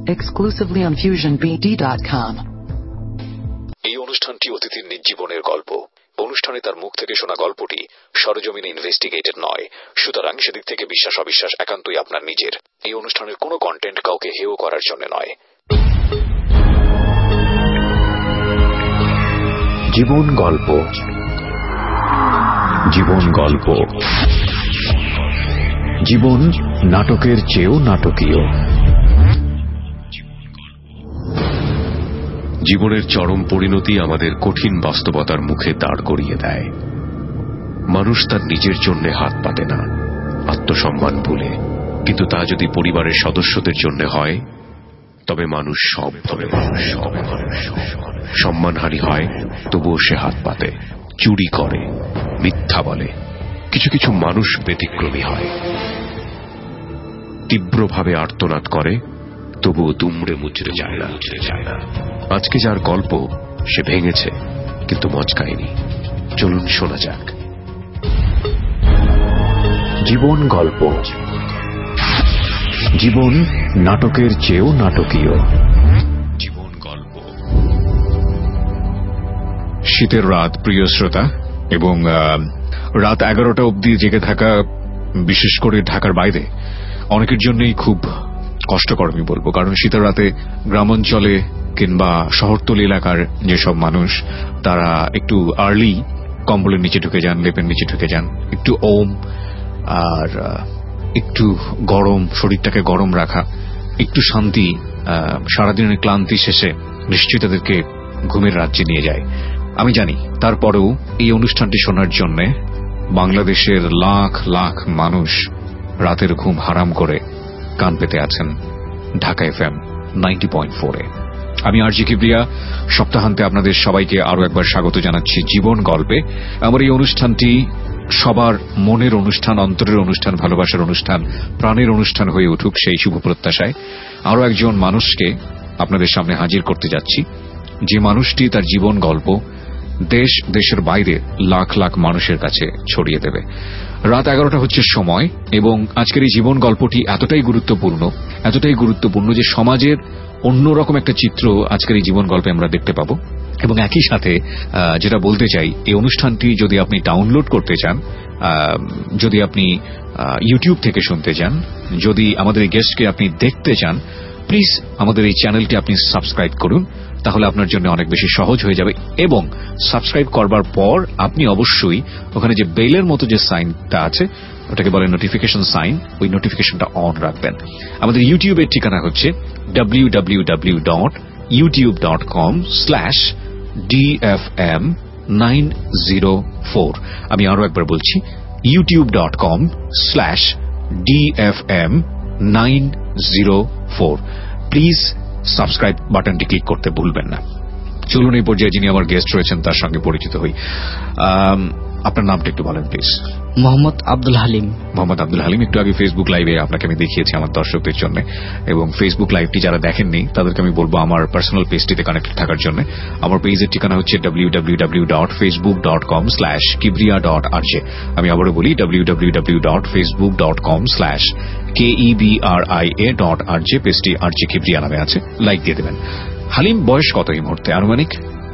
exclusively on FusionBD.com. এই অনুষ্ঠানটি অতিথির নিজ জীবনের গল্প। অনুষ্ঠানে তার মুখ থেকে শোনা গল্পটি সরজমিনে ইনভেস্টিগেটেড নয়, সুতরাং সেদিক থেকে বিশ্বাস অবিশ্বাস একান্তই আপনার নিজের। এই অনুষ্ঠানের কোনো কন্টেন্ট কাউকে হেয় করার জন্য নয়। জীবন গল্প, জীবন গল্প, জীবন নাটকের চেয়েও নাটকীয়। জীবনের চরম পরিণতি আমাদের কঠিন বাস্তবতার মুখে দাঁড় করিয়ে দেয়। মানুষ তার নিজের জন্য হাত পাতে না, আত্মসম্মান ভুলে। কিন্তু তা যদি পরিবারের সদস্যদের জন্য হয়, তবে মানুষ সব ধরে। সম্মানহানি হয়, তবুও সে হাত পাতে, চুরি করে, মিথ্যা বলে। কিছু কিছু মানুষ ব্যতিক্রমী হয়, তীব্রভাবে আর্তনাদ করে, তবুও দুমড়ে মুচড়ে যায় না। আজকে যার গল্প, সে ভেঙেছে কিন্তু মচকায়নি। চলুন শোনা যাক জীবন গল্প, জীবন নাটকের চেয়েও নাটকীয়। জীবন গল্প। শীতের রাত, প্রিয় শ্রোতা, এবং রাত 11টা অবধি জেগে থাকা, বিশেষ করে ঢাকার বাইরে অনেকের জন্যই খুব কষ্টকর আমি বলবো। কারণ শীতের রাতে গ্রামাঞ্চলে কিংবা শহরতলি এলাকার যেসব মানুষ, তারা একটু আর্লি কম্বলের নিচে ঢুকে যান, লেপের নিচে ঢুকে যান। একটু ওম আর একটু গরম, শরীরটাকে গরম রাখা, একটু শান্তি সারাদিনের ক্লান্তি শেষে নিশ্চয়ই তাদেরকে ঘুমের রাজ্যে নিয়ে যায়। আমি জানি তারপরেও এই অনুষ্ঠানটি শোনার জন্য বাংলাদেশের লাখ লাখ মানুষ রাতের ঘুম হারাম করে কান পেতে আছেন ঢাকা FM 90.4-এ। আমি আরজি কিবরিয়া। সপ্তাহান্তে আপনাদের সবাইকে আরো একবার স্বাগত জানাচ্ছি জীবন গল্পে। আমার এই অনুষ্ঠানটি সবার মনের অনুষ্ঠান, অন্তরের অনুষ্ঠান, ভালোবাসার অনুষ্ঠান, প্রাণের অনুষ্ঠান হয়ে উঠুক সেই শুভ প্রত্যাশায় আরো একজন মানুষকে আপনাদের সামনে হাজির করতে যাচ্ছি, যে মানুষটি তার জীবন গল্প দেশ দেশের বাইরে লাখ লাখ মানুষের কাছে ছড়িয়ে দেবে। রাত 11টা হচ্ছে সময়, এবং আজকের এই জীবন গল্পটি এতটাই গুরুত্বপূর্ণ যে সমাজের অন্যরকম একটা চিত্র আজকের এই জীবন গল্পে আমরা দেখতে পাবো। এবং একই সাথে যেটা বলতে চাই, এই অনুষ্ঠানটি যদি আপনি ডাউনলোড করতে চান, যদি আপনি ইউটিউব থেকে শুনতে চান, যদি আমাদের এই গেস্টকে আপনি দেখতে চান, প্লিজ আমাদের এই চ্যানেলটি আপনি সাবস্ক্রাইব করুন। তাহলে আপনার জন্য অনেক বেশি সহজ হয়ে যাবে। এবং সাবস্ক্রাইব করবার পর আপনি অবশ্যই ওখানে যে বেলের মতো যে সাইনটা আছে, ওটাকে বলে নোটিফিকেশন সাইন, ওই নোটিফিকেশনটা অন রাখবেন। আমাদের ইউটিউবের ঠিকানা হচ্ছে www.youtube.com/DFM904। আমি আরো একবার বলছি, youtube.com/DFM904। প্লিজ সাবস্ক্রাইব বাটনটি ক্লিক করতে ভুলবেন না। চলুন এই পর্যায়ে যিনি আমার গেস্ট রয়েছেন তার সঙ্গে পরিচিত হই। আপনার নামটা একটু বলেন প্লিজ। মোহাম্মদ আব্দুল হালিম। মোহাম্মদ আব্দুল হালিম, একটু আগে ফেসবুক লাইভে আপনাকে আমি দেখিয়েছি আমার দর্শকদের জন্য, এবং ফেসবুক লাইভটি যারা দেখেননি তাদেরকে আমি বলবো আমার পার্সোনাল পেজটিতে কানেক্টেড থাকার জন্য। আমার পেজের ঠিকানা হচ্ছে www.facebook.com/kibria.rj। আমি আবারও বলি, www.facebook.com/KEBRIA.RJ। পেজটি আরজে কিবরিয়া নামে আছে, লাইক দিয়ে দেবেন। হালিম, বয়স কত এই মুহূর্তে? আনুমানিক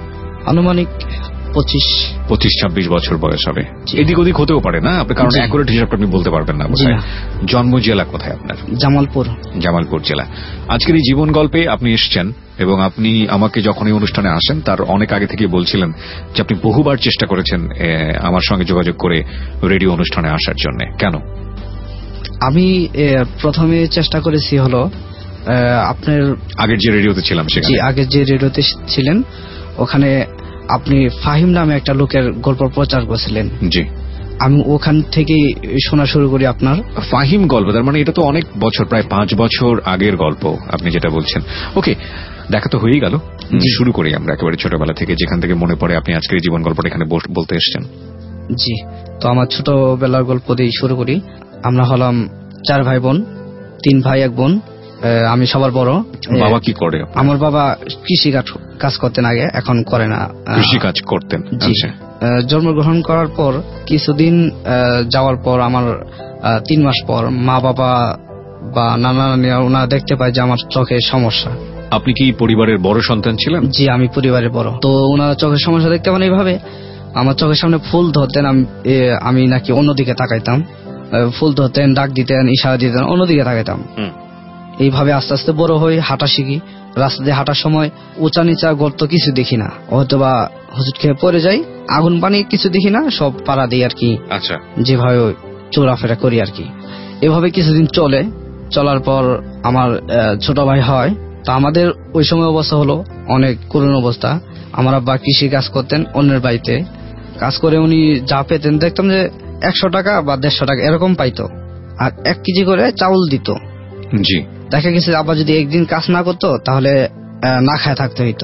25-26 বছর বয়স হবে। এদিক ওদিক হতেও পারে না, আপনি কারণ অ্যাকুরেট হিসাবটা আপনি বলতে পারবেন না। জন্ম জেলা কোথায় আপনার? জামালপুর জেলা। আজকের এই জীবন গল্পে আপনি এসেছেন, এবং আপনি আমাকে যখন এই অনুষ্ঠানে আসেন তার অনেক আগে থেকে বলছিলেন যে আপনি বহুবার চেষ্টা করেছেন আমার সঙ্গে যোগাযোগ করে রেডিও অনুষ্ঠানে আসার জন্য। কেন? আমি প্রথমে চেষ্টা করেছি হলো আপনার আগের যে রেডিওতে ছিলাম সেখানে, আগের যে রেডিওতে ছিলেন ওখানে আপনি ফাহিম নামে একটা লোকের গল্প প্রচার করেছিলেন। জি, আমি ওখান থেকেই শোনা শুরু করি আপনার ফাহিম গল্প। তার মানে এটা তো অনেক বছর, প্রায় 5 বছর আগের গল্প আপনি যেটা বলছেন। ওকে, দেখা তো হয়েই গেল। শুরু করি আমরা একেবারে ছোটবেলা থেকে, যেখান থেকে মনে পড়ে আপনি আজকের জীবন গল্পটা এখানে বলতে এসেছেন। জি, তো আমার ছোটবেলার গল্প দিয়ে শুরু করি। আমরা হলাম 4 ভাই বোন, 3 ভাই 1 বোন। আমি সবার বড়। বাবা কি করে? আমার বাবা কৃষি কাজ করতেন আগে, এখন করে না। কৃষি কাজ করতেন। জন্মগ্রহণ করার পর কিছুদিন যাওয়ার পর আমার 3 মাস পর মা বাবা বা নানা নানি ওনারা দেখতে পায় যে আমার চোখের সমস্যা। আপনি কি পরিবারের বড় সন্তান ছিলেন? জি, আমি পরিবারের বড়। তো ওনারা চোখের সমস্যা দেখতে পান এইভাবে, আমার চোখের সামনে ফুল ধরতেন, আমি নাকি অন্যদিকে তাকাইতাম, ফুল ধরতেন, ডাক দিতেন, ইশারা দিতেন, অন্যদিকে তাকাইতাম। এইভাবে আস্তে আস্তে বড় হই, হাঁটা শিখি। রাস্তা দিয়ে হাঁটার সময় উঁচা নিচা গর্ত কিছু দেখি না, হয়তো বা হুজুট খেয়ে পড়ে যাই, আগুন পানি কিছু দেখি না, সব পাড়া দিই আর কি। আচ্ছা, যেভাবে চোরাফেরা করি আর কি। এভাবে কিছুদিন চলার পর আমার ছোট ভাই হয়। তো আমাদের ওই সময় অবস্থা হলো অনেক করুণ অবস্থা। আমার আব্বা কৃষি কাজ করতেন, অন্যের বাড়িতে কাজ করে উনি যা পেতেন দেখতাম যে 100 টাকা বা 150 টাকা এরকম পাইতো, আর 1 কেজি করে চাউল দিত। জি। দেখা গেছে আব্বা যদি একদিন কাজ না করতো তাহলে না খায় থাকতে হইতো।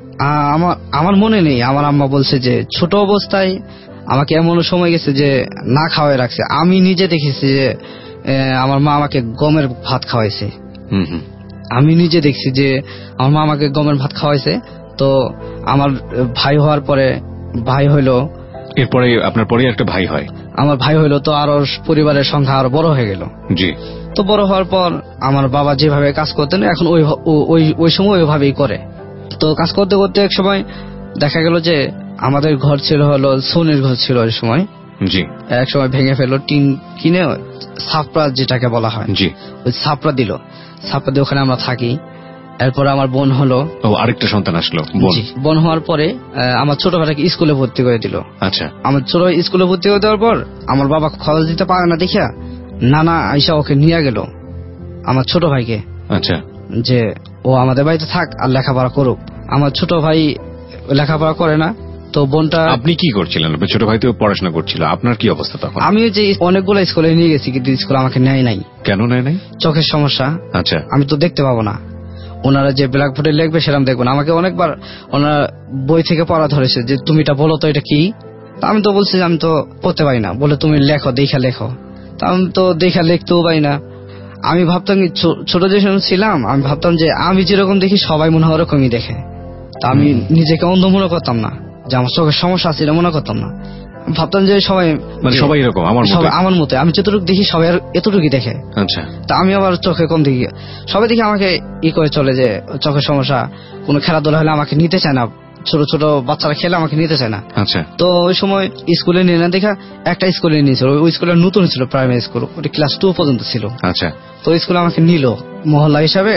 আমার মনে নেই, আমার আম্মা বলছে যে ছোট অবস্থায় আমাকে এমন সময় গেছে যে না খাওয়াই রাখছে। আমি নিজে দেখেছি যে আমার মা আমাকে গমের ভাত খাওয়াইছে। আমি নিজে দেখছি যে আমার মা আমাকে গমের ভাত খাওয়াইছে। তো আমার ভাই হওয়ার পরে, ভাই হইলো, এরপরে আপনার পরে একটা ভাই হয়, আমার ভাই হইলো, তো আরো পরিবারের সংখ্যা আরো বড় হয়ে গেল। জি। তো বড় হওয়ার পর আমার বাবা যেভাবে কাজ করতেন এখন ওই সময় ওইভাবেই করে। তো কাজ করতে করতে এক সময় দেখা গেল যে আমাদের ঘর ছিল হলো সোনের ঘর ছিল ওই সময়। জি। এক সময় ভেঙে ফেললো, টিন কিনে ছাপড়া যেটাকে বলা হয়, জি, ওই ছাপড়া দিল। ছাপড়া দিয়ে ওখানে আমরা থাকি। এরপর আমার বোন হলো, আরেকটা সন্তান আসলো। বোন হওয়ার পরে আমার ছোট ভাইটাকে স্কুলে ভর্তি করে দিল। আচ্ছা। আমার ছোট ভাই স্কুলে ভর্তি করে দেওয়ার পর আমার বাবা খরচ দিতে পারে না দেখিয়া নানা আইসা ওকে নিয়ে গেল, আমার ছোট ভাইকে। আচ্ছা। যে ও আমাদের বাড়িতে থাক আর লেখাপড়া করুক। আমার ছোট ভাই লেখাপড়া করে না। তো বোনটা, আপনি কি করছিলেন? ছোট ভাই তো পড়াশোনা করছিল, আপনার কি অবস্থা তখন? আমি যে অনেকগুলো স্কুলে নিয়ে গেছি কিন্তু স্কুল আমাকে নেয় নাই। কেন নেয় নাই? চোখের সমস্যা। আচ্ছা। আমি তো দেখতে পাবো না, ওনারা যে ব্ল্যাকবোর্ডে লিখবে সেরকম দেখবো না। আমাকে অনেকবার ওনারা বই থেকে পড়া ধরেছে যে তুমি এটা বলো তো এটা কি। আমি তো বলছি আমি তো পড়তে পারি না। বলে তুমি লেখো, দেখা লেখো। তা আমি তো দেখা লিখতেও পারি না। আমি ভাবতাম ছোট যে ছিলাম, আমি ভাবতাম যে আমি যেরকম দেখি সবাই মনে হয় ওরকমই দেখে। তা আমি নিজেকে অন্ধ মনে করতাম না, যে আমার চোখের সমস্যা আছে মনে করতাম না। ভাবতাম যে সবাই এরকম আমার মতো, আমি যতটুকু দেখি সবাই এতটুকুই দেখে। আচ্ছা। তা আমি আবার চোখে কম দেখি, সবাই দেখি আমাকে করে চলে যে চোখের সমস্যা। কোনো খেলাধুলা হলে আমাকে নিতে চায় না, ছোট ছোট বাচ্চারা খেলে আমাকে নিতে চায় না। আচ্ছা। তো ওই সময় স্কুলে নিয়ে না দেখা একটা স্কুলে নিয়েছিল, ওই স্কুলে নতুন ছিল, প্রাইমারি স্কুল, ওটা ক্লাস 2 পর্যন্ত ছিল। আচ্ছা। তো স্কুলে আমাকে নিল মহল্লা হিসাবে।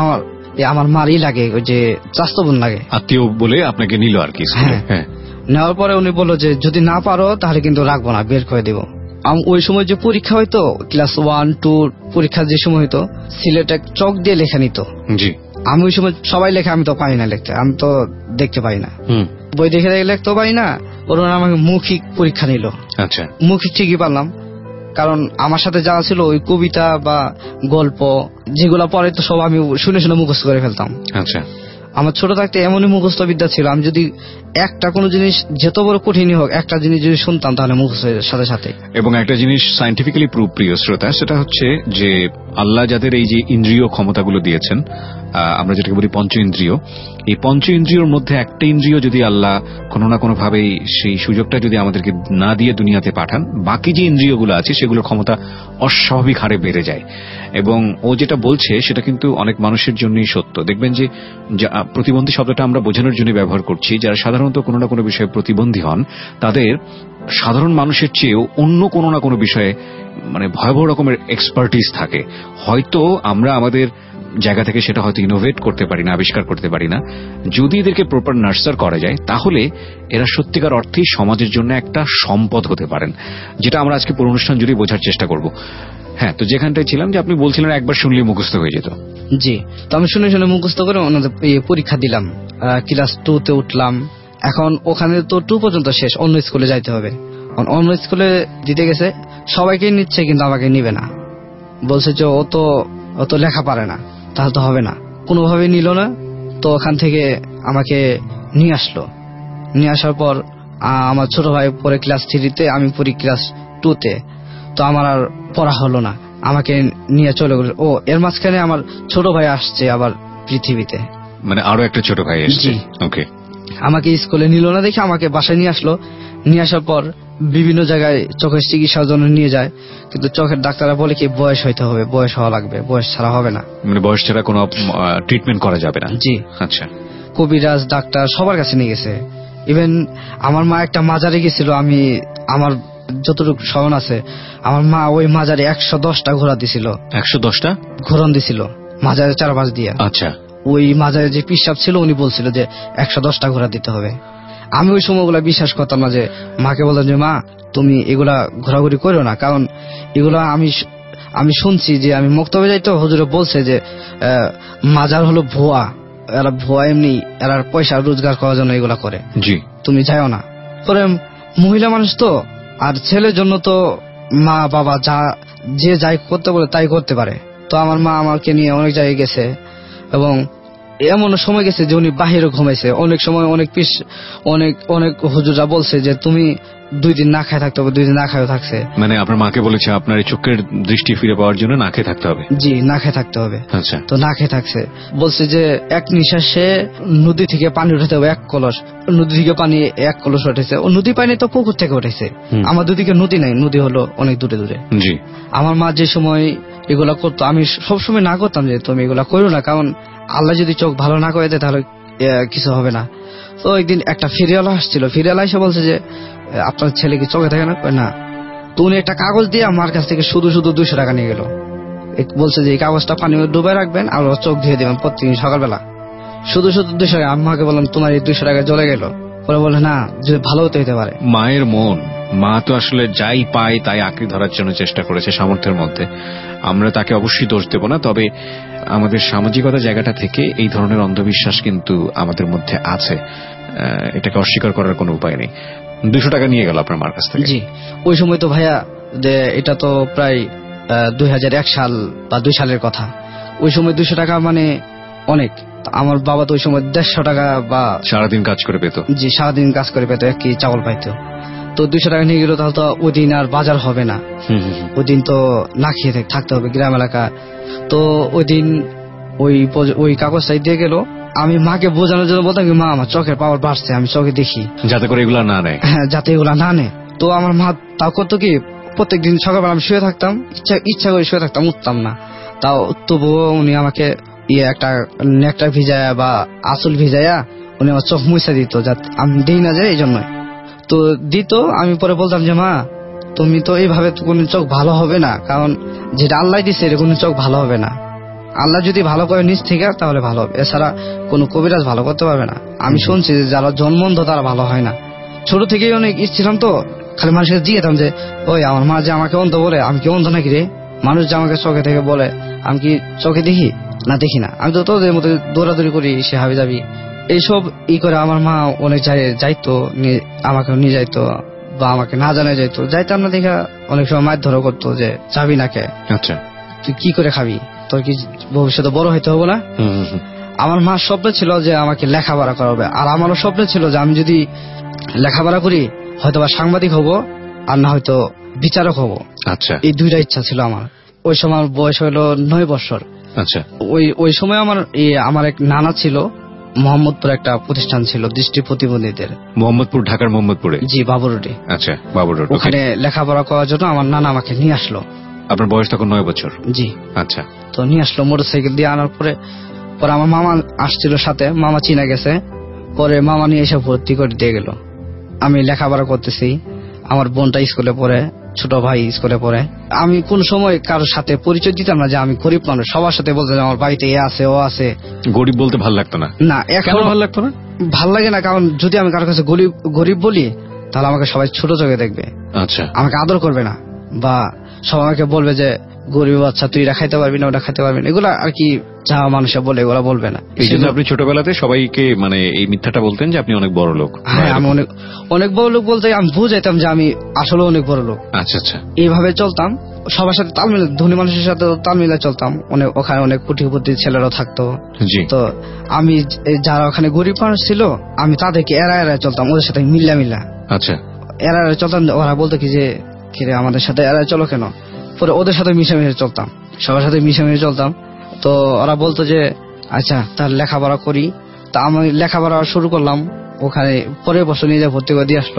আমার মারই লাগে, ওই যে চাস্তো বোন লাগে, আত্মীয় বলে আপনাকে নিল আর কি। হ্যাঁ। নেওয়ার পরে উনি বললো যে যদি না পারো তাহলে কিন্তু রাখবো না, বের করে দিব। ওই সময় যে পরীক্ষা হইতো, ক্লাস 1, 2 পরীক্ষা যে সময় হইতো, সিলেটে চক দিয়ে লেখা নিত। জি। আমি ওই সময় সবাই লেখা, আমি তো পারি না লিখতে, আমি তো দেখতে পাই না, বই দেখে লিখতেও পারি না। ওরা আমাকে মৌখিক পরীক্ষা নিল। আচ্ছা। মৌখিক ঠিকই পারলাম, কারণ আমার সাথে যারা ছিল ওই কবিতা বা গল্প যেগুলো পড়ে তো সব আমি শুনে শুনে মুখস্থ করে ফেলতাম। আচ্ছা। আমার ছোট থাকতে এমনই মুখস্থ বিদ্যা ছিল, আমি যদি একটা কোনো জিনিস যত বড় কঠিনই হোক, একটা জিনিস যদি শুনতাম তাহলে মুখস্থ সাথে সাথে। এবং একটা জিনিস সায়েন্টিফিক্যালি প্রুভ, প্রিয় শ্রোতা, সেটা হচ্ছে যে আল্লাহ যাদের এই যে ইন্দ্রিয় ক্ষমতাগুলো দিয়েছেন, আমরা যেটাকে বলি পঞ্চ ইন্দ্রিয়, এই পঞ্চ ইন্দ্রিয়র মধ্যে একটা ইন্দ্রিয় যদি আল্লাহ কোনো না কোনো ভাবে সেই সুযোগটা যদি আমাদেরকে না দিয়ে দুনিয়াতে পাঠান, বাকি যে ইন্দ্রিয়গুলো আছে সেগুলোর ক্ষমতা অস্বাভাবিক হারে বেড়ে যায়। এবং ও যেটা বলছে সেটা কিন্তু অনেক মানুষের জন্যই সত্য। দেখবেন যে প্রতিবন্ধী শব্দটা আমরা বোঝানোর জন্য ব্যবহার করছি, যারা সাধারণত কোনো না কোনো বিষয়ে প্রতিবন্ধী হন তাদের সাধারণ মানুষের চেয়েও অন্য কোনো না কোনো বিষয়ে ভয়াবহ রকমের এক্সপার্টিস থাকে। হয়তো আমরা আমাদের জায়গা থেকে সেটা হয়তো ইনোভেট করতে পারি না, আবিষ্কার করতে পারি না। যদি এদেরকে প্রপার নার্সার করা যায় তাহলে এরা সত্যিকার অর্থেই সমাজের জন্য একটা সম্পদ হতে পারেন, যেটা আমরা আজকে পুরো অনুষ্ঠান জুড়ে বোঝার চেষ্টা করব। হ্যাঁ, তো যেখানটায় ছিলাম যে আপনি বলছিলেন একবার শুনলে মুখস্থ হয়ে যেত। জি, তো আমি শুনে শুনে মুখস্থ করে পরীক্ষা দিলাম, ক্লাস 2 উঠলাম। এখন ওখানে তো 2 পর্যন্ত শেষ, অন্য স্কুলে যাইতে হবে। অন্য স্কুলে দিতে গেছে, সবাইকে নিচ্ছে কিন্তু আমাকে নিবে না, বলছে যে ও তো লেখা পারে না, তাহলে তো হবে না, কোনোভাবে নিল না। তো ওখান থেকে আমাকে নিয়ে আসলো। নিয়ে আসার পর আমার ছোট ভাই পরে ক্লাস 3-তে, আমি পড়ি ক্লাস 2-তে। তো আমার আর পড়া হলো না, আমাকে নিয়ে চলে গেল। এর মাঝখানে আমার ছোট ভাই আসছে আবার পৃথিবীতে, আরো একটা ছোট ভাই এসেছে। ওকে। আমাকে স্কুলে নিল না দেখে আমাকে বাসায় নিয়ে আসলো। নিয়ে আসার পর বিভিন্ন জায়গায় চোখের চিকিৎসার জন্য নিয়ে যায়, কিন্তু চোখের ডাক্তাররা বলে কি বয়স হইতে হবে, বয়স হওয়া লাগবে, বয়স ছাড়া হবে না, মানে বয়স ছাড়া কোনো ট্রিটমেন্ট করা যাবে না। জি আচ্ছা, কবিরাজ ডাক্তার সবার কাছে নিয়ে গেছে। ইভেন আমার মা একটা মাজারে গেছিল, আমি আমার যতটুকু স্মরণ আছে আমার মা ওই মাজারে 110টা ঘোরা দিছিল। 110টা ঘোরন দিছিল মাজারে চারপাশ দিয়ে। আচ্ছা, ওই মাজারে যে পিসাব ছিল উনি বলছিল যে 110টা ঘোরা দিতে হবে। আমি ওই সময়গুলা বিশ্বাস করতাম না, যে মাকে বলতাম যে মা তুমি এগুলা ঘোরাঘুরি করো না, কারণ এগুলা আমি শুনছি যে আমি মক্তবে যাইতো, হুজুরে বলছে যে মাজার হলো ভুয়া, এরা ভুয়া এমনি এরা পয়সা রোজগার করার জন্য এগুলা করে, জি তুমি যাও না। পরে মহিলা মানুষ তো, আর ছেলের জন্য তো মা বাবা যে যাই করতে বলে তাই করতে পারে। তো আমার মা আমাকে নিয়ে অনেক জায়গায় গেছে, এবং এমন সময় গেছে যে উনি বাহিরে ঘুমাইছে। অনেক সময় অনেক হুজুররা বলছে যে তুমি 2 দিন না খায় থাকতে হবে, 2 দিন না খায়ও থাকছে। মানে আপনার মাকে বলেছে আপনার এই চোখের দৃষ্টি ফিরে পাওয়ার জন্য না খেয়ে থাকতে হবে। জি, না খেয়ে থাকতে হবে। আচ্ছা, তো না খেয়ে থাকছে, বলছে যে এক নিঃশ্বাসে নদী থেকে পানি উঠাতে হবে 1 কলস। নদী থেকে পানি 1 কলস উঠেছে। ও নদী পানি তো পুকুর থেকে উঠেছে, আমার দুদিকে নদী নাই, নদী হলো অনেক দূরে দূরে। জি, আমার মা যে সময় এগুলা করতো আমি সবসময় না করতাম যে তুমি এগুলা করো না, কারণ আল্লাহ যদি চোখ ভালো না করে দেয় তাহলে কিছু হবে না। তো একদিন একটা ফিরিয়ালা আসছিল, ফিরিয়ালা এসে বলছে যে আপনার ছেলে কি চোখে থাকে না? না। তো উনি একটা কাগজ দিয়ে আমার কাছ থেকে শুধু 200 টাকা নিয়ে গেল। বলছে যে এই কাগজটা পানি ডুবে রাখবেন আর চোখ ধুয়ে দেবেন প্রতিদিন সকালবেলা। শুধু 200 টাকা। আম্মাকে বললাম তোমার এই 200 টাকা জ্বলে গেল। পরে বলে না, যে ভালো হতে হতে পারে। মায়ের মন, মা তো আসলে যাই পায় তাই আঁকড়ে ধরার জন্য চেষ্টা করেছে সামর্থ্যের মধ্যে। আমরা তাকে অবশ্যই দোষ দেব না, তবে আমাদের সামাজিকতা জায়গাটা থেকে এই ধরনের অন্ধবিশ্বাস কিন্তু আমাদের মধ্যে আছে, এটাকে অস্বীকার করার কোনো উপায় নেই। 200 টাকা নিয়ে গেল আপনার মার কাছ থেকে। জি, ওই সময় তো ভাইয়া যে এটা তো প্রায় 2001 সাল বা 2 সালের কথা। ওই সময় 200 টাকা মানে অনেক। আমার বাবা তো ওই সময় 150 টাকা বা সারাদিন কাজ করে পেত। জি, সারাদিন কাজ করে পেত, 1 কেজি চাউল পাইতো। তো 200 টাকা নিয়ে গেল, তাহলে তো ওই দিন আর বাজার হবে না, ওই দিন তো না খেয়ে থাকতে হবে গ্রাম এলাকা। তো ওই দিন ওই কাগজটাই দিয়ে গেল। আমি মাকে বোঝানোর জন্য বলতাম মা আমার চোখের পাওয়ার বাড়ছে, আমি চোখে দেখি, যাতে করে এগুলা না নেয়। হ্যাঁ, যাতে এগুলা না নেয়। তো আমার মা তাও করতো কি, প্রত্যেকদিন সকালবেলা আমি শুয়ে থাকতাম, ইচ্ছা করে শুয়ে থাকতাম, উঠতাম না। তাও তবুও উনি আমাকে একটা নেকটা ভিজায়া বা আসল ভিজায়া উনি আমার চোখ মুছা দিত, যাতে আমি দিই না যায় এই জন্য। তো দিত। আমি পরে বলতাম যে মা তুমি তো এইভাবে কোনো চোখ ভালো হবে না, কারণ যেটা আল্লাহ দিচ্ছে এটা কোনো চোখ ভালো হবে না। আল্লাহ যদি ভালো করে নিচ থেকে তাহলে ভালো হবে, এছাড়া কোনো কবিরাজ ভালো করতে পারবে না। আমি শুনছি যে যারা জন্মন্ধ তারা ভালো হয় না। ছোট থেকেই অনেক ছিলাম তো, খালি মানুষকে জিজ্ঞেতাম যে ওই আমার মা যে আমাকে অন্ধ বলে, আমি কি অন্ধ নাকি রে? মানুষ যে আমাকে চোখে থেকে বলে, আমি কি চোখে দেখি না? দেখি না। আমি তো তোদের মতো দৌড়াদৌড়ি করি, সে হাবি যাবি এইসব করে আমার মা অনেক যাইতো, আমাকে নিয়ে যাইতো বা আমাকে না জানাই যাইতো, যাইতাম না দেখা অনেক সময় মাছ ধরা করতো যে যাবি না কে, আচ্ছা তুই কি করে খাবি, তোর কি ভবিষ্যতে বড় হইতে হবে না? আমার মার স্বপ্ন ছিল যে আমাকে লেখাপড়া করাবে, আর আমারও স্বপ্ন ছিল যে আমি যদি লেখাপড়া করি হয়তো বা সাংবাদিক হব, আর না হয়তো বিচারক হব। আচ্ছা, এই 2টা ইচ্ছা ছিল আমার। ওই সময় আমার বয়স হলো 9 বছর। আচ্ছা, ওই সময় আমার এক নানা ছিল, মোহাম্মদপুর একটা প্রতিষ্ঠান ছিল দৃষ্টি প্রতিবন্ধীদের। মোহাম্মদপুর, ঢাকার মোহাম্মদপুরে? জি, বাবুর রোডে। আচ্ছা, বাবুর রোড। ওখানে লেখাপড়া করার জন্য আমার নানা আমাকে নিয়ে আসলো। আপনার বয়স তখন 9 বছর? জি। আচ্ছা। তো নিয়ে আসলো মোটরসাইকেল দিয়ে। আনার পরে আমার মামা আসছিল সাথে, মামা চিনা গেছে। পরে মামা নিয়ে এসে ভর্তি করে দিয়ে গেল। আমি লেখাপড়া করতেছি, আমার বোনটা স্কুলে পড়ে, ছোট ভাই স্কুলে পড়ে। আমি কোন সময় কারোর সাথে পরিচয় দিতাম না যে আমি গরিব মানুষ। সবার সাথে বলতে আমার বাড়িতে এ আছে ও আছে। গরিব বলতে ভালো লাগতো না? না, এখন ভালো লাগতো না। ভাল লাগে না, কারণ যদি আমি কারোর কাছে গরিব বলি তাহলে আমাকে সবাই ছোট চোখে দেখবে। আচ্ছা, আমাকে আদর করবে না, বা সবাই আমাকে বলবে যে গরিব বাচ্চা, তুই এটা খাইতে পারবি না, ওটা খাইতে পারবি না। এগুলা আর কি যা মানুষ বলে, এগুলা বলবে না। এই জন্য আপনি ছোটবেলাতে সবাইকে মানে এই মিথ্যাটা বলতেন যে আপনি অনেক বড় লোক? হ্যাঁ, আমি অনেক বড় লোক বলতে আমি বুঝাইতাম যে আমি আসলে অনেক বড় লোক। আচ্ছা আচ্ছা। এইভাবে চলতাম, সবার সাথে তাল মিলে, ধনী মানুষের সাথে তাল মিলে চলতাম। ওখানে অনেক কোটিপতি ছেলেরাও থাকতো। তো আমি যারা ওখানে গরিব মানুষ ছিল আমি তাদেরকে এড়ায় চলতাম, ওদের সাথে মিল্লা। আচ্ছা, এড়ায় চলতাম। ওরা বলতো কি যে কিরে আমাদের সাথে এড়ায় চলো কেন? পরে ওদের সাথে মিশে চলতাম, সবার সাথে মিশে চলতাম। তো ওরা বলতো যে আচ্ছা তার লেখাপড়া করি। তা আমি লেখাপড়া শুরু করলাম ওখানে। পরের বছর নিয়ে ভর্তি করে দিয়ে আসলো।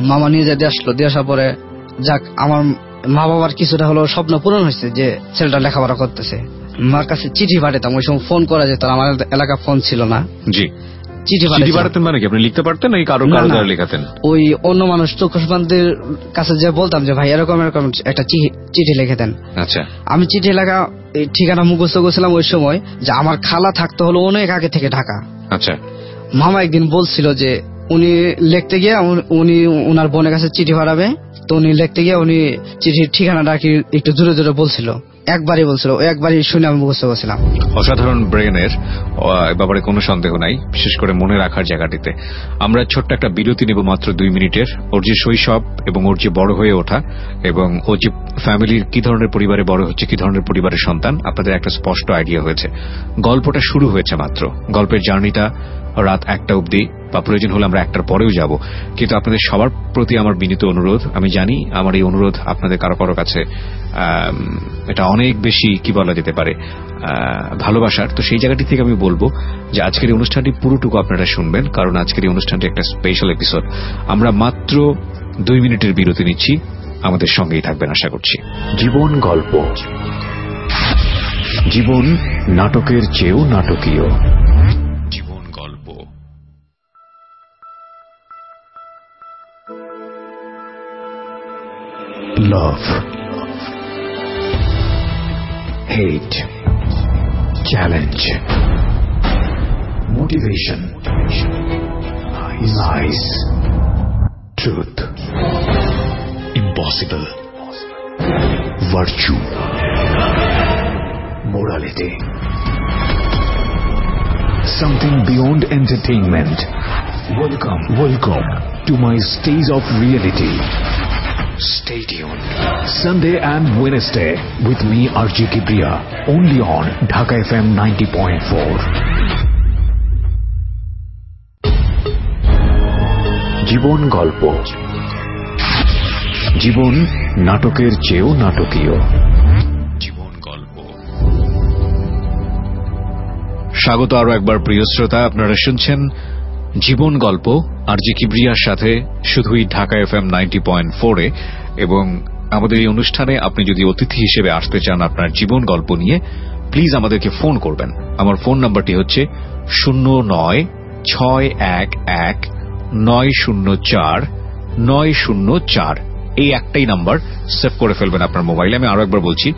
মামা নিয়ে দিয়ে আসলো, দিয়ে আসার পরে যাক আমার মা বাবার কিছুটা হলো স্বপ্ন পূরণ হয়েছে যে ছেলেটা লেখাপড়া করতেছে। মার কাছে চিঠি পাঠাতাম, ওই সময় ফোন করা যেত, আমার এলাকা ফোন ছিল না। জি, চিঠি পাঠাতেন মানে কি আপনি লিখতে পারতেন নাকি কারো দ্বারা লেখাতেন? ওই অন্য মানুষ চক্ষুষ্মানদের কাছে যে বলতাম যে ভাই এরকম এরকম একটা চিঠি লিখে দেন। আচ্ছা, আমি চিঠি লেখা ঠিকানা মুখস্থ করছিলাম ওই সময়, যে আমার খালা থাকতে হলো অনেক আগে থেকে ঢাকা। আচ্ছা, মামা একদিন বলছিল যে উনি লিখতে গিয়ে উনি ওনার বোনের কাছে চিঠি পাঠাবে, তো উনি লিখতে গিয়ে উনি চিঠির ঠিকানাটা কি একটু দূরে দূরে বলছিল, একবারই বলছিল, ওই একবারই শুনে আমি মুখস্থ করছিলাম। অসাধারণ ব্রেনের ব্যাপারে কোনো সন্দেহ নাই, বিশেষ করে মনে রাখার জায়গাটিতে। আমরা ছোট্ট একটা বিরতি নেব মাত্র 2 মিনিটের। ওর যে শৈশব এবং ওর যে বড় হয়ে ওঠা এবং ও যে ফ্যামিলির কি ধরনের পরিবারে বড় হচ্ছে, কি ধরনের পরিবারের সন্তান, আপনাদের একটা স্পষ্ট আইডিয়া হয়েছে। গল্পটা শুরু হয়েছে মাত্র, গল্পের জার্নিটা রাত 1টা অবধি, বা প্রয়োজন হলে আমরা 1টার পরেও যাব। কিন্তু আপনাদের সবার প্রতি আমার বিনীত অনুরোধ, আমি জানি আমার এই অনুরোধ আপনাদের কারো কারো কাছে এটা অনেক বেশি কি বলা যেতে পারে ভালোবাসার, তো সেই জায়গাটি থেকে আমি বলবো যে আজকের এই অনুষ্ঠানটি পুরোটুকু আপনারা শুনবেন, কারণ আজকের এই অনুষ্ঠানটি একটা স্পেশাল এপিসোড। আমরা মাত্র 2 মিনিটের বিরতি নিচ্ছি, আমাদের সঙ্গেই থাকবেন আশা করছি। জীবন গল্প, জীবন নাটকের চেয়েও নাটকীয়। জীবন গল্প। Love, hate, challenge, motivation, lies, truth, impossible, virtue, morality, something beyond entertainment. Welcome to my stage of reality. Stay tuned. Sunday and Wednesday with me RJ Kibriya, only on Dhaka FM 90.4. জীবন গল্প, জীবন নাটকের চেয়েও নাটকীয়। জীবন গল্প। স্বাগত আরো একবার প্রিয় শ্রোতা, আপনারা শুনছেন জীবন গল্প আরজি কিবরিয়ার সাথে, শুধুই ঢাকা FM 90.4-এ। এবং আমাদের এই অনুষ্ঠানে আপনি যদি অতিথি হিসেবে আসতে চান আপনার জীবন গল্প নিয়ে, প্লিজ আমাদেরকে ফোন করবেন। আমার ফোন নাম্বারটি হচ্ছে 09611904 এই একটাই নাম্বার, সেভ করে ফেলবেন আপনার মোবাইলে। আমি আরো একবার বলছি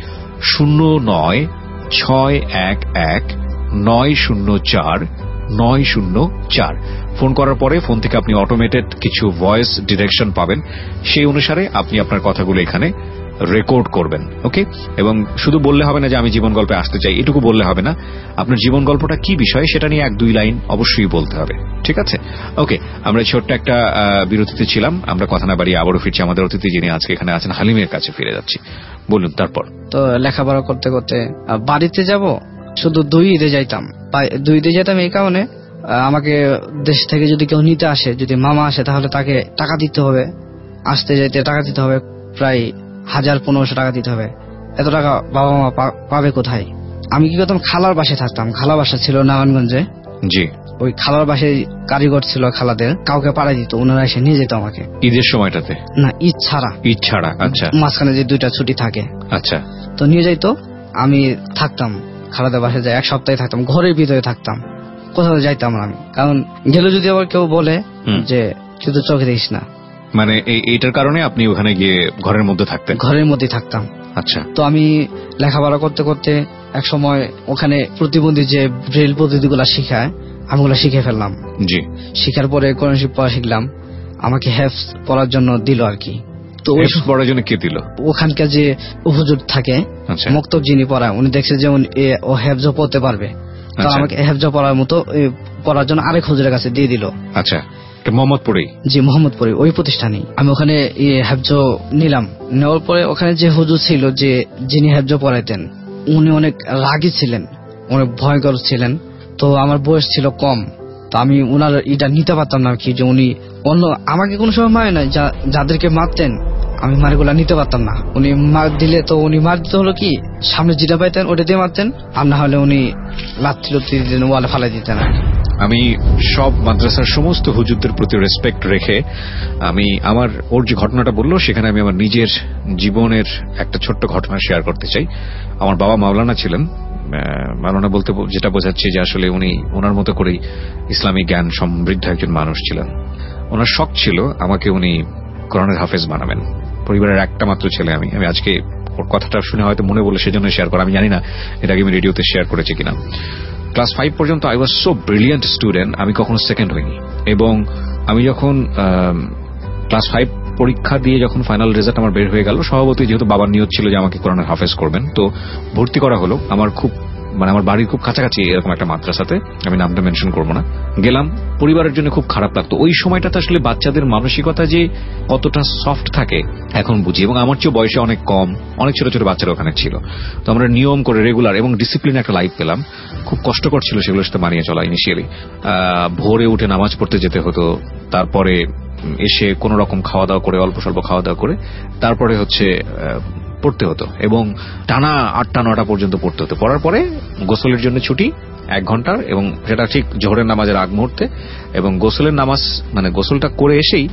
09611904 ফোন করার পরে ফোন থেকে আপনি অটোমেটেড কিছু ভয়েস ডিরেকশন পাবেন, সেই অনুসারে আপনি আপনার কথাগুলো এখানে রেকর্ড করবেন। ওকে, এবং শুধু বললে হবে না যে আমি জীবন গল্পে আসতে চাই, এটুকু বললে হবে না, আপনার জীবন গল্পটা কি বিষয় সেটা নিয়ে 1-2 লাইন অবশ্যই বলতে হবে। ঠিক আছে? ওকে, আমরা ছোট্ট একটা বিরতিতে ছিলাম, আমরা কথা না বাড়িয়ে আবারও ফিরছি আমাদের অতিথি যিনি আজকে এখানে আছেন হালিমের কাছে ফিরে যাচ্ছি। বলুন তারপর। তো লেখাপড়া করতে করতে বাড়িতে যাব, শুধু 2 ঈদে যাইতাম। 2 ঈদে যেতাম এই কারণে, আমাকে দেশ থেকে যদি কেউ নিতে আসে, যদি মামা আসে, তাহলে তাকে টাকা দিতে হবে, আসতে যাইতে টাকা দিতে হবে, প্রায় 1000-1500 টাকা দিতে হবে। এত টাকা বাবা মা পাবে কোথায়? আমি কি করতাম, খালার বাসায় থাকতাম। খালার বাসা ছিল নারায়ণগঞ্জে। জি। ওই খালার বাসায় কারিগর ছিল খালাদের, কাউকে পাঠাই দিত, ওনারা এসে নিয়ে যেত আমাকে। ঈদের সময়টাতে? না, ঈদ ছাড়া। ঈদ ছাড়া, আচ্ছা। মাঝখানে যে 2টা ছুটি থাকে, আচ্ছা। তো নিয়ে যাইতো, আমি থাকতাম খালাদের বাসায়, যাই 1 সপ্তাহে থাকতাম, ঘরের ভিতরে থাকতাম, কোথাও যাইতাম না আমি। কারণ গেলে যদি আবার কেউ বলে যে শুধু চোখে দেখিস না, মানে এইটার কারণে আপনি ওখানে গিয়ে ঘরের মধ্যে থাকতেন? ঘরের মধ্যে থাকতাম। আচ্ছা। তো আমি লেখাপড়া করতে করতে এক সময় ওখানে প্রতিবন্ধী যে ব্রেল পদ্ধতিগুলা শিখায়, আমি ওগুলা শিখে ফেললাম। জি। শিখার পরে কোরআন শরীফ পড়া শিখলাম, আমাকে হেফজ পড়ার জন্য দিল আর কি। তো হেফজ পড়ার জন্য কে দিল? ওখানকার যে হুজুর থাকে, মক্তব যিনি পড়ায়, উনি দেখছে যে ও হেফজ পড়তে পারবে, তো আমাকে হেফজ পড়ার মতো পড়ার জন্য আরেক হুজুরের কাছে দিয়ে দিল। আচ্ছা, মোহাম্মদপুরে? জি, মোহাম্মদপুরে ওই প্রতিষ্ঠানে আমি ওখানে হেফজ নিলাম। নেওয়ার পরে ওখানে যে হুজুর ছিল, যে যিনি হেফজ পড়াইতেন, উনি অনেক রাগী ছিলেন, অনেক ভয়ঙ্কর ছিলেন। তো আমার বয়স ছিল কম, তো আমি ওনার এটা নিতে পারতাম না কি, যে উনি অন্য আমাকে কোনো সময় মারে নাই, যাদেরকে মারতেন আমি মারগুলা নিতে পারতাম না। উনি মার দিলে তো উনি মার দিতে হলো কি, সামনে যেটা পাইতেন ওটা দিয়ে মারতেন, আর না হলে উনি লাথি দিতেন, ওয়ালে ফালাই দিতেন। আমি সব মাদ্রাসার সমস্ত হুজুরদের প্রতি রেসপেক্ট রেখে আমি ওর যে ঘটনাটা বললো সেখানে আমি আমার নিজের জীবনের একটা ছোট্ট ঘটনা শেয়ার করতে চাই। আমার বাবা মাওলানা ছিলেন। মাওলানা বলতে যেটা বোঝাচ্ছে যে আসলে উনি ওনার মতো করেই ইসলামী জ্ঞান সমৃদ্ধ একজন মানুষ ছিলেন। ওনার শখ ছিল আমাকে উনি কোরআনের হাফেজ বানাবেন। পরিবারের একটা মাত্র ছেলে আমি। আজকে ওর কথাটা শুনে হয়তো মনে বলে সেজন্য শেয়ার করা, আমি জানি না এটা আমি রেডিওতে শেয়ার করেছি কিনা। ক্লাস 5 পর্যন্ত I was so brilliant student, আমি কখনো সেকেন্ড হইনি। এবং আমি যখন ক্লাস 5 পরীক্ষা দিয়ে যখন ফাইনাল রেজাল্ট আমার বের হয়ে গেল, স্বভাবতই যেহেতু বাবার নিয়ত ছিল যে আমাকে কোরআনের হাফেজ করবেন, তো ভর্তি করা হলো আমার আমার বাড়ির খুব কাছাকাছি এরকম একটা মাদ্রাসাতে, আমি নামটা মেনশন করবো না। গেলাম, পরিবারের জন্য খুব খারাপ লাগতো। ওই সময়টাতে আসলে বাচ্চাদের মানসিকতা যে কতটা সফট থাকে এখন বুঝি। এবং আমার চেয়ে বয়সে অনেক কম, অনেক ছোট ছোট বাচ্চারা ওখানে ছিল। তো আমরা নিয়ম করে রেগুলার এবং ডিসিপ্লিন একটা লাইফ পেলাম। খুব কষ্টকর ছিল সেগুলোর সাথে মানিয়ে চলা ইনিশিয়ালি। ভোরে উঠে নামাজ পড়তে যেতে হতো, তারপরে এসে কোন রকম খাওয়া দাওয়া করে, অল্প স্বল্প খাওয়া দাওয়া করে তারপরে পড়তে হতো এবং টানা 8টা-9টা পর্যন্ত পড়তে হতো। পড়ার পরে গোসলের জন্য ছুটি 1 ঘন্টার, এবং সেটা ঠিক জোহরের নামাজের আগ মুহূর্তে। এবং গোসলের নামাজ গোসলটা করে এসেই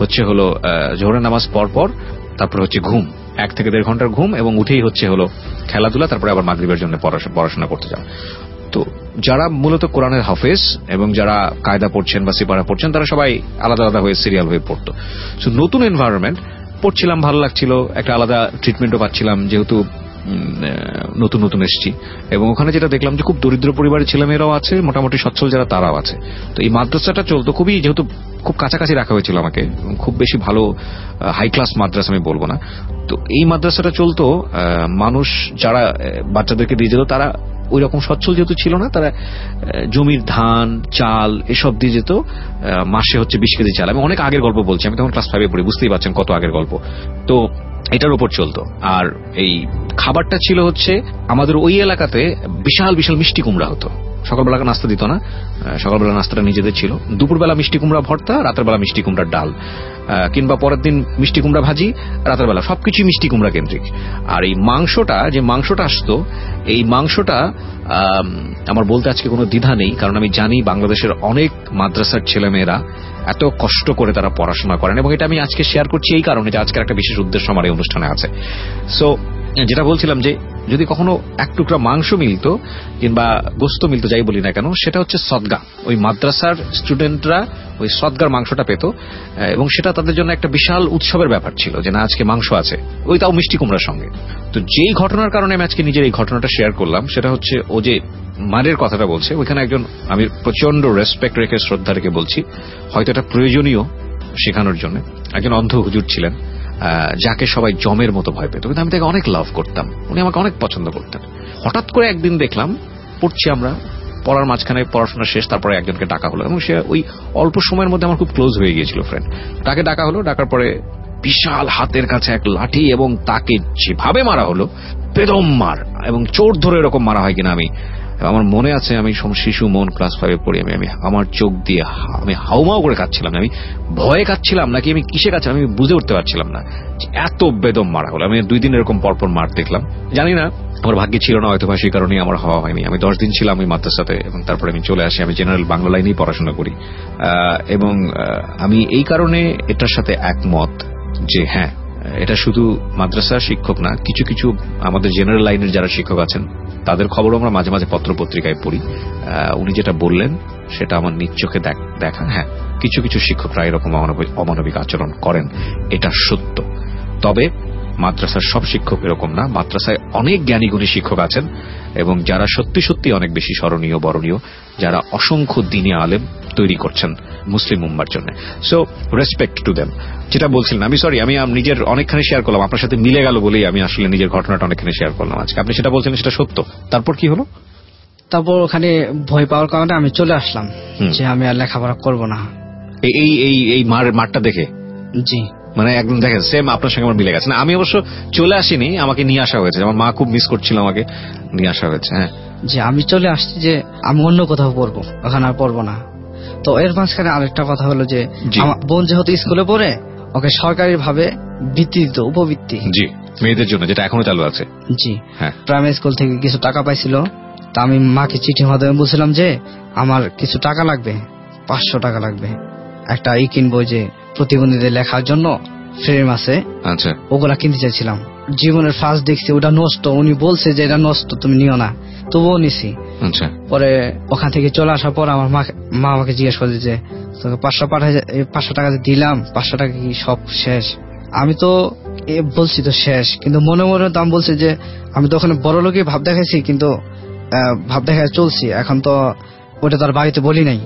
জোহরের নামাজ পর তারপরে ঘুম, 1 থেকে 1.5 ঘন্টার ঘুম, এবং উঠেই খেলাধুলা, তারপরে আবার মাগরিবের জন্য পড়াশোনা করতে যাওয়া। তো যারা মূলত কোরআনের হাফেজ এবং যারা কায়দা পড়ছেন বা সিপারা পড়ছেন তারা সবাই আলাদা আলাদা হয়ে সিরিয়াল হয়ে পড়তো। সো নতুন এনভায়রনমেন্ট, পড়ছিলাম, ভালো লাগছিল, একটা আলাদা ট্রিটমেন্টও পাচ্ছিলাম যেহেতু নতুন নতুন এসেছি। এবং ওখানে যেটা দেখলাম যে খুব দরিদ্র পরিবারের ছেলেমেয়েরাও আছে, মোটামুটি সচ্ছল যারা তারাও আছে। তো এই মাদ্রাসাটা চলতো যেহেতু খুব কাছাকাছি রাখা হয়েছিল আমাকে, খুব বেশি ভালো হাই ক্লাস মাদ্রাসা আমি বলবো না। তো এই মাদ্রাসাটা চলতো, মানুষ যারা বাচ্চাদেরকে দিয়ে যেত তারা ওই রকম সচ্ছল যেহেতু ছিল না, তারা জমির ধান চাল এসব দিয়ে যেত। মাসে 20 কেজি চাল। আমি অনেক আগের গল্প বলছি, আমি তখন ক্লাস 5 পড়ি, বুঝতেই পারছেন কত আগের গল্প। তো এটার উপর চলতো। আর এই খাবারটা ছিল আমাদের ওই এলাকাতে বিশাল বিশাল মিষ্টি কুমড়া হতো। সকালবেলা নাস্তা দিত না, সকালবেলা নাস্তাটা নিজেদের ছিল। দুপুরবেলা মিষ্টি কুমড়া ভর্তা, রাতের বেলা মিষ্টি কুমড়ার ডাল, কিংবা পরের দিন মিষ্টি কুমড়া ভাজি, রাতের বেলা সবকিছু মিষ্টি কুমড়া কেন্দ্রিক। আর এই মাংসটা আসতো, এই মাংসটা আমার বলতে আজকে কোনো দ্বিধা নেই, কারণ আমি জানি বাংলাদেশের অনেক মাদ্রাসার ছেলেমেয়েরা এত কষ্ট করে তারা পড়াশোনা করেন। এবং এটা আমি আজকে শেয়ার করছি এই কারণে যে আজকের একটা বিশেষ উদ্দেশ্য আমার এই অনুষ্ঠানে আছে। সো যেটা বলছিলাম যে যদি কখনো 1 টুকরা মাংস মিলতো কিংবা গোস্ত মিলতো, যাই বলি না কেন, সেটা সদগা। ওই মাদ্রাসার স্টুডেন্টরা ওই সদগার মাংসটা পেত এবং সেটা তাদের জন্য একটা বিশাল উৎসবের ব্যাপার ছিল যে না আজকে মাংস আছে, তাও মিষ্টি কুমড়ার সঙ্গে। তো যেই ঘটনার কারণে আমি আজকে নিজের এই ঘটনাটা শেয়ার করলাম সেটা ও যে মারের কথাটা বলছে, ওইখানে একজন, আমি প্রচন্ড রেসপেক্ট রেখে শ্রদ্ধা রেখে বলছি, হয়তো এটা প্রয়োজনীয় শেখানোর জন্য, একজন অন্ধ হুজুর ছিলেন যাকে সবাই জমের মতো ভয় পেত, কিন্তু আমি তাকে অনেক লাভ করতাম, উনি আমাকে অনেক পছন্দ করতেন। হঠাৎ করে একদিন দেখলাম পড়ছি আমরা, পড়ার মাঝখানে পড়াশোনা শেষ, তারপরে একজনকে ডাকা হলো এবং সে ওই অল্প সময়ের মধ্যে আমার খুব ক্লোজ হয়ে গিয়েছিল ফ্রেন্ড। তাকে ডাকা হলো, ডাকার পরে বিশাল হাতের কাছে এক লাঠি এবং তাকে যেভাবে মারা হলো, বেদম মার, এবং চোট ধরে এরকম মারা হয় কিনা আমার মনে আছে। আমি শিশু মন, ক্লাস 5 পড়ি, আমি আমার চোখ দিয়ে আমি হাউমাউ করে কাঁদছিলাম। আমি ভয়ে কাঁদছিলাম নাকি আমি কিসে কাঁদছিলাম আমি বুঝে উঠতে পারছিলাম না, এত বেদম মারা হলো। আমি 2 দিন এরকম পরপর মার দেখলাম, জানি না আমার ভাগ্যে ছিল না হয়তো বা সেই কারণেই আমার হওয়া হয়নি। আমি 10 দিন ছিলাম ওই মাদ্রাসাতে এবং তারপরে আমি চলে আসি। আমি জেনারেল বাংলা লাইনেই পড়াশোনা করি এবং আমি এই কারণে এটার সাথে একমত যে হ্যাঁ, এটা শুধু মাদ্রাসার শিক্ষক না, কিছু কিছু আমাদের জেনারেল লাইনের যারা শিক্ষক আছেন তাদের খবরও আমরা মাঝে মাঝে পত্র পত্রিকায় পড়ি। উনি যেটা বললেন সেটা আমার নিজ চোখে দেখা, হ্যাঁ কিছু কিছু শিক্ষকরা এরকম অমানবিক আচরণ করেন, এটা সত্য। তবে মাদ্রাসার সব শিক্ষক এরকম না, মাদ্রাসায় অনেক জ্ঞানী গুণী শিক্ষক আছেন এবং যারা সত্যি সত্যি অনেক বেশি স্মরণীয় বরণীয়, যারা অসংখ্য দ্বীনি আলেম তৈরি করছেন মুসলিম উম্মার জন্য। So respect to them. যেটা বলছিলেন, আমি সরি, আমি নিজের অনেকখানি শেয়ার করলাম, আপনার সাথে মিলে গেল বলেই আমি আসলে নিজের ঘটনাটা অনেকখানি শেয়ার করলাম আজকে। আপনি সেটা বলছিলেন সেটা সত্য, তারপর কি হলো? তারপর ওখানে ভয় পাওয়ার কারণে আমি চলে আসলাম যে আমি আর লেখাপড়া করবো না। এই মারটা দেখে? জি, মানে একদম দেখেন সেম আপনার সঙ্গে আমার মিলে গেছে। না, আমি অবশ্য চলে আসিনি, আমাকে নিয়ে আসা হয়েছে, আমার মা খুব মিস করছিল, আমাকে নিয়ে আসা হয়েছে। হ্যাঁ যে আমি চলে আসছি যে আমি অন্য কোথাও পড়বো, ওখানে আর পড়বো না। তো এর মাঝখানে আরেকটা কথা হলো যে আমার বোন যেহেতু স্কুলে পড়ে, ওকে সরকারি ভাবে বৃত্তি দিত, উপবৃত্তি। জি, মেয়েদের জন্য, যেটা এখনো চালু আছে। জি, প্রাইমারি স্কুল থেকে কিছু টাকা পাইছিল, তা আমি মাকে চিঠির মাধ্যমে বলছিলাম যে আমার কিছু টাকা লাগবে, 500 টাকা লাগবে, একটা কিনবো যে প্রতিবন্ধীদের লেখার জন্য ফ্রেম আছে, আচ্ছা ওগুলা কিনতে চাইছিলাম। জীবনের ফার্স্ট দেখছি ওটা নষ্ট, উনি বলছে যে এটা নষ্ট তুমি নিও না, তবুও নিছি। আচ্ছা পরে ওখান থেকে চলে আসার পর আমার মা আমাকে জিজ্ঞেস করে যে তোকে 500 টাকা দিলাম, 500 টাকা কি সব শেষ? আমি তো বলছি তো শেষ, কিন্তু মনে মনে তো আমি বলছি যে আমি তো ওখানে বড় লোকই ভাব দেখাইছি, কিন্তু ভাব দেখায় চলছি। এখন তো ওটা তার বাড়িতে বলি নাই,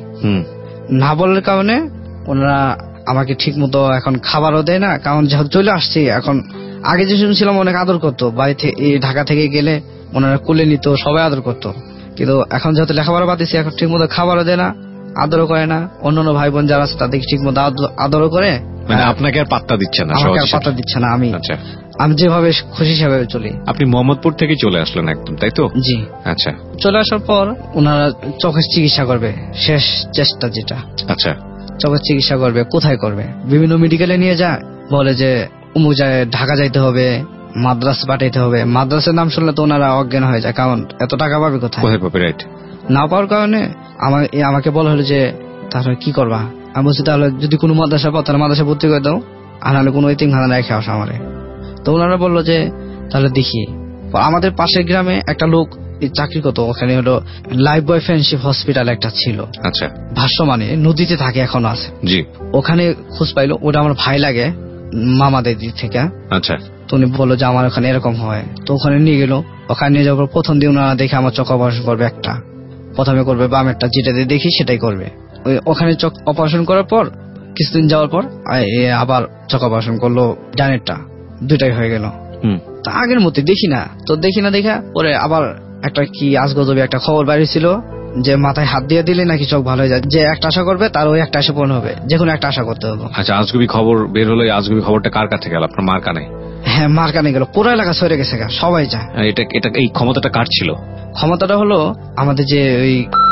না বলার কারণে ওনারা আমাকে ঠিক মতো এখন খাবারও দেয় না, কারণ যেহেতু চলে আসছি। এখন আগে যে শুনছিলাম অনেক আদর করতো, বাড়িতে ঢাকা থেকে গেলে ওনারা কোলে নিত, সবাই আদর করতো, কিন্তু এখন যেহেতু লেখাপড়া বাদ দিচ্ছি, এখন ঠিক মতো খাবারও দেয় না, আদরও করে না। অন্যান্য ভাই বোন যারা আছে তাদেরকে ঠিক মতো আদরও করে, মানে আপনাকে আর পাত্তা দিচ্ছে না, আমাকে আর পাত্তা দিচ্ছে না। আচ্ছা, আমি যেভাবে খুশি সেভাবে চলি। আপনি মোহাম্মদপুর থেকে চলে আসলেন একদম, তাই তো? জি। আচ্ছা, চলে আসার পর ওনারা চোখের চিকিৎসা করবে, শেষ চেষ্টা যেটা। আচ্ছা, চোখের চিকিৎসা করবে, কোথায় করবে? বিভিন্ন মেডিকেলে নিয়ে যায়, বলে যে অমুক জায়গায় ঢাকা যাইতে হবে, মাদ্রাস পাঠাইতে হবে। মাদ্রাসের নাম শুনলে তো ওনারা অজ্ঞান হয়ে যায়, কারণ এত টাকা পাবে কোথায়? রাইট। না পাওয়ার কারণে আমাকে বলা হলো যে তাহলে কি করবা? আমি বলছি তাহলে যদি কোনো মাদ্রাসা পাও তাহলে মাদ্রাসা ভর্তি করে দাও, আর নাহলে কোনো এতিমখানা রেখে আসো আমারে। তো ওনারা বললো যে তাহলে দেখি। আমাদের পাশের গ্রামে একটা লোক চাকরি করতো, ওখানে হলো লাইফ বয় ফ্রেন্ডশিপ হসপিটাল একটা ছিল। আচ্ছা, ভাষ্য মানে নদীতে থাকে, এখনো আছে। জি। ওখানে খোঁজ পাইলো, ওটা আমার ভাই লাগে মামাদের দিক থেকে। আচ্ছা। তো উনি বললো যে আমার ওখানে এরকম হয়। তো ওখানে নিয়ে গেল। ওখানে নিয়ে যাওয়ার পর প্রথম দিন ওনারা দেখে আমার চোখ অপারেশন করবে একটা, প্রথমে করবে বামেরটা, যেটা দিয়ে দেখি সেটাই করবে। ওখানে চোখ অপারেশন করার পর কিছুদিন যাওয়ার পর আবার চোখ অপারেশন করলো ডানেরটা, দুইটাই হয়ে গেল। তা আগের মতো দেখি না দেখা পরে আবার একটা কি আজগজবি একটা খবর বাইরে ছিল যে মাথায় হাত দিয়ে দিলে নাকি চোখ ভালো হয়ে যায়, যে একটা আশা করবে তার ওই একটা আশা পূরণ হবে, যে কোনো একটা আশা করতে হবে। আচ্ছা, আজগবি খবর বের হলো, আজগবি খবরটা কার কাছে গেল? আপনার মার কানে? হ্যাঁ, মার কানে গেল, পুরো এলাকা সরে গেছে, সবাই যায়। এটা এই ক্ষমতাটা কার ছিল? ক্ষমতাটা হলো আমাদের যে ওই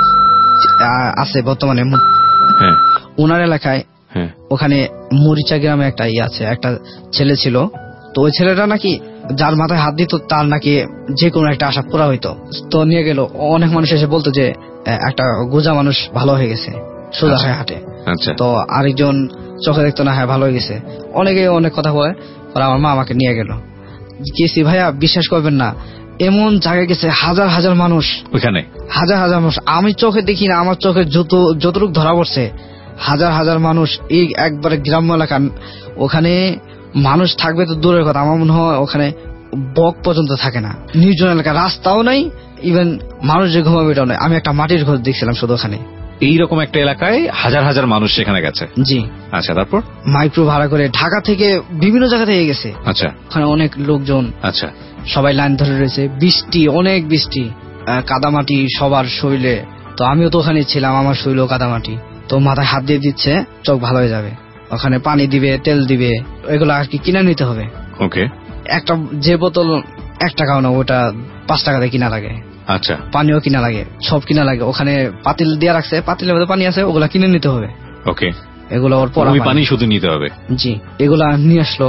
আছে বর্তমানে, হ্যাঁ, ওনার এলাকায়। হ্যাঁ, ওখানে মরিচা গ্রামে একটা আছে, একটা ছেলে ছিল। তো ওই ছেলেটা নাকি যার মাথায় হাত দিত তার নাকি যে কোনো একটা আশা পুরা হইতো। তো নিয়ে গেল, অনেক মানুষ এসে বলতো যে একটা গোজা মানুষ ভালো হয়ে গেছে, সোজা হয়ে হাঁটে। আচ্ছা। তো আরেকজন চোখে দেখতো না, হ্যাঁ ভালো হয়ে গেছে। অনেকে অনেক কথা বলে। আমার মা আমাকে নিয়ে গেল, গেছি ভাইয়া বিশ্বাস করবেন না, এমন জায়গায় গেছে হাজার হাজার মানুষ, ওইখানে হাজার হাজার মানুষ। আমি চোখে দেখি না, আমার চোখে যতটুকু ধরা পড়ছে হাজার হাজার মানুষ। এই একবারে গ্রাম্য এলাকা, ওখানে মানুষ থাকবে তো দূরের কথা, আমার মনে হয় ওখানে বক পর্যন্ত থাকে না। নির্জন এলাকা, রাস্তাও নাই, ইভেন মানুষ যে ঘুমাবে এটাও নাই। আমি একটা মাটির ঘর দেখছিলাম শুধু ওখানে। এইরকম একটা এলাকায় হাজার হাজার মানুষ সেখানে গেছে? জি। আচ্ছা, তারপর? মাইক্রো ভাড়া করে ঢাকা থেকে বিভিন্ন জায়গা থেকে গেছে। আচ্ছা। ওখানে অনেক লোকজন। আচ্ছা। সবাই লাইন ধরে রয়েছে, বৃষ্টি, অনেক বৃষ্টি, কাদামাটি সবার শরীরে। তো আমিও তো ওখানে ছিলাম, আমার শরীরেও কাদামাটি। তো মাথায় হাত দিয়ে দিচ্ছে চোখ ভালো হয়ে যাবে। ওখানে পানি দিবে, তেল দিবে, এগুলো আর কি কিনে নিতে হবে। ওকে। একটা যে বোতল 1 টাকাও না, ওটা 5 টাকাতে কিনা লাগে। আচ্ছা। পানিও কিনা লাগে, সব কিনা লাগে। ওখানে পাতিল দিয়ে রাখছে, পাতিলের মধ্যে পানি আছে, ওগুলা কিনে নিতে হবে। ওকে। এগুলো ওর পর পানি শুধু নিতে হবে? জি। এগুলা নিয়ে আসলো।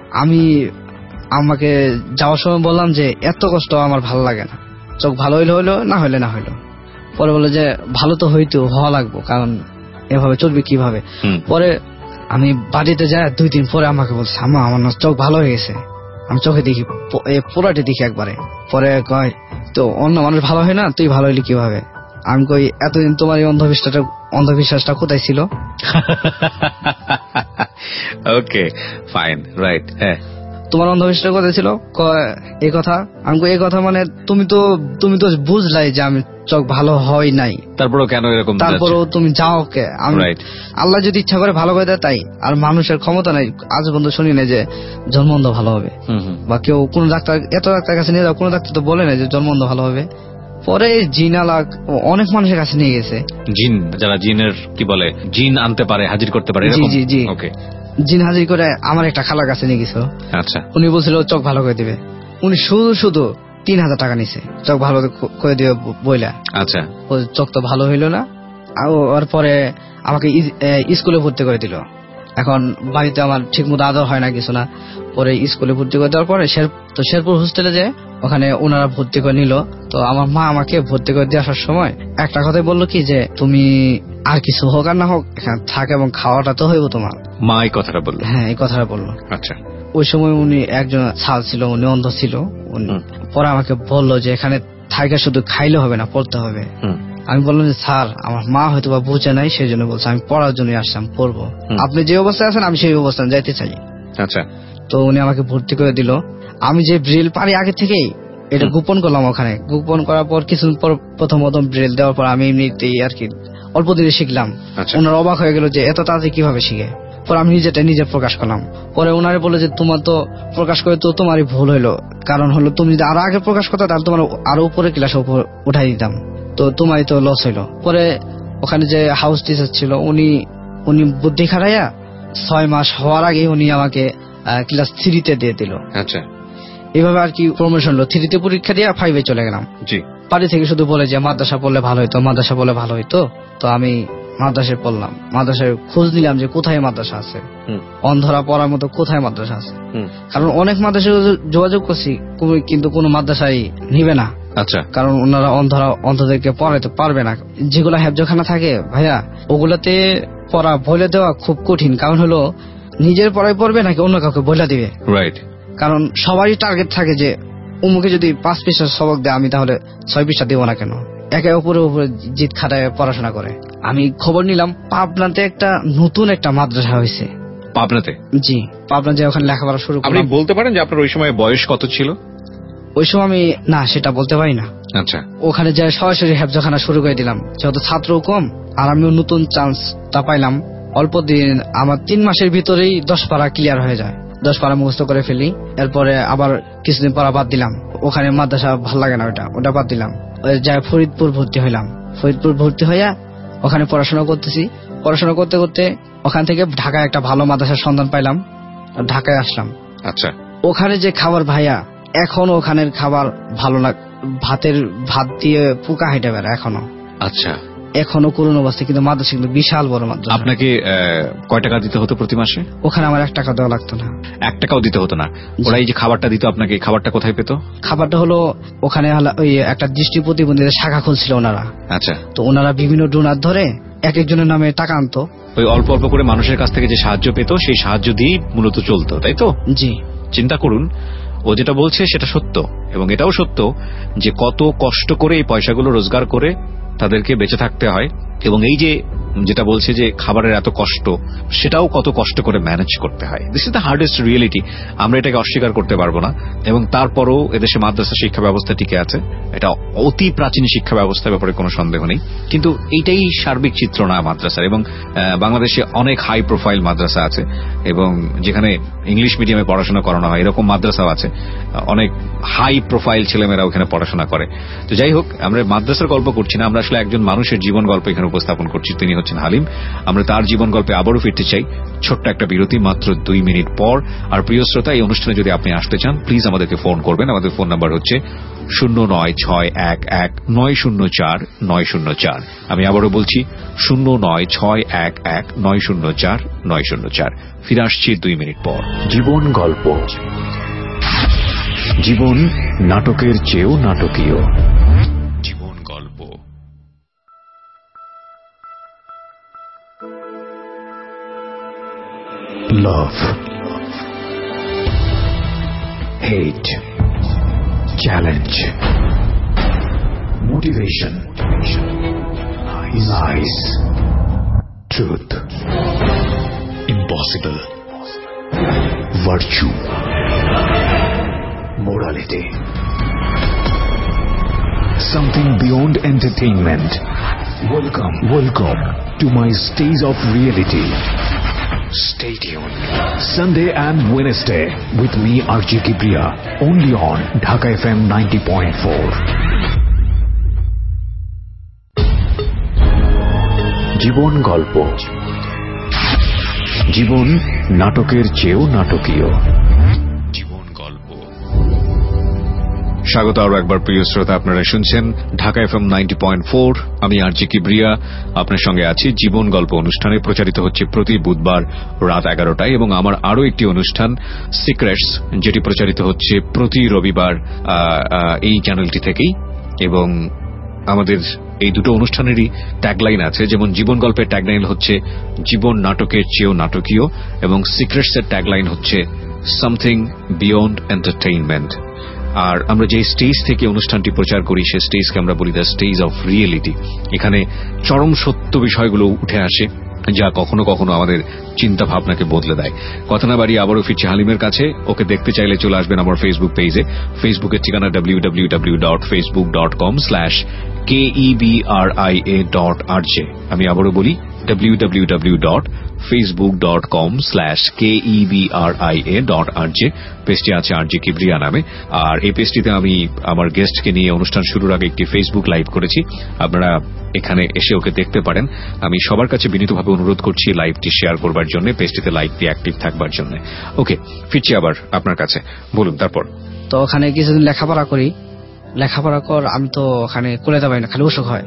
আমাকে যাওয়ার সময় বললাম যে এত কষ্ট আমার ভালো লাগে না, চোখ ভালো হইলে হইলো, না হইলে না হইলো। পরে বললো যে ভালো তো হইতো, হওয়া লাগবো, কারণ এভাবে চলবে কিভাবে। পরে আমি বাড়িতে যাই, 2 দিন পরে আমাকে বলছে আম্মা আমার চোখ ভালো হয়ে গেছে। আমি চোখে দেখি, পুরাটি দেখি একবারে। পরে কয় তো অন্য মানুষ ভালো হয় না, তুই ভালো হইলি কিভাবে? আমি কই এতদিন তোমার এই অন্ধবিশ্বাসটা কোথায় ছিল? Okay, fine, right. হ্যাঁ, তোমার অন্ধবিশ্বাস কোথায় ছিল? এই কথা। আমি কই এই কথা মানে তুমি তো বুঝলাই যে আমি চোখ ভালো হয় নাই, তারপরও কেন এরকম? তারপরও তুমি যাও কে? আল্লাহ যদি ইচ্ছা করে ভালো করে দেয় তাই, আর মানুষের ক্ষমতা নাই। আজ পর্যন্ত শুনি না যে জন্মন্ধ ভালো হবে, বা কেউ কোন ডাক্তার, এত ডাক্তার কাছে নিয়ে যাও, কোন ডাক্তার তো বলে না যে জন্মন্ধ ভালো হবে। পরে জিনালাক অনেক মানুষের কাছে নিয়ে গেছে, জিন, যারা জিনের কি বলে, জিন আনতে পারে, হাজির করতে পারে। জি জি। ওকে। জিন হাজির করে আমার একটা খালার কাছে নিয়ে গেছিল। আচ্ছা। উনি বলছিল চোখ ভালো করে দিবে। উনি শুধু 3000 টাকা নিছে চোখ ভালো করে দিবে বইলা। আচ্ছা। চোখ তো ভালো হইলো না। আর পরে আমাকে স্কুলে ভর্তি করে দিল। এখন বাড়িতে আমার ঠিক মতো আদর হয় না, কিছু না। পরে স্কুলে ভর্তি করে দেওয়ার পরে শেরপুর হোস্টেলে যে ওখানে ওনারা ভর্তি করে নিল। তো আমার মা আমাকে ভর্তি করে দিয়ে আসার সময় একটা কথাই বললো কি যে তুমি আর কিছু হোক আর না হোক এখানে থাক এবং খাওয়াটা তো হইব তোমার। মা এই কথাটা বললো? হ্যাঁ, এই কথাটা বললো। আচ্ছা। ওই সময় উনি একজন ছাল ছিল, উনি অন্ধ ছিল। পরে আমাকে বললো যে এখানে থাইকা শুধু খাইলে হবে না, পড়তে হবে। আমি বললাম যে স্যার আমার মা হয়তো বা বুঝে নাই, সেই জন্য বলছে আমি পড়ার জন্য আসলাম, পড়বো। আপনি যে অবস্থায় আছেন আমি সেই অবস্থায় যাইতে চাই। আচ্ছা। তো উনি আমাকে ভর্তি করে দিল। আমি যে ব্রেল পারি আগে থেকেই এটা গোপন করলাম ওখানে। গোপন করার পর কিছুদিন পর প্রথম ব্রেল দেওয়ার পর আমি এমনিতেই আর কি অল্প দিনে শিখলাম। ওনারা অবাক হয়ে গেল যে এত তাড়াতাড়ি কিভাবে শিখে। পরে আমি নিজে প্রকাশ করলাম। পরে ওনারে বলে যে তোমার তো প্রকাশ করে তো তোমারই ভুল হইলো, কারণ হলো তুমি যদি আরো আগে প্রকাশ করতে তাহলে তোমার আরো উপরে ক্লাসে উঠাই দিতাম, তো তোমারই তো লস হইলো। পরে ওখানে যে হাউস টিচার ছিল উনি বুদ্ধি খাটাইয়া 6 মাস হওয়ার আগে উনি আমাকে ক্লাস 3-তে দিয়ে দিল। আচ্ছা। এইভাবে আর কি প্রমোশন হলো। 3-তে পরীক্ষা দিয়ে 5-এ চলে গেলাম। জি। বাড়ি থেকে শুধু বলে যে মাদ্রাসা পড়লে ভালো হইতো, মাদ্রাসা পড়লে ভালো হইতো। তো আমি মাদ্রাসায় পড়লাম। মাদ্রাসায় খোঁজ নিলাম যে কোথায় মাদ্রাসা আছে, অন্ধরা পড়ার মতো কোথায় মাদ্রাসা আছে। কারণ অনেক মাদ্রাসায় যোগাযোগ করছি কিন্তু কোনো মাদ্রাসায় নিবে না। আচ্ছা। কারণ ওনারা অন্ধদেরকে পড়াইতে পারবে না। যেগুলো হেফজখানা থাকে ভাইয়া, ওগুলাতে পড়া বলে দেওয়া খুব কঠিন। কারণ হলো নিজের পড়াই পড়বে নাকি অন্য কাউকে বলে দিবে। রাইট। কারণ সবারই টার্গেট থাকে যে অমুকে যদি 5 পৃষ্ঠার সবক দেয় আমি তাহলে 6 পৃষ্ঠা দেবো না কেন। একে উপরে জিত খাটায় পড়াশোনা করে। আমি খবর নিলাম পাবনাতে নতুন একটা মাদ্রাসা হয়েছে। পাবনাতে? জি, পাবনা যে ওখানে লেখাপড়া শুরু করলাম। আপনি বলতে পারেন যে আপনার ওই সময় বয়স কত ছিল? ওই সময় আমি না সেটা বলতে পারি না। আচ্ছা। ওখানে যাই সরাসরি হেফজখানা শুরু করে দিলাম, যেহেতু ছাত্রও কম আর আমিও নতুন চান্সটা পাইলাম। অল্প দিন আমার 3 মাসের ভিতরেই 10 পারা ক্লিয়ার হয়ে যায়, 10 পারা মুখস্থ করে ফেলি। এরপরে আবার কিছুদিন পড়া বাদ দিলাম। ওখানে মাদ্রাসা ভালো লাগে না, ওটা বাদ দিলাম। যাই ফরিদপুর ভর্তি হইলাম। ফরিদপুর ভর্তি হইয়া ওখানে পড়াশোনা করতেছি। পড়াশোনা করতে করতে ওখান থেকে ঢাকায় একটা ভালো মাদ্রাসার সন্ধান পাইলাম, ঢাকায় আসলাম। আচ্ছা। ওখানে যে খাবার ভাইয়া, এখন ওখানের খাবার ভালো লাগ, ভাত দিয়ে পোকা হেঁটে বেড়া এখনো। আচ্ছা। এখনো করুন অবস্থা, কিন্তু মাদ্রাসা কিন্তু বিশাল বড় মাদ্রাসা। আপনাকে কয় টাকা দিতে হতো প্রতি মাসে? ওখানে আমার 1 টাকা দেওয়া লাগতো না। 1 টাকাও দিতে হতো না? ওরা এই যে খাবারটা দিত আপনাকে, খাবারটা কোথায় পেত? খাবারটা হলো ওখানে ওই একটা দৃষ্টি প্রতিবন্ধীদের শাখা খুলছিল ওনারা। আচ্ছা। তো ওনারা বিভিন্ন ডোনার ধরে এক একজনের নামে টাকা আনতো। ওই অল্প অল্প করে মানুষের কাছ থেকে যে সাহায্য পেত সেই সাহায্য দিয়েই মূলত চলতো, তাই তো? জি। চিন্তা করুন, ও যেটা বলছে সেটা সত্য, এবং এটাও সত্য যে কত কষ্ট করে এই পয়সাগুলো রোজগার করে তাদেরকে বেঁচে থাকতে হয়। এবং এই যে যেটা বলছে যে খাবারের এত কষ্ট, সেটাও কত কষ্ট করে ম্যানেজ করতে হয়। This is the hardest reality. আমরা এটাকে অস্বীকার করতে পারবো না। এবং তারপরও এদেশে মাদ্রাসা শিক্ষা ব্যবস্থা টিকে আছে। এটা অতি প্রাচীন শিক্ষা ব্যবস্থার ব্যাপারে কোনো সন্দেহ নেই, কিন্তু এইটাই সার্বিক চিত্র না মাদ্রাসার। এবং বাংলাদেশে অনেক হাই প্রোফাইল মাদ্রাসা আছে, এবং যেখানে ইংলিশ মিডিয়ামে পড়াশোনা করানো হয় এরকম মাদ্রাসাও আছে। অনেক হাই প্রোফাইল ছেলেমেয়েরা ওখানে পড়াশোনা করে। তো যাই হোক, আমরা মাদ্রাসার গল্প করছি না, আমরা আসলে একজন মানুষের জীবন গল্প এখানে উপস্থাপন করছি। তিনি হচ্ছেন হালিম। আমরা তার জীবন গল্পে আবারও ফিরতে চাই। ছোট্ট একটা বিরতি, মাত্র 2 মিনিট পর। আর প্রিয় শ্রোতা, এই অনুষ্ঠানে যদি আপনি আসতে চান প্লিজ আমাদেরকে ফোন করবেন। আমাদের ফোন নাম্বার হচ্ছে 09611904904। আমি আবারও বলছি 09611904904। ফিরে আসছি 2 মিনিট পর। জীবন গল্প, জীবন নাটকের চেয়েও নাটকীয়। জীবন গল্প। Love, hate, challenge, motivation, lies, truth, impossible, virtue, morality, something beyond entertainment. Welcome to my stage of reality. Stay tuned. Sunday and Wednesday with me RJ Kibriya, only on Dhaka FM 90.4. জীবন গল্প, জীবন নাটকের চেয়েও নাটকীয়। জীবন গল্প। স্বাগত আরো একবার প্রিয় শ্রোতা, আপনারা শুনছেন ঢাকা FM 90.4। আমি আরজি কিবরিয়া আপনার সঙ্গে আছি। জীবন গল্প অনুষ্ঠানে প্রচারিত হচ্ছে প্রতি বুধবার রাত 11টায়, এবং আমার আরো একটি অনুষ্ঠান সিক্রেটস, যেটি প্রচারিত হচ্ছে প্রতি রবিবার এই চ্যানেলটি থেকেই। এবং আমাদের এই দুটো অনুষ্ঠানেরই ট্যাগলাইন আছে, যেমন জীবন গল্পের ট্যাগলাইন হচ্ছে জীবন নাটকের চেয়েও নাটকীয়, এবং সিক্রেটস এর ট্যাগলাইন হচ্ছে সামথিং বিয়ন্ড এন্টারটেইনমেন্ট। আর আমরা যে স্টেজ থেকে অনুষ্ঠানটি প্রচার করি সে স্টেজকে আমরা বলি দ্য স্টেজ অফ রিয়েলিটি। এখানে চরম সত্য বিষয়গুলো উঠে আসে, যা কখনো কখনো আমাদের চিন্তা ভাবনাকে বদলে দেয়। কথা না বাড়িয়ে আবারও ফিরছি হালিমের কাছে। ওকে দেখতে চাইলে চলে আসবেন আমার ফেসবুক পেজে। ফেসবুকের ঠিকানা www.facebook.com/KEBRIA.RJ। আমি আবারও বলি www.facebook.com/KEBRIA.RJ। পেজটি আছে আরজি কিবরিয়া নামে। আর এই পেজটিতে আমি আমার গেস্টকে নিয়ে অনুষ্ঠান শুরুর আগে একটি ফেসবুক লাইভ করেছি, আপনারা এখানে এসে ওকে দেখতে পারেন। আমি সবার কাছে বিনীতভাবে অনুরোধ করছি লাইভটি শেয়ার করবার জন্য, পেজটিতে লাইভটি অ্যাক্টিভ থাকবার জন্য। ওকে, ফিরছি আবার আপনার কাছে, বলুন তারপর। তো ওখানে কিছুদিন লেখাপড়া করি। লেখাপড়া কর আমি তো ওখানে করে দেবাই না, খালি অসুখ হয়,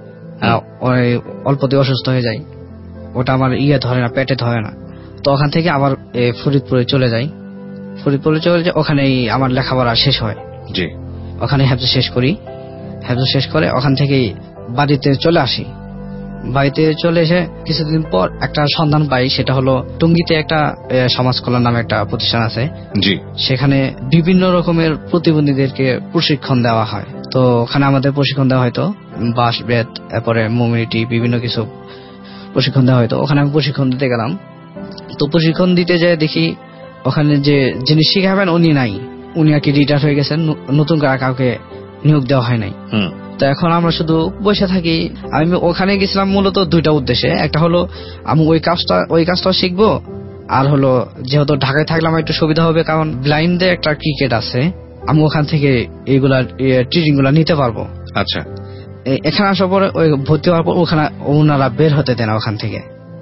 অল্পতে অসুস্থ হয়ে যায়। ওটা আমার ধরে না, পেটে ধরে না। তো ওখান থেকে আবার ফরিদপুরে চলে যাই। ফরিদপুরে চলে যাই, ওখানেই আমার লেখাপড়া শেষ হয়। জি, ওখানে হেফজ শেষ করি। হেফজ শেষ করে ওখান থেকেই বাড়িতে চলে আসি। বাড়িতে চলে এসে কিছুদিন পর একটা সন্ধান পাই, সেটা হলো টঙ্গীতে একটা সমাজ কল্যাণ নামে একটা প্রতিষ্ঠান আছে। জি, সেখানে বিভিন্ন রকমের প্রতিবন্ধীদেরকে প্রশিক্ষণ দেওয়া হয়। তো ওখানে আমাদের প্রশিক্ষণ দেওয়া হয়তো বাস বেত, এরপরে মোমিনিটি, বিভিন্ন কিছু প্রশিক্ষণ দেওয়া হয়তো। ওখানে আমি প্রশিক্ষণ দিতে গেলাম। তো প্রশিক্ষণ দিতে যেয়ে দেখি ওখানে যে যিনি শিখাবেন উনি নাই, উনি আর কি রিটায়ার হয়ে গেছেন, নতুন করে কাউকে নিয়োগ দেওয়া হয় নাই। তো এখন আমরা শুধু বসে থাকি। আমি ওখানে গেছিলাম মূলত দুইটা উদ্দেশ্যে। একটা হলো আমি ওই কাজটা শিখবো, আর হলো যেহেতু ঢাকায় থাকলে আমার একটু সুবিধা হবে, কারণ ব্লাইন্ডদের একটা ক্রিকেট আছে, আমি ওখান থেকে এইগুলা ট্রেনিং গুলা নিতে পারবো। আচ্ছা, এখানে আসার পরে ওই ভর্তি হওয়ার পর ওখানে ওনারা বের হতে দেন ওখান থেকে,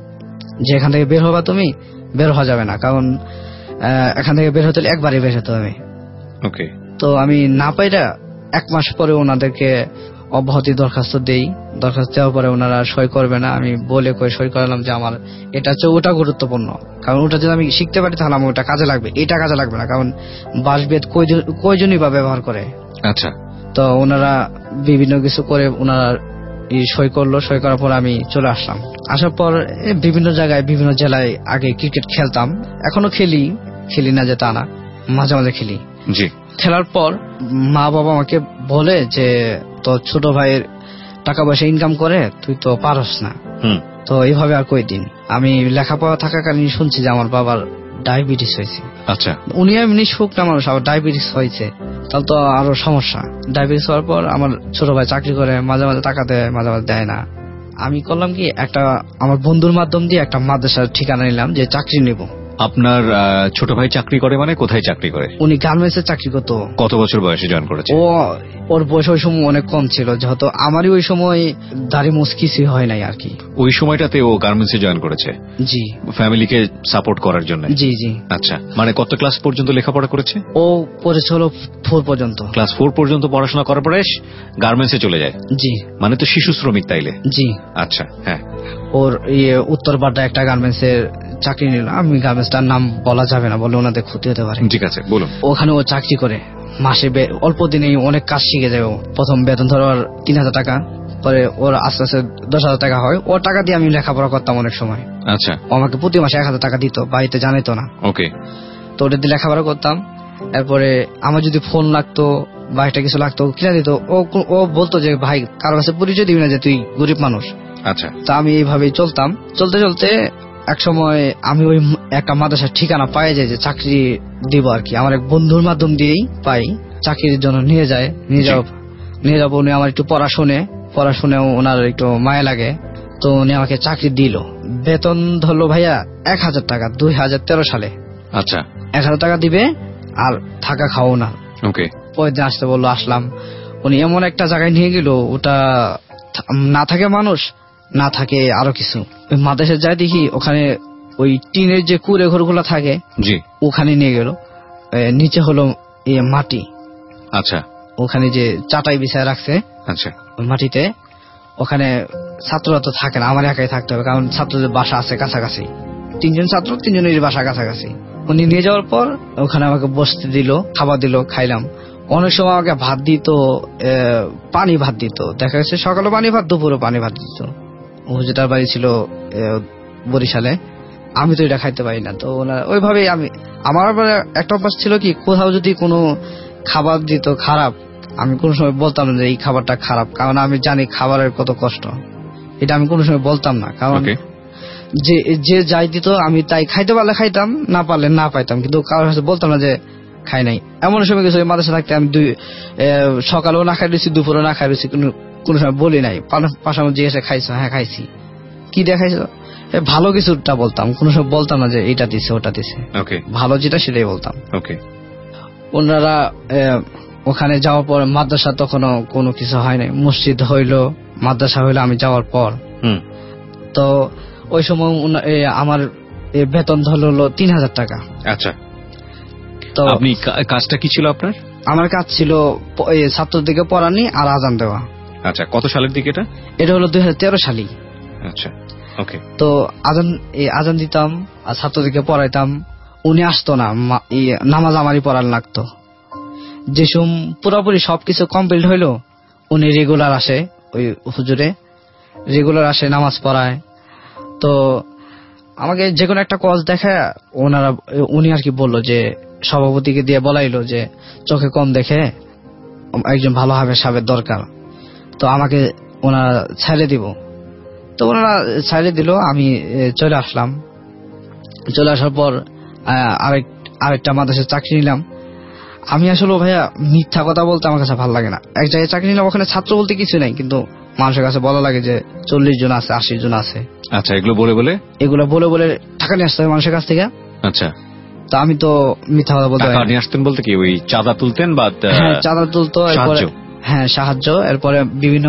যে এখান থেকে বের হবা তুমি, বের হওয়া যাবে না, কারণ এখান থেকে বের হতে একবারে বের হতে হবে। ওকে। তো আমি না পাইরা 1 মাস পরে ওনাদেরকে অব্যাহতি দরখাস্ত দেই। দরখাস্ত দেওয়ার পরে ওনারা সই করবে না। আমি বলে কই সই করালাম যে আমার এটা হচ্ছে ওটা গুরুত্বপূর্ণ, কারণ ওটা যদি আমি শিখতে পারি তাহলে আমার ওটা কাজে লাগবে, এটা কাজে লাগবে না, কারণ বাঁশবেত কয়জনই বা ব্যবহার করে। আচ্ছা। তো ওনারা বিভিন্ন কিছু করে ওনারা সই করলো। সই করার পর আমি চলে আসলাম। আসার পর বিভিন্ন জায়গায় বিভিন্ন জেলায় আগে ক্রিকেট খেলতাম, এখনো খেলি না যে তা না, মাঝে মাঝে খেলি। জি। খেলার পর মা বাবা আমাকে বলে যে তোর ছোট ভাইয়ের টাকা পয়সা ইনকাম করে, তুই তো পারস না। তো এইভাবে আর কয়দিন আমি লেখাপড়া থাকাকালীন শুনছি যে আমার বাবার ডায়াবেটিস হয়েছে। আচ্ছা। উনি এমনি শুকনা মানুষ, আবার ডায়াবেটিস হয়েছে, তাহলে তো আরো সমস্যা। ডায়াবেটিস হওয়ার পর আমার ছোট ভাই চাকরি করে, মাঝে মাঝে টাকা দেয়, মাঝে মাঝে দেয় না। আমি করলাম কি, একটা আমার বন্ধুর মাধ্যম দিয়ে একটা মাদ্রাসার ঠিকানা নিলাম যে চাকরি নেব। আপনার ছোট ভাই চাকরি করে? মানে কোথায় চাকরি করে? উনি গার্মেন্টস এ চাকরি করতো। কত বছর বয়সে জয়েন করেছে? ওর বয়স ওই সময় অনেক কম ছিল, যেহেতু আমারই ওই সময় দাড়ি মুছ কিছুই হয় নাই আর কি। ওই সময়টাতে ও গার্মেন্টস এ জয়েন করেছে? জি। ফ্যামিলিকে সাপোর্ট করার জন্য? জি জি। আচ্ছা, মানে কত ক্লাস পর্যন্ত লেখাপড়া করেছে? ও পড়েছে হলো 4 পর্যন্ত। ক্লাস 4 পর্যন্ত পড়াশোনা করার পরে গার্মেন্টস এ চলে যায়? জি। মানে তো শিশু শ্রমিক তাইলে? জি। আচ্ছা, হ্যাঁ। ওর উত্তরপাড়া একটা গার্মেন্টস এর চাকরি নিল। আমি গার্মেন্টসটার নাম বলা যাবে না, বলে ওনাদের ক্ষতি হতে পারে। ঠিক আছে, বলুন। ওখানে ও চাকরি করে, মাসে অল্প দিনেই অনেক কাজ শিখে যায়। প্রথম বেতন ধরো 3000 টাকা, পরে ওর আস্তে আস্তে 10,000 টাকা হয়। ওর টাকা দিয়ে আমি লেখাপড়া করতাম অনেক সময়। আচ্ছা। আমাকে প্রতি মাসে 1000 টাকা দিত, বাড়িতে জানাইতো না। ওকে। তো ওটা দিয়ে লেখাপড়া করতাম। এরপরে আমার যদি ফোন লাগতো বা একটা কিছু লাগতো কিনে দিত। ও বলতো যে ভাই কারো কাছে পরিচয় দিবি না যে তুই গরিব মানুষ। আচ্ছা। তা আমি এইভাবেই চলতাম। চলতে চলতে এক সময় আমি ওই একটা মাদ্রাসার ঠিকানা পাই যায় যে চাকরি দিব আর কি, আমার এক বন্ধুর মাধ্যম দিয়েই পাই। চাকরির জন্য নিয়ে যাবো। উনি আমার একটু পড়াশুনেও ওনার একটু মায়া লাগে, তো উনি আমাকে চাকরি দিল। বেতন ধরলো ভাইয়া 1000 টাকা 2013 সালে। আচ্ছা। 1000 টাকা দিবে আর থাকা খাও না। ওকে। পরের দিন আসতে বললো, আসলাম। উনি এমন একটা জায়গায় নিয়ে গেল, ওটা না থাকে মানুষ, না থাকে আরো কিছু। ওই মাদ্রাসায় যাই দেখি ওখানে ওই টিনের যে কুড়ে ঘরগুলো থাকে, জি, ওখানে নিয়ে গেল। নিচে হলো মাটি। আচ্ছা। ওখানে যে চাটাই বিছায় রাখছে আচ্ছা ওই মাটিতে, ওখানে ছাত্ররা তো থাকে না, আমার একাই থাকতে হবে, কারণ ছাত্রদের বাসা আছে কাছাকাছি, 3 জন ছাত্র 3 জনের বাসা কাছাকাছি। উনি নিয়ে যাওয়ার পর ওখানে আমাকে বসতে দিল, খাবার দিল, খাইলাম। অনেক সময় আমাকে ভাত দিত, পানি ভাত দিত, দেখা গেছে সকালে পানি ভাত, দুপুরে পানি ভাত দিত। হুজুরটার বাড়ি ছিল বরিশালে, আমি তো এটা খাইতে পারি না, তো ওনার ওইভাবেই আমার একটা অভ্যাস ছিল কি, কোথাও যদি কোনো খাবার দিত খারাপ, আমি কোনো সময় বলতাম না যে এই খাবারটা খারাপ, কারণ আমি জানি খাবারের কত কষ্ট, এটা আমি কোনো সময় বলতাম না। কারণ যে যাই দিত আমি তাই খাইতে পারলে খাইতাম, না পারলে না পাইতাম, কিন্তু কারোর কাছে বলতাম না যে খাই নাই। এমন সময় কিছু মাদ্রাসা থাকতে আমি সকালেও না খাই রয়েছি, দুপুরেও না খাই রয়েছি, কোনো সময় বলি নাই। পাশাপাশি জিজ্ঞাসা খাইছো, হ্যাঁ খাইছি, কি দেখাইছো, ভালো কিছুটা বলতাম, কোনো সময় বলতাম না যে এটা দিছে ওটা দিছে, ভালো যেটা সেটাই বলতাম। ওনারা ওখানে যাওয়ার পর মাদ্রাসা তখনও কোনো কিছু হয় নাই, মসজিদ হইলো, মাদ্রাসা হইলো আমি যাওয়ার পর। তো ওই সময় আমার বেতন হলো 3000 টাকা। আচ্ছা, তো আপনি কাজটা কি ছিল আপনার? আমার কাজ ছিল ছাত্রদেরকে পড়ানি আর আজান দেওয়া। আচ্ছা, কত সালের দিকে এটা? এটা হলো 2013 সালে। আচ্ছা, ওকে। তো আজান দিতাম আর ছাত্রদেরকে পড়াইতাম। উনি আসতো না, নামাজ আমারই পড়ার লাগতো। যেসব পুরোপুরি সবকিছু কমপ্লিট হইলো, উনি রেগুলার আসে, ওই হুজুরে রেগুলার আসে, নামাজ পড়ায়। তো আমাকে যে কোনো একটা কজ দেখায় উনি আর কি বললো যে, সভাপতিকে দিয়ে বলাইলো যে চোখে কম দেখে একজন ভালো হাফেজ সাহেবের দরকার, তো আমাকে ওনারা ছেড়ে দিব। তো ওনারা ছেড়ে দিল, আমি চলে আসলাম। চলে আসার পর আরেকটা মাদ্রাসায় চাকরি নিলাম। আমি আসলে ভাইয়া মিথ্যা কথা বলতে আমার কাছে ভালো লাগে না। এক জায়গায় চাকরি নিলাম, ওখানে ছাত্র বলতে কিছু নাই, কিন্তু মানুষের কাছে বলা লাগে যে 40 জন আছে, 80 জন আছে। আচ্ছা, এগুলো বলে টাকা নিয়ে আসতে হবে মানুষের কাছ থেকে। আচ্ছা, তো আমি তো মিথ্যা কথা বলতে নিয়ে আসতেন বলতে কি, ওই চাঁদা তুলতেন? বা চাঁদা তুলতো, হ্যাঁ সাহায্য। এরপরে বিভিন্ন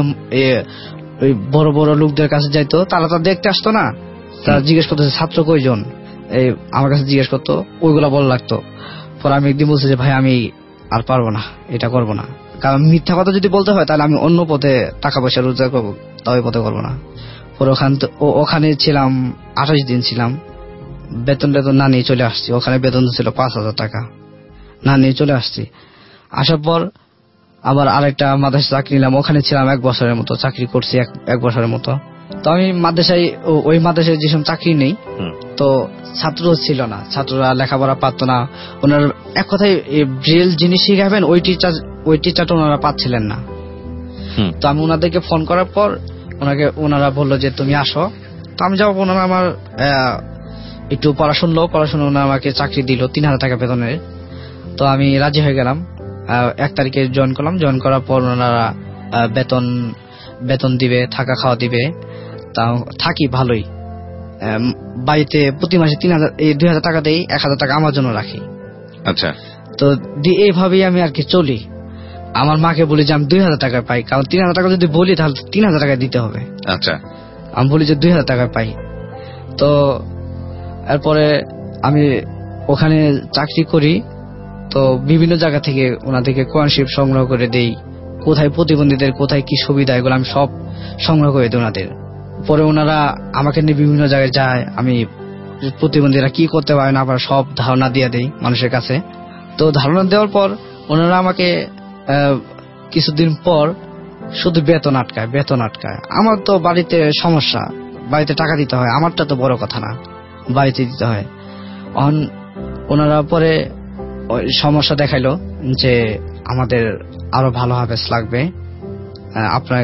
বড় বড় লোকদের কাছে যাইতো, তারা তো দেখতে আসতো না, তারা জিজ্ঞেস করতো ছাত্র কয়জন, আমার কাছে জিজ্ঞেস করতো, ওইগুলা বলা লাগতো। পরে আমি একদিন বলছি যে ভাই আমি আর পারবো না, এটা করবো না, কারণ মিথ্যা কথা যদি বলতে হয় তাহলে আমি অন্য পথে টাকা পয়সা রোজগার করবো, তাও ওই পথে করবো না। পরে ওখানে ছিলাম 28 দিন ছিলাম, বেতন না নিয়ে চলে আসছি। ওখানে বেতন ছিল 5000 টাকা, না নিয়ে চলে আসছি। আসার পর আবার আরেকটা মাদ্রাসায় চাকরি নিলাম, ওখানে ছিলাম 1 বছরের মতো, চাকরি করছি 1 বছরের মতো। তো আমি ওই মাদ্রাসায় যেসব চাকরি নেই, তো ছাত্র ছিল না, ছাত্ররা লেখাপড়া পারতো না। ওনার এক কথায় ব্রেল জিনিস শিখাবেন, ওই টিচারটা ওনারা পাচ্ছিলেন না। তো আমি ওনাদেরকে ফোন করার পর ওনারা বললো যে তুমি আসো। তো আমি যাবো, ওনারা আমার একটু পড়াশোনা ওনারা আমাকে চাকরি দিল 3000 টাকা বেতনের। তো আমি রাজি হয়ে গেলাম। 1 তারিখে জয়েন করলাম। জয়েন করার পর ওনারা বেতন দিবে, থাকা খাওয়া দিবে। তা থাকি ভালোই। বাড়িতে প্রতি মাসে 2000 টাকা দেই, 1000 টাকা আমার জন্য রাখি। আচ্ছা, তো এইভাবেই আমি আর কি চলি। আমার মাকে বলি যে আমি 2000 টাকা পাই, কারণ 3000 টাকা যদি বলি তাহলে 3000 টাকা দিতে হবে। আচ্ছা, আমি বলি যে 2000 টাকা পাই। তো এরপরে আমি ওখানে চাকরি করি। তো বিভিন্ন জায়গা থেকে ওনাদেরকে কোরআন শরীফ সংগ্রহ করে দেই, কোথায় প্রতিবন্ধীদের কোথায় কি সুবিধা, এগুলো আমি সব সংগ্রহ করে দিই ওনাদের। পরে ওনারা আমাকে নিয়ে বিভিন্ন জায়গায় যায়, আমি প্রতিবন্ধীরা কি করতে পারে না পারে সব ধারণা দিয়ে দেই মানুষের কাছে। তো ধারণা দেওয়ার পর ওনারা আমাকে কিছুদিন পর শুধু বেতন আটকায়। আমার তো বাড়িতে সমস্যা, বাড়িতে টাকা দিতে হয়, আমারটা তো বড় কথা না, বাড়িতে দিতে হয়। ওনারা পরে সমস্যা দেখাইলো যে আমাদের আরো ভালো হাফেজ লাগবে, আপনার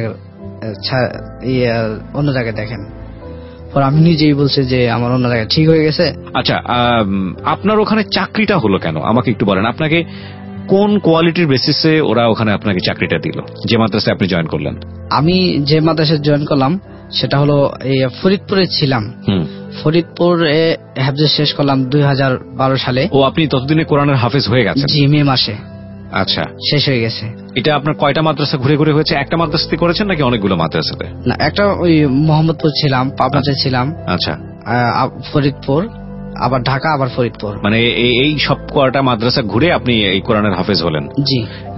অন্য জায়গায় দেখেন। পরে আমি নিজেই বলছি যে আমার অন্য জায়গায় ঠিক হয়ে গেছে। আচ্ছা, আপনার ওখানে চাকরিটা হলো কেন আমাকে একটু বলেন। আপনাকে কোন কোয়ালিটির বেসিসে ওরা ওখানে আপনাকে চাকরিটা দিল, যে মাদ্রাসায় আপনি জয়েন করলেন? আমি যে মাদ্রাসায় জয়েন করলাম সেটা হলো ফরিদপুরে ছিলাম। ফরিদপুরে হাফেজ শেষ করলাম 2012 সালে। ও, আপনি ততদিনে কোরআনের হাফেজ হয়ে গেছেন? জি, মে মাসে। আচ্ছা, শেষ হয়ে গেছে। এটা আপনার কয়টা মাদ্রাসা ঘুরে ঘুরে হয়েছে? একটা মাদ্রাসাতে করেছেন নাকি অনেকগুলো মাদ্রাসাতে? না, একটা ওই মোহাম্মদপুর ছিলাম, পাবনাতে ছিলাম। আচ্ছা, ফরিদপুর, আবার ঢাকা, আবার ফরিদপুর, মানে এই সব কয়টা মাদ্রাসা ঘুরে আপনি এই কোরআনের হাফেজ হলেন? জি।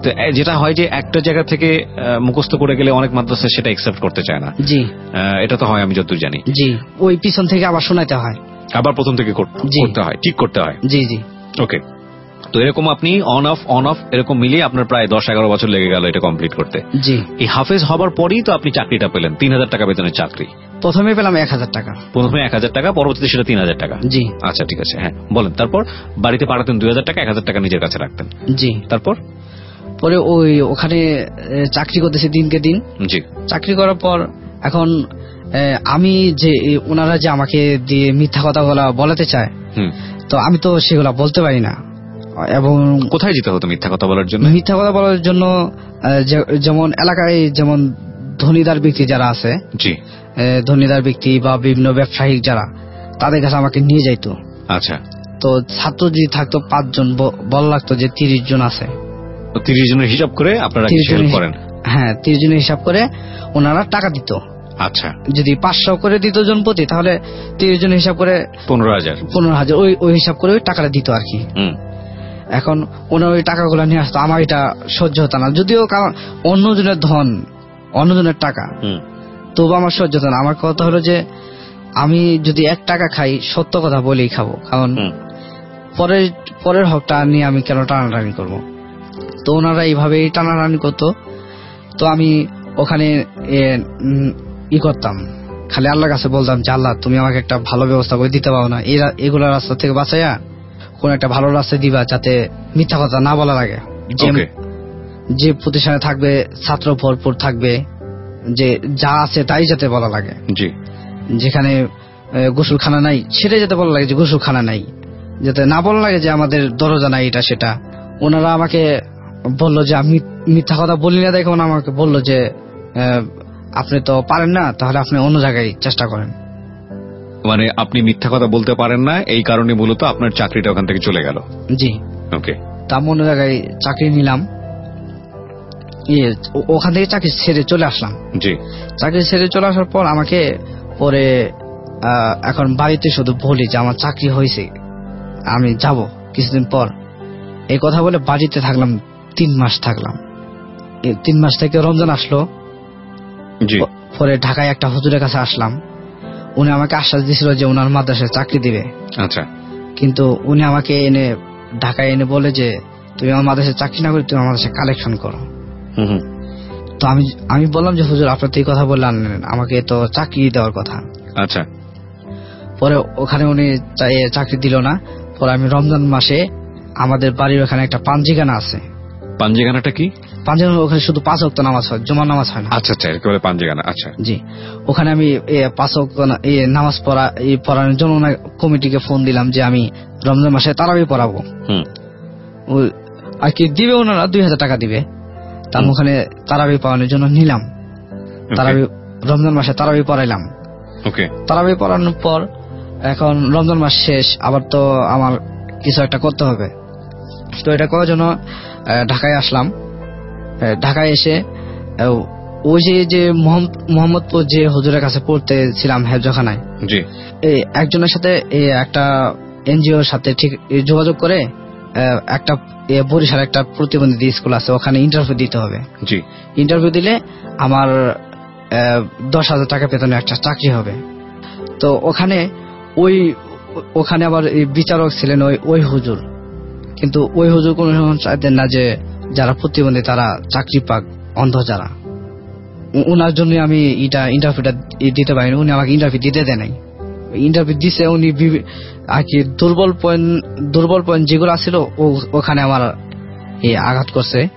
তো যেটা হয় যে একটা জায়গা থেকে মুখস্থ করে গেলে অনেক মাদ্রাসা সেটা অ্যাকসেপ্ট করতে চায় না। জি, এটা তো হয় আমি যতদূর জানি। জি, ওই পিছন থেকে আবার শোনাতে হয়, আবার প্রথম থেকে করতে হয়, ঠিক করতে হয়। জি জি। ওকে, তো এরকম আপনি অন অফ এরকম মিলিয়ে আপনার প্রায় 10-11 বছর লেগে গেল এটা কমপ্লিট করতে। জি। এই হাফেজ হবার পরেই তো আপনি চাকরিটা পেলেন, 3000 টাকা বেতনের চাকরি। প্রথমে পেলাম 1000 টাকা, প্রথমে 1000 টাকা, পরবর্তীতে সেটা 3000 টাকা। জি। আচ্ছা ঠিক আছে, হ্যাঁ বলেন। তারপর বাড়িতে পাঠাতেন 2000 টাকা, 1000 টাকা নিজের কাছে রাখতেন। জি। তারপর পরে ওখানে চাকরি করতেছি দিনকে দিন। জি। চাকরি করার পর এখন আমি যে ওনারা যে আমাকে দিয়ে মিথ্যা কথাগুলা বলাতে চায়, তো আমি তো সেগুলা বলতে পারি না। এবং কোথায় যেতে হতো মিথ্যা কথা বলার জন্য? মিথ্যা কথা বলার জন্য যেমন এলাকায় যেমন ধনীদার ব্যক্তি যারা আছে, জি, ধনীদার ব্যক্তি বা বিভিন্ন ব্যবসায়িক যারা, তাদের কাছে আমাকে নিয়ে যাইতো। আচ্ছা। তো ছাত্র যদি থাকতো 5 জন, বলা লাগতো যে 30 জন আছে। 30 জনের হিসাব করে আপনারা হেল্প করেন? হ্যাঁ, 30 জনের হিসাব করে ওনারা টাকা দিত। আচ্ছা। যদি 500 করে দিত জন প্রতি, তাহলে 30 জনের হিসাব করে 15,000 ওই হিসাব করে ওই টাকাটা দিত আর কি। এখন ওনার ওই টাকাগুলো নিয়ে আসতো, আমার এটা সহ্য হতো না। যদিও কারণ অন্যজনের ধন, অন্যজনের টাকা, তবু আমার সহ্য হতো না। আমার কথা হলো যে আমি যদি 1 টাকা খাই, সত্য কথা বলেই খাবো, কারণ পরের হকটা নিয়ে আমি কেন টানাটানি করবো। তো ওনারা এইভাবেই টানাটানি করতো। তো আমি ওখানে করতাম, খালি আল্লাহর কাছে বলতাম যে আল্লাহ তুমি আমাকে একটা ভালো ব্যবস্থা করে দিতে পারো না, এগুলো রাস্তা থেকে বাঁচাইয়া কোন একটা ভালো রাস্তা দিবা, যাতে মিথ্যা কথা না বলা লাগে। যে প্রতিষ্ঠানে থাকবে ছাত্র ভরপুর থাকবে, যে যা আছে তাই যাতে বলা লাগে। যেখানে গোসলখানা নাই সেটাই যাতে বলা লাগে যে গোসলখানা নাই, যাতে না বলা লাগে যে আমাদের দরজা নাই এটা সেটা। ওনারা আমাকে বললো যে আমি মিথ্যা কথা বলি না, দেখুন আমাকে বললো যে আপনি তো পারেন না, তাহলে আপনি অন্য জায়গায় চেষ্টা করেন। মানে আপনি মিথ্যা কথা বলতে পারেন না, এই কারণে মূলত আপনার চাকরিটা ওখান থেকে চলে গেল? জি। ওকে। তা অন্য জায়গায় চাকরি নিলাম, ওখান থেকে চাকরি ছেড়ে চলে আসলাম। জি। চাকরি ছেড়ে চলে আসার পর আমাকে পরে এখন বাড়িতে শুধু বলি যে আমার চাকরি হয়েছে, আমি যাব কিছুদিন পর। এই কথা বলে বাড়িতে থাকলাম, 3 মাস থাকলাম। 3 মাস থেকে রমজান আসলো। পরে ঢাকায় একটা হুজুরের কাছে আসলাম। উনি আমাকে আশ্বাস দিয়েছিল যে ওনার মাদ্রাসায় চাকরি দিবে। আচ্ছা। কিন্তু উনি আমাকে এনে ঢাকায় এনে বলে যে তুমি আমার মাদ্রাসায় চাকরি না করে তুমি আমার মাদ্রাসায় কালেকশন করো। তো আমি বললাম যে হুজুর আপনার তো এই কথা বললেন, আমাকে তো চাকরি দেওয়ার কথা। আচ্ছা। পরে ওখানে উনি চাকরি দিল না। পরে আমি রমজান মাসে আমাদের বাড়ির ওখানে একটা পাঞ্জিখানা আছে। পাঞ্জিখানাটা কি? পাঞ্জিখানা ওখানে শুধু 5 ওয়াক্ত নামাজ হয়, জুমার নামাজ হয় না। আচ্ছা আচ্ছা, একেবারে পাঞ্জিখানা। আচ্ছা। জি। ওখানে আমি 5 ওয়াক্ত নামাজ পড়ানোর জন্য কমিটিকে ফোন দিলাম যে আমি রমজান মাসে তারাবি পড়াবো। আর কি দিবে ওনারা 2000 টাকা দিবে। তা আমি ওখানে তারাবি পড়ানোর জন্য নিলাম। রমজান মাসে তারাবি পড়াইলাম। ওকে। তারাবি পড়ানোর পর এখন রমজান মাস শেষ, আবার তো আমার কিছু একটা করতে হবে। তো এটা করার জন্য ঢাকায় আসলাম। ঢাকায় এসে ওই যে মোহাম্মদপুর যে হুজুরের কাছে পড়তে ছিলাম হেফজখানায়, একজনের সাথে একটা এনজিওর সাথে ঠিক যোগাযোগ করে একটা বরিশাল একটা প্রতিবন্ধী স্কুল আছে, ওখানে ইন্টারভিউ দিতে হবে। ইন্টারভিউ দিলে আমার 10,000 টাকা বেতনে একটা চাকরি হবে। তো ওখানে আবার বিচারক ছিলেন ওই হুজুর, কিন্তু ওই হুজুর কোন সময় চাইতেন না যে যারা প্রতিবন্ধী তারা চাকরি পাক, অন্ধ যারা। উনার জন্য আমি ইন্টারভিউটা দিতে পারিনি, উনি আমাকে ইন্টারভিউ দিতে দেয় নাই। ইন্টারভিউ দিছে উনি আর কি দুর্বল পয়েন্ট যেগুলো ছিল ওখানে আমার আঘাত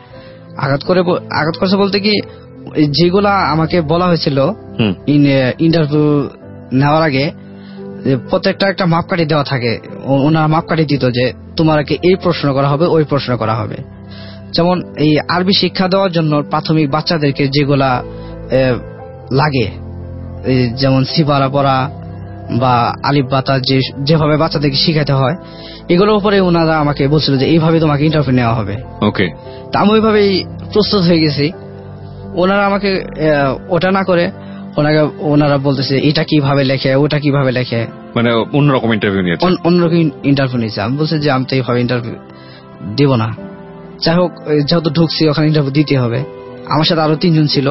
করছে বলতে কি যেগুলা আমাকে বলা হয়েছিল ইন্টারভিউ নেওয়ার আগে, প্রত্যেকটা একটা মাপকাঠি দেওয়া থাকে। ওনারা মাপকাঠি দিত যে তোমাকে এই প্রশ্ন করা হবে, ওই প্রশ্ন করা হবে। যেমন এই আরবি শিক্ষা দেওয়ার জন্য প্রাথমিক বাচ্চাদেরকে যেগুলা লাগে, যেমন সিবারা পড়া বা আলিফ বাতা যেভাবে বাচ্চাদেরকে শিখাতে হয়, এগুলোর উপরে ওনারা আমাকে বলছিল যে এইভাবে তোমাকে ইন্টারভিউ নেওয়া হবে। ওকে। তা আমি ওইভাবেই প্রস্তুত হয়ে গেছি। ওনারা আমাকে ওটা না করে ওনারা বলতেছে এটা কিভাবে লেখে, ওটা কিভাবে লেখে, মানে অন্যরকম ইন্টারভিউ নিয়েছে। আমি বলছি যে আমি তো এইভাবে ইন্টারভিউ দিব না। যাই হোক, যেহেতু ঢুকছি ওখানে ইন্টারভিউ দিতে হবে। আমার সাথে আরো 3 জন ছিল,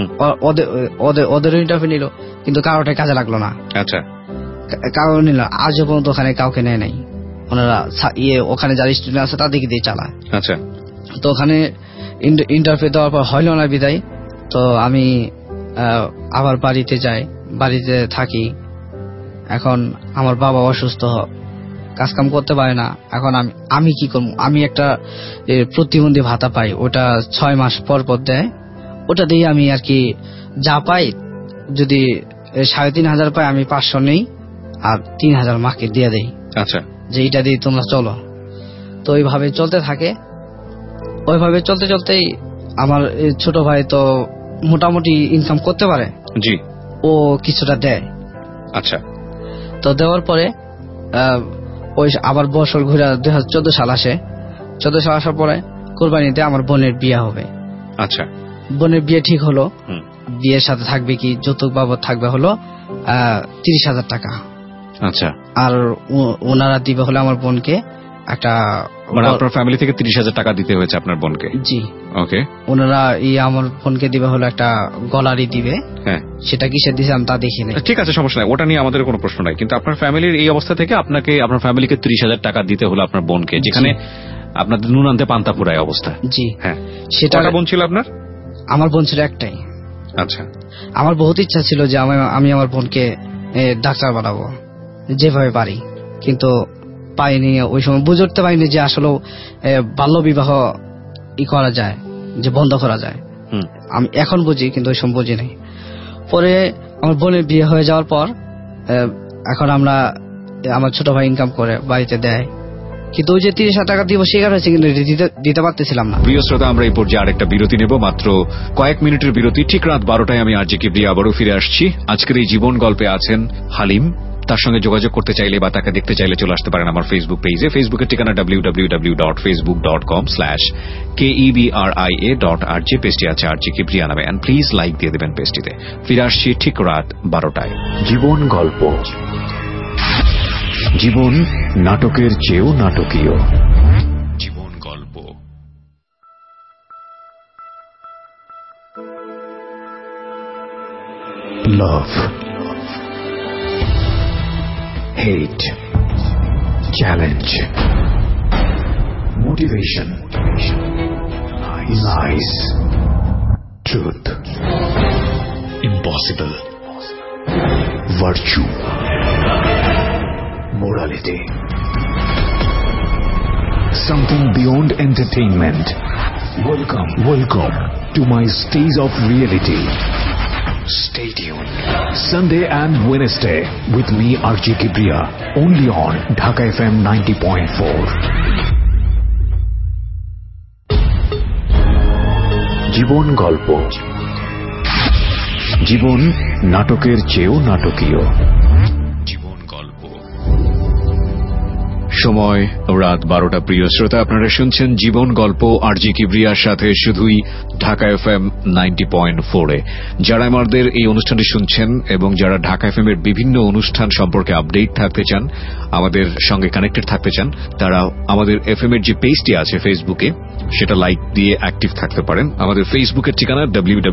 ওদের ইন্টারভিউ নিল, কিন্তু কারোটাই কাজে লাগলো না। আচ্ছা, কারো নিল, আজ পর্যন্ত ওখানে কাউকে নেয় নাই। ওনারা ওখানে যারা স্টুডেন্ট আছে তাদেরকে দিয়ে চালায়। আচ্ছা, তো ওখানে ইন্টারভিউ দেওয়ার পর হইল না বিদায়। তো আমি আবার বাড়িতে যাই, বাড়িতে থাকি। এখন আমার বাবা অসুস্থ, কাজকাম করতে পারে না। এখন আমি কি করবো? আমি একটা প্রতিবন্ধী ভাতা পাই, ওটা 6 মাস পর পর দেয়। ওটা দিয়ে আমি আর কি যা পাই, যদি 3,500 পাই আমি 500 নেই, আর 3,000 মাকে দিয়ে দেই। আচ্ছা, যে এটা দিয়ে তোমরা চলো। তো ওইভাবে চলতে থাকে। ওইভাবে চলতে চলতেই আমার ছোট ভাই তো মোটামুটি ইনকাম করতে পারে, জি, ও কিছুটা দেয়। আচ্ছা, তো দেওয়ার পরে ওই আবার বছর ঘুরে 2014 সাল আসে। 14 সাল আসার পরে কোরবানিতে আমার বোনের বিয়ে হবে। আচ্ছা, বোনের বিয়ে ঠিক হলো। বিয়ের সাথে থাকবে কি যৌতুক বাবদ থাকবে হলো 30,000 টাকা। আচ্ছা, আর ওনারা দিবে হলো আমার বোনকে একটা, মানে আপনার ফ্যামিলি থেকে 30,000 টাকা দিতে হয়েছে আপনার বোনকে? জি, ওকে। ওনারা আমার বোনকে দিবে হলো একটা গলারি দিবে। হ্যাঁ, সেটা কিসের দিছে আমি তা দেখিনি। ঠিক আছে, সমস্যা নাই, ওটা নিয়ে আমাদের কোনো প্রশ্ন নাই। কিন্তু আপনার ফ্যামিলির এই অবস্থা থেকে আপনার ফ্যামিলিকে 30,000 টাকা দিতে হলো আপনার বোনকে, যেখানে আপনাদের নুন আনতে পান্তা ফুরায় অবস্থা। জি, হ্যাঁ। সেটা বোন ছিল আপনার? আমার বোন ছিল একটাই। আচ্ছা। আমার বহুত ইচ্ছা ছিল যে আমি আমার বোনকে ডাক্তার বানাবো যেভাবে পারি, কিন্তু পাইনি। ওই সময় বুঝে উঠতে পারিনি যে আসলে বাল্য বিবাহ করা যায়, যে বন্ধ করা যায়। আমি এখন বুঝি, কিন্তু ওই সময় বুঝি নাই। পরে আমার বোনের বিয়ে হয়ে যাওয়ার পর এখন আমার ছোট ভাই ইনকাম করে বাড়িতে দেয়, কিন্তু ওই যে 30,000 টাকা দিব শিকার হয়েছে, কিন্তু দিতে পারতেছিলাম না। প্রিয় শ্রোতা, আমরা এই পর্যায়ে আরেকটা বিরতি নেব, মাত্র কয়েক মিনিটের বিরতি। ঠিক রাত 12টায় আমি আরজে কিবরিয়া আবারও ফিরে আসছি। আজকের এই জীবন গল্পে আছেন হালিম। তার সঙ্গে যোগাযোগ করতে চাইলে বা তাকে দেখতে চাইলে চলে আসতে পারেন আমার ফেসবুক পেজে। ফেসবুকের ঠিকানা www.facebook.com/KEBRIA.RJ। পেজটি আছে আরজে কিবরিয়া নামে, এন্ড প্লিজ লাইক দিয়ে দেবেন পেজটিতে। ফিরে আসছি ঠিক রাত 12টায়। জীবন গল্প। জীবন নাটকের চেয়েও নাটকীয়। জীবন গল্প। লাভ, hate, challenge, motivation, lies, truth, impossible, virtue, morality, something beyond entertainment. Welcome to my stage of reality. Stay tuned. Sunday and Wednesday with me RJ Kibriya, only on Dhaka FM 90.4. জীবন গল্প। জীবন নাটকের চেয়েও নাটকীয়। জীবন গল্প। সময় রাত 12টা। প্রিয় শ্রোতা, আপনারা শুনছেন জীবন গল্প আরজে কিবরিয়ার সাথে, শুধুই ঢাকা এফএম 90.4-এ। যারা আমাদের এই অনুষ্ঠানটি শুনছেন এবং যারা ঢাকা এফএম এর বিভিন্ন অনুষ্ঠান সম্পর্কে আপডেট থাকতে চান, আমাদের সঙ্গে কানেক্টেড থাকতে চান, তারা আমাদের এফএম এর যে পেজটি আছে ফেসবুকে, সেটা লাইক দিয়ে অ্যাক্টিভ থাকতে পারেন। আমাদের ফেসবুকের ঠিকানা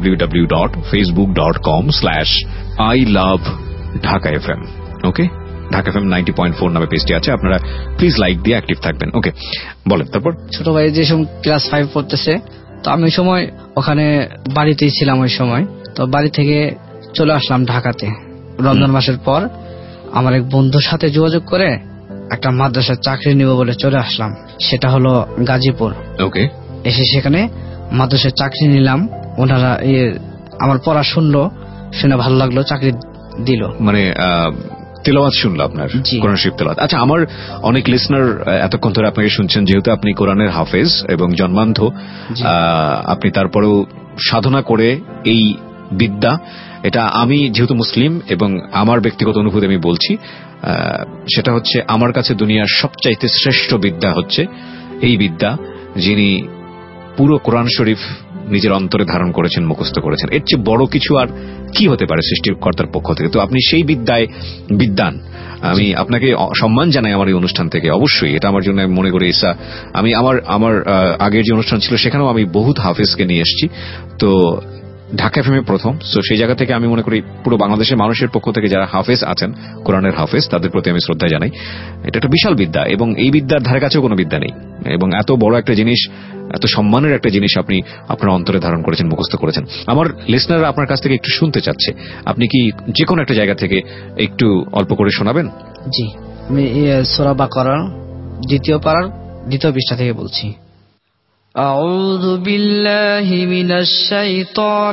www.facebook.com/ILoveDhakaFM। ওকে, ঢাকা এফএম 90.4 নামে পেজটি আছে, আপনারা প্লিজ লাইক দিয়ে অ্যাক্টিভ থাকবেন। ওকে, বলেন তারপর। ছোট ভাই যে সময় ক্লাস 5 পড়তেছে, তো আমি ওই সময় ওখানে বাড়িতেই ছিলাম। ওই সময় তো বাড়ি থেকে চলে আসলাম ঢাকাতে। রমজান মাসের পর আমার এক বন্ধুর সাথে যোগাযোগ করে একটা মাদ্রাসার চাকরি নিব বলে চলে আসলাম। সেটা হলো গাজীপুর। ওকে, এসে সেখানে মাদ্রাসার চাকরি নিলাম। ওনারা আমার পড়া শুনলো, শুনে ভালো লাগলো, চাকরি দিল। মানে তেলাওয়াত শুনলো আপনার, কোরআন শরীফ তেলাওয়াত। আচ্ছা, আমার অনেক লিসনার এতক্ষণ ধরে আপনাকে শুনছেন, যেহেতু আপনি কোরআনের হাফেজ এবং জন্মান্ধ, আপনি তারপরেও সাধনা করে এই বিদ্যা, এটা আমি যেহেতু মুসলিম এবং আমার ব্যক্তিগত অনুভূতি আমি বলছি, সেটা হচ্ছে আমার কাছে দুনিয়ার সবচাইতে শ্রেষ্ঠ বিদ্যা হচ্ছে এই বিদ্যা, যিনি পুরো কোরআন শরীফ নিজের অন্তরে ধারণ করেছেন, মুখস্থ করেছেন। এর চেয়ে বড় কিছু আর কি হতে পারে সৃষ্টিকর্তার পক্ষ থেকে? তো আপনি সেই বিদ্যায় বিদ্বান। আমি আপনাকে সম্মান জানাই আমার এই অনুষ্ঠান থেকে। অবশ্যই এটা আমার জন্য মনে করি ঈসা, আমি আমার আগের যে অনুষ্ঠান ছিল সেখানেও আমি বহুত হাফেজকে নিয়ে এসেছি। তো ঢাকা এফএমএ প্রথম, সো সেই জায়গা থেকে আমি মনে করি পুরো বাংলাদেশের মানুষের পক্ষ থেকে যারা হাফেজ আছেন, কোরআনের হাফেজ, তাদের প্রতি আমি শ্রদ্ধা জানাই। এটা একটা বিশাল বিদ্যা, এবং এই বিদ্যার ধারে কাছেও কোনো বিদ্যা নেই, এবং এত বড় একটা জিনিস, এত সম্মানের একটা জিনিস আপনি আপনার অন্তরে ধারণ করেছেন, মুখস্থ করেছেন। আমার লিসনাররা আপনার কাছ থেকে একটু শুনতে চাচ্ছে, আপনি কি যে কোনো একটা জায়গা থেকে একটু অল্প করে শোনাবেন? জি, আমি সূরা বাকারার 2য় পারার 2য় পৃষ্ঠা থেকে বলছি। أعوذ بالله من الشيطان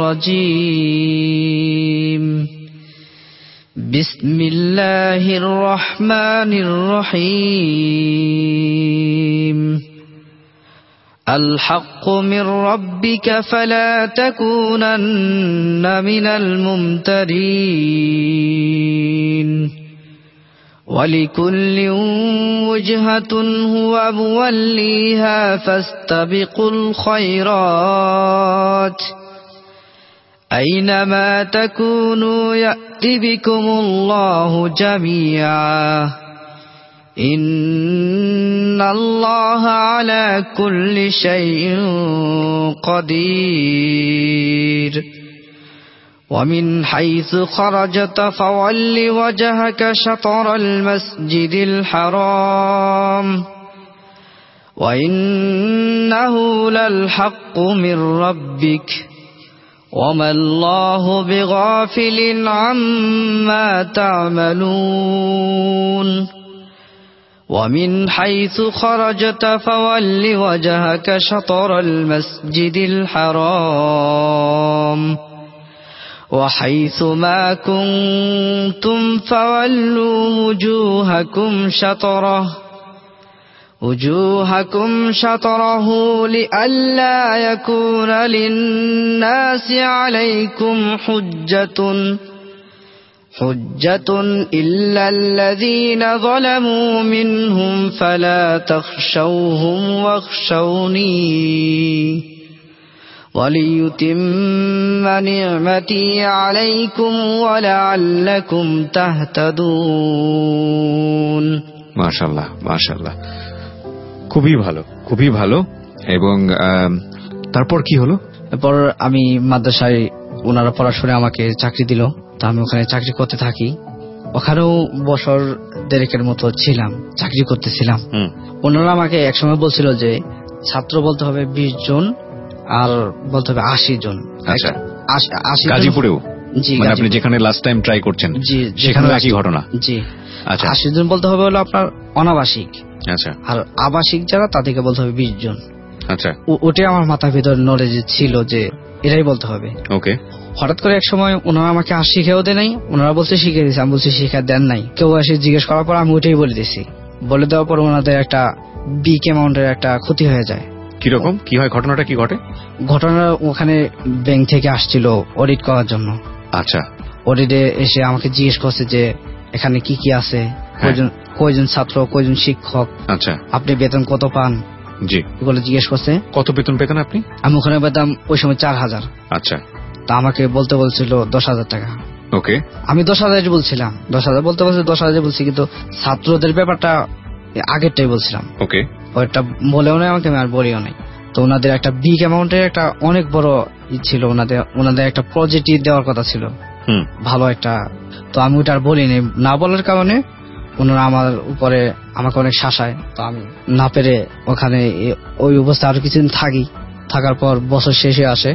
الرجيم بسم الله الرحمن الرحيم الحق من ربك فلا تكونن من الممترين ولكل وجهة هو موليها فاستبقوا الخيرات أينما تكونوا يأت بكم الله جميعا إن الله على كل شيء قدير ومن حيث خرجت فول وجهك شطر المسجد الحرام وإنه للحق من ربك وما الله بغافل عما تعملون ومن حيث خرجت فول وجهك شطر المسجد الحرام وحيث ما كنتم فولوا وجوهكم شطره لئلا يكون للناس عليكم حجة إلا الذين ظلموا منهم فلا تخشوهم واخشوني وليتم نعمتي عليكم ولعلكم تهتدون। মাশাআল্লাহ, মাশাআল্লাহ, খুবই ভালো, খুবই ভালো। এবং তারপর কি হলো? এরপর আমি মাদ্রাসায় ওনারা পড়াশোনা আমাকে চাকরি দিল, তো আমি ওখানে চাকরি করতে থাকি। ওখানেও বছর 1.5 মতো ছিলাম, চাকরি করতেছিলাম। ওনারা আমাকে একসময় বলছিল যে ছাত্র বলতে হবে 20 জন আর বলতে হবে 80 জন। আচ্ছা, 80 গাজীপুরেও? জি, মানে আপনি যেখানে লাস্ট টাইম ট্রাই করছেন সেখানে একই ঘটনা? জি। আচ্ছা, 80 জন বলতে হবে হলো আপনার অনাবাসিক। আচ্ছা, আর আবাসিক যারা তাদেরকে বলতে হবে 20 জন। আচ্ছা, ওটাই আমার মাথার ভিতর নলেজ ছিল যে এটাই বলতে হবে। ওকে। হঠাৎ করে এক সময় ওনারা আমাকে আর শিখেও দেয় নাই, ওনারা বলছে শিখে দিয়েছে, আমি বলছি শিখা দেন নাই। কেউ এসে জিজ্ঞেস করার পর আমি ওইটাই বলে দিয়েছি। বলে দেওয়ার পর ওনাদের একটা বিগ অ্যামাউন্টের একটা ক্ষতি হয়ে যায়। কিরকম কি হয়? ঘটনাটা কি ঘটে? ঘটনা ওখানে ব্যাংক থেকে আসছিল অডিট করার জন্য। আচ্ছা, অডিটে এসে আমাকে জিজ্ঞেস করছে যে এখানে কি কি আছে, কয়জন ছাত্র, কয়জন শিক্ষক, আচ্ছা, আপনি বেতন কত পান, জি, এগুলো জিজ্ঞেস করছে। কত বেতন পেতেন আপনি? আমি ওখানে পেতাম ওই সময় 4000। আচ্ছা, তা আমাকে বলতে বলছিল 10,000 টাকা। ওকে। আমি 10,000 বলছিলাম, 10,000 বলতে বলছে 10,000 বলছি, কিন্তু ছাত্রদের ব্যাপারটা আগেরটাই বলছিলাম। ওকে। ওইটা বলেও নাই আমাকে, আমি আর বলিও নাই। তো ওনাদের একটা বিগ অ্যামাউন্টের একটা অনেক বড় ছিল, ওনাদের একটা প্রজেক্ট দেওয়ার কথা ছিল, ভালো একটা। তো আমি ওটা আর বলিনি, না বলার কারণে ওনারা আমার উপরে আমাকে অনেক শাসায়। তো আমি না পেরে ওখানে ওই অবস্থায় আরো কিছুদিন থাকার পর বছর শেষে আসে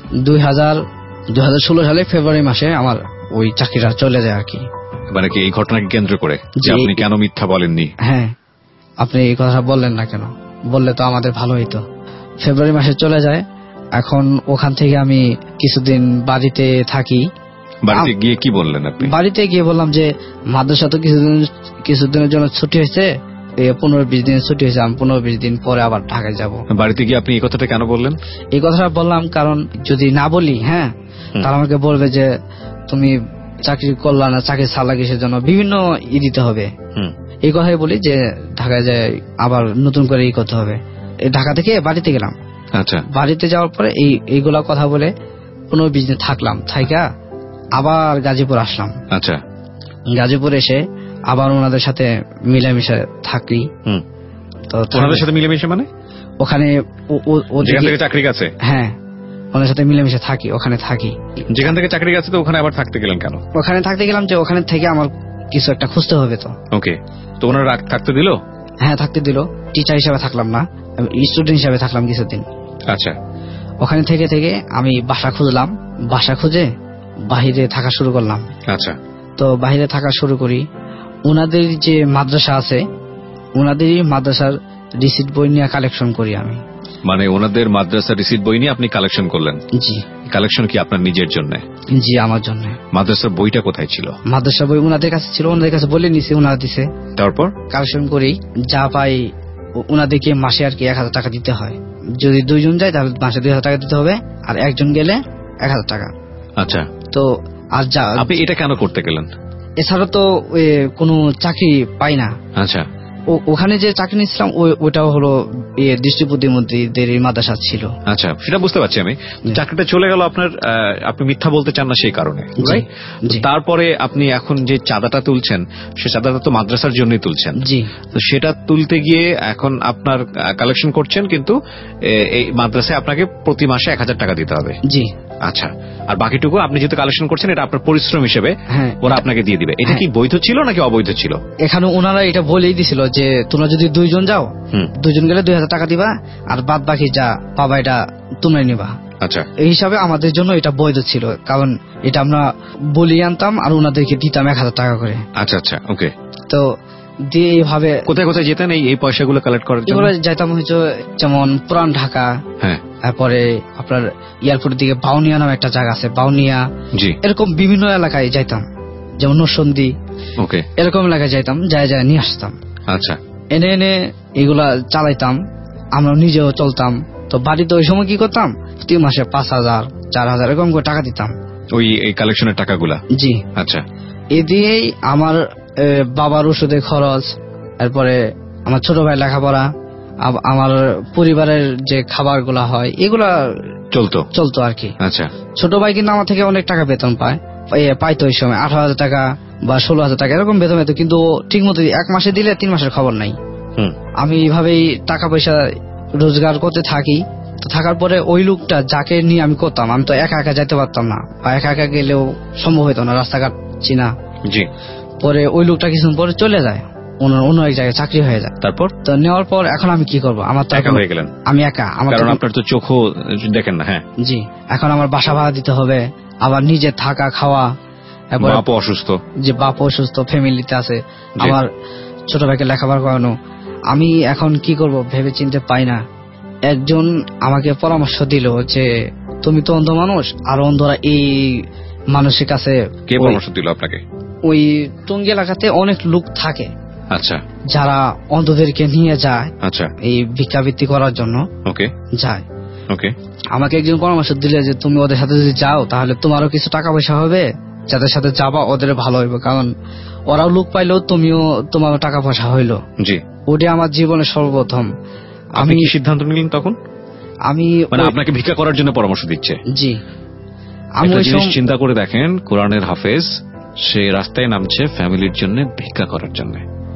2016 সালে ফেব্রুয়ারি মাসে আমার ওই চাকরিটা চলে যায় আর কি। মানে কি এই ঘটনাকে কেন্দ্র করে যে আপনি কেন মিথ্যা বলেননি? হ্যাঁ, আপনি এই কথাটা বললেন না কেন, বললে তো আমাদের ভালো হইতো। ফেব্রুয়ারি মাসে চলে যায়। এখন ওখান থেকে আমি কিছুদিন বাড়িতে থাকি। বাড়িতে গিয়ে কি বললেন আপনি? বাড়িতে গিয়ে বললাম যে মাদ্রাসা তো কিছুদিনের জন্য ছুটি হয়েছে, 15-20 দিনের ছুটি হয়েছে, আমি 15-20 দিন পরে আবার ঢাকায় যাব। বাড়িতে গিয়ে আপনি এই কথাটা কেন বললেন? এই কথাটা বললাম কারণ যদি না বলি, হ্যাঁ, তারা আমাকে বলবে যে তুমি চাকরি করলা না, চাকরি ছাড়লা কিসের জন্য, বিভিন্ন দিতে হবে। এই কথাই বলি যে ঢাকায় যায় আবার নতুন করে করতে হবে। ঢাকা থেকে বাড়িতে গেলাম, আচ্ছা, বাড়িতে যাওয়ার পরে এইগুলা কথা বলে 15-20 দিন থাকলাম, থাইকা আবার গাজীপুর আসলাম। আচ্ছা, গাজীপুর এসে আবার ওনাদের সাথে মিলেমিশে থাকি। তো ওনাদের সাথে মিলেমিশে মানে ওখানে যেখান থেকে চাকরি গেছে? হ্যাঁ, ওনাদের সাথে মিলেমিশে থাকি, ওখানে থাকি। যেখান থেকে চাকরি গেছে তো ওখানে আবার থাকতে গেলেন কেন? ওখানে থাকতে গেলাম যে ওখানে থেকে আমার কিছু একটা খুঁজতে হবে। তো ওকে, তো ওনারা থাকতে দিল? হ্যাঁ, থাকতে দিল। টিচার হিসাবে থাকলাম না, স্টুডেন্ট হিসাবে থাকলাম কিছুদিন। আচ্ছা, ওখানে থেকে থেকে আমি বাসা খুঁজলাম, বাসা খুঁজে বাহিরে থাকা শুরু করলাম। আচ্ছা, তো বাহিরে থাকা শুরু করি। ওনাদের যে মাদ্রাসা আছে, ওনাদেরই মাদ্রাসার রিসিট বই নিয়ে কালেকশন করি আমি। মানে ওনাদের মাদ্রাসার রিসিট বই নিয়ে আপনি কালেকশন করলেন? জি। কালেকশন কি আপনার নিজের জন্য? জি, আমার জন্য। মাদ্রাসার বইটা কোথায় ছিল? মাদ্রাসার বই ওনাদের কাছে ছিল, ওনাদের কাছে বলে নিছি, ওনারা দিছে। তারপর কালেকশন করি, যা পাই ওনাদেরকে মাসে আর কি 1000 টাকা দিতে হয়। যদি 2 জন যায় তাহলে মাসে 2000 টাকা দিতে হবে, আর একজন গেলে 1000 টাকা। আচ্ছা, তো আর যা আপনি এটা কেন করতে গেলেন? এছাড়া তো কোনো চাকরি পাই না। আচ্ছা, ওখানে যে চাকরি নিয়েছিলাম ওটাও হলো দৃষ্টি প্রতিবন্ধীদের মাদ্রাসা ছিল। আচ্ছা, সেটা বুঝতে পারছি আমি। চাকরিটা চলে গেল আপনার, আপনি মিথ্যা বলতে চান না সেই কারণে, রাইট? তারপরে আপনি এখন যে চাঁদাটা তুলছেন, সে চাঁদাটা তো মাদ্রাসার জন্যই তুলছেন। জি। তো সেটা তুলতে গিয়ে এখন আপনার কালেকশন করছেন, কিন্তু এই মাদ্রাসায় আপনাকে প্রতি মাসে 1000 টাকা দিতে হবে। জি। আচ্ছা, আর বাকিটুকু আপনি যেহেতু কালেকশন করছেন, এটা আপনার পরিশ্রম হিসেবে ওরা আপনাকে দিয়ে দিবে। এটা কি বৈধ ছিল নাকি অবৈধ ছিল? এখানে ওনারা এটা বলেই দিছিল যে তোমরা যদি 2 জন যাও, 2 জন গেলে 2000 টাকা দিবা, আর বাদ বাকি যা পাবা এটা তোমরাই নিবা। আচ্ছা, এই হিসাবে আমাদের জন্য এটা বৈধ ছিল, কারণ এটা আমরা বলি আনতাম আর ওনাদেরকে দিতাম 1000 টাকা করে। আচ্ছা আচ্ছা, ওকে। তো দিয়ে এইভাবে কোথায় কোথায় যেতেন এই পয়সাগুলো কালেক্ট করার জন্য? যাইতাম হচ্ছে যেমন পুরান ঢাকা, হ্যাঁ, তারপরে আপনার এয়ারপোর্টের দিকে বাউনিয়া নামে একটা জায়গা আছে, বাউনিয়া, জি, এরকম বিভিন্ন এলাকায় যাইতাম, যেমন নরসন্দী, ওকে, এরকম এলাকায় যাইতাম, যায় যায় নিয়ে আসতাম। আচ্ছা, এনে এনে এগুলা চালাইতাম, আমরা নিজেও চলতাম। তো বাড়িতে ওই সময় কি করতাম, প্রতি মাসে 5000 4000 এরকম করে টাকা দিতাম, এই কালেকশনের টাকাগুলা। জি। আচ্ছা, এ দিয়েই আমার বাবার ওষুধের খরচ, তারপরে আমার ছোট ভাই লেখাপড়া, আমার পরিবারের যে খাবারগুলা হয় এগুলা চলতো আর কি। আচ্ছা, ছোট ভাই কিন্তু আমার থেকে অনেক টাকা বেতন পাইতো ওই সময়, 18,000 টাকা বা 16,000 টাকা এরকম বেতন পেত, কিন্তু ঠিক মতো 1 মাসে দিলে 3 মাসের খবর নাই। আমি এইভাবেই টাকা পয়সা রোজগার করতে থাকি। তো থাকার পরে ওই লোকটা যাকে নিয়ে আমি করতাম, আমি তো একা একা যাইতে পারতাম না, বা একা একা গেলেও সম্ভব হইতো না, রাস্তাঘাট চিনা। জি। পরে ওই লোকটা কিছুদিন পরে চলে যায়, অন্য এক জায়গায় চাকরি হয়ে যায়। তারপর তো নেওয়ার পর এখন আমি কি করবো, আমার তো একা হয়ে গেলেন। আমি একা, কারণ আপনার তো চোখও দেখেন না। হ্যাঁ, জি। এখন আমার বাসা ভাড়া দিতে হবে, আবার নিজে থাকা খাওয়া, বাপও অসুস্থ, যে বাপ অসুস্থ, ফ্যামিলিতে আছে, আমার ছোট ভাইকে লেখাপড়া করানো। আমি এখন কি করব ভেবে চিনতে পাই না। একজন আমাকে পরামর্শ দিল যে তুমি তো অন্ধ মানুষ, আর অন্ধরা এই মানুষের কাছে। কে পরামর্শ দিল আপনাকে? ওই টঙ্গী এলাকাতে অনেক লোক থাকে, আচ্ছা, যারা অন্ধদেরকে নিয়ে যায়, আচ্ছা, এই ভিক্ষাবৃত্তি করার জন্য। ওকে, যায়। ওকে। আমাকে একজন পরামর্শ দিলে যে তুমি ওদের সাথে যদি যাও তাহলে তোমারও কিছু টাকা পয়সা হবে, যাদের সাথে যাবা ওদের ভালো হইবে, কারণ ওরাও লোক পাইলো, তোমারও টাকা পয়সা হইলো। জি। ওটা আমার জীবনের সর্বপ্রথম। আমি কি সিদ্ধান্ত নিলেন তখন? আমি আপনাকে ভিক্ষা করার জন্য পরামর্শ দিচ্ছে? জি। আমি ওই জিনিস চিন্তা করে দেখেন, কোরআনের হাফেজ সে রাস্তায় নামছে ফ্যামিলির জন্য ভিক্ষা করার জন্য।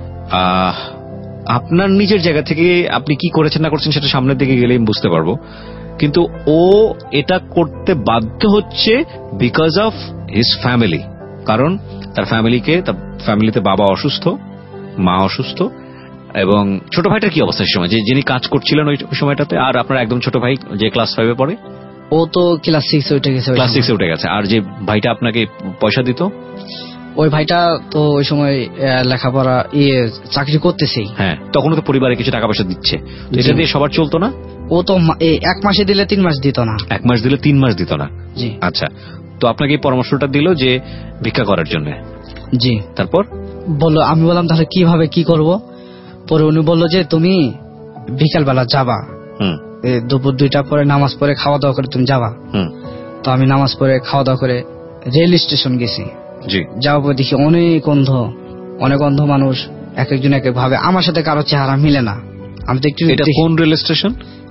আপনার নিজের জায়গা থেকে আপনি কি করেছেন না করেছেন সেটা সামনের দিকে গেলেই বুঝতে পারবো, কিন্তু ও এটা করতে বাধ্য হচ্ছে বিকজ অফ হিজ ফ্যামিলি। কারণ তার ফ্যামিলিতে বাবা অসুস্থ, মা অসুস্থ, এবং ছোট ভাইটার কি অবস্থা সেই সময়, যিনি কাজ করছিলেন ওই সময়টাতে? আর আপনার একদম ছোট ভাই যে ক্লাস 5 পড়ে, ও তো ক্লাস 6 উঠে গেছে। ক্লাস 6 উঠে গেছে। আর যে ভাইটা আপনাকে পয়সা দিত, ওই ভাইটা তো ওই সময় লেখাপড়া চাকরি করতেছেই। হ্যাঁ, তখন তো পরিবারে কিছু টাকা পয়সা দিচ্ছে, তো এটা দিয়ে সবার চলতো না? ও তো 1 মাসে দিলে 3 মাস দিত না। 1 মাস দিলে 3 মাস দিত না। জি। আচ্ছা, তো আপনাকে এই পরামর্শটা দিল যে ভিক্ষা করার জন্য। জি। তারপর বললো, আমি বললাম তাহলে কিভাবে কি করব। পরে উনি বললো যে তুমি বিকাল বেলা যাবা, দুপুর 2টার পরে নামাজ পড়ে খাওয়া দাওয়া করে তুমি যাবা। তো আমি নামাজ পড়ে খাওয়া দাওয়া করে রেল স্টেশন গেছি। জি। যাওয়ার পর দেখি অনেক অন্ধ মানুষ, এক একজন এক এক ভাবে, আমার সাথে কারো চেহারা মিলে না। আমি তো একটু। এটা কোন rail station?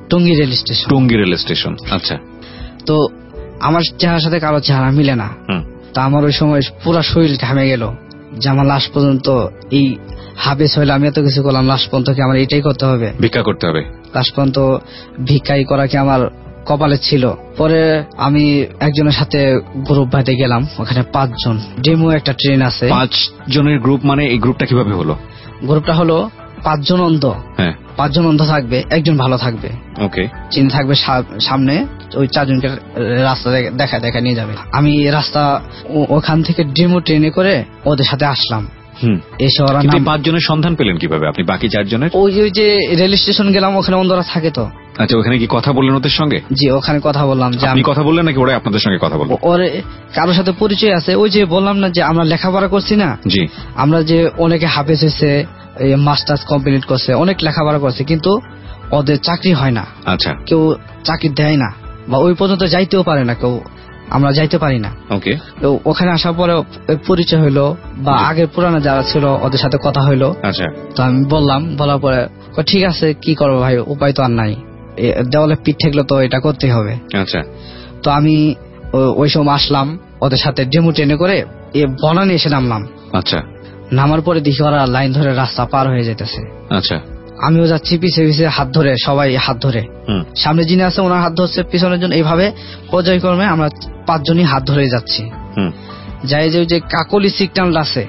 Tongi rail station. আচ্ছা। তো আমার চেহারার সাথে কারো চেহারা মিলে না। তা আমার ওই সময় পুরো শরীর ঘামে গেল যে আমার লাশ পর্যন্ত এই হাবেস হইলে আমি এত কিছু করলাম, লাশ পর্যন্ত কি আমার এটাই করতে হবে, ভিক্ষা করতে হবে? লাশ পর্যন্ত ভিক্ষাই করা কি আমার কপালে ছিল? পরে আমি একজনের সাথে গ্রুপ বাইতে গেলাম, ওখানে 5 জন, ডেমো একটা ট্রেন আছে। 5 জনের গ্রুপ? মানে এই গ্রুপটা কিভাবে হলো? গ্রুপটা হলো 5 জন অন্ধ। হ্যাঁ, 5 জন অন্ধ থাকবে, একজন ভালো থাকবে। ওকে। চিনি থাকবে সামনে, ওই 4 জনকে রাস্তা দেখা নিয়ে যাবে। আমি রাস্তা ওখান থেকে ডেমো ট্রেনে করে ওদের সাথে আসলাম। এসে ওরা 5 জনের সন্ধান পেলেন কিভাবে আপনি বাকি 4 জনের? ওই যে রেল স্টেশন গেলাম, ওখানে অন্ধরা থাকে তো। আচ্ছা, ওখানে কি কথা বললেন ওদের সঙ্গে? জি, ওখানে কথা বললাম। যে আপনি কথা বললেন নাকি ওরা আপনাদের সঙ্গে কথা বলল? ওর কারোর সাথে পরিচয় আছে। ওই যে বললাম না যে আমরা লেখাপড়া করছি না। জি। আমরা যে অনেকে হাফেজ হয়েছে, মাস্টার্স কমপ্লিট করছে, অনেক লেখাপড়া করছে, কিন্তু ওদের চাকরি হয় না। আচ্ছা। কেউ চাকরি দেয় না, বা ওই পর্যন্ত যাইতেও পারে না কেউ, আমরা যাইতে পারি না। ওকে। তো ওখানে আসার পরে পরিচয় হইলো, বা আগের পুরানো যারা ছিল ওদের সাথে কথা হইলো। আচ্ছা। তো আমি বলার পরে ঠিক আছে, কি করবো ভাই, উপায় তো আর নাই, দেওয়ালে পিঠ ঠেকলো তো এটা করতেই হবে। আচ্ছা। তো আমি ওই সময় আসলাম ওদের সাথে ডেমো ট্রেনে করে বনানী এসে নামলাম। আচ্ছা। নামার পরে দেখি ওরা লাইন ধরে রাস্তা পার হয়ে যেতেছে। আচ্ছা। আমিও যাচ্ছি পিছে পিছে, হাত ধরে, সবাই হাত ধরে, সামনে যিনি আছে ওনার হাত ধরছে, পিছনের জন, এইভাবে পর্যায়ক্রমে আমরা 5 জনই হাত ধরে যাচ্ছি। যাই যে কাকলি সিগন্যাল আছে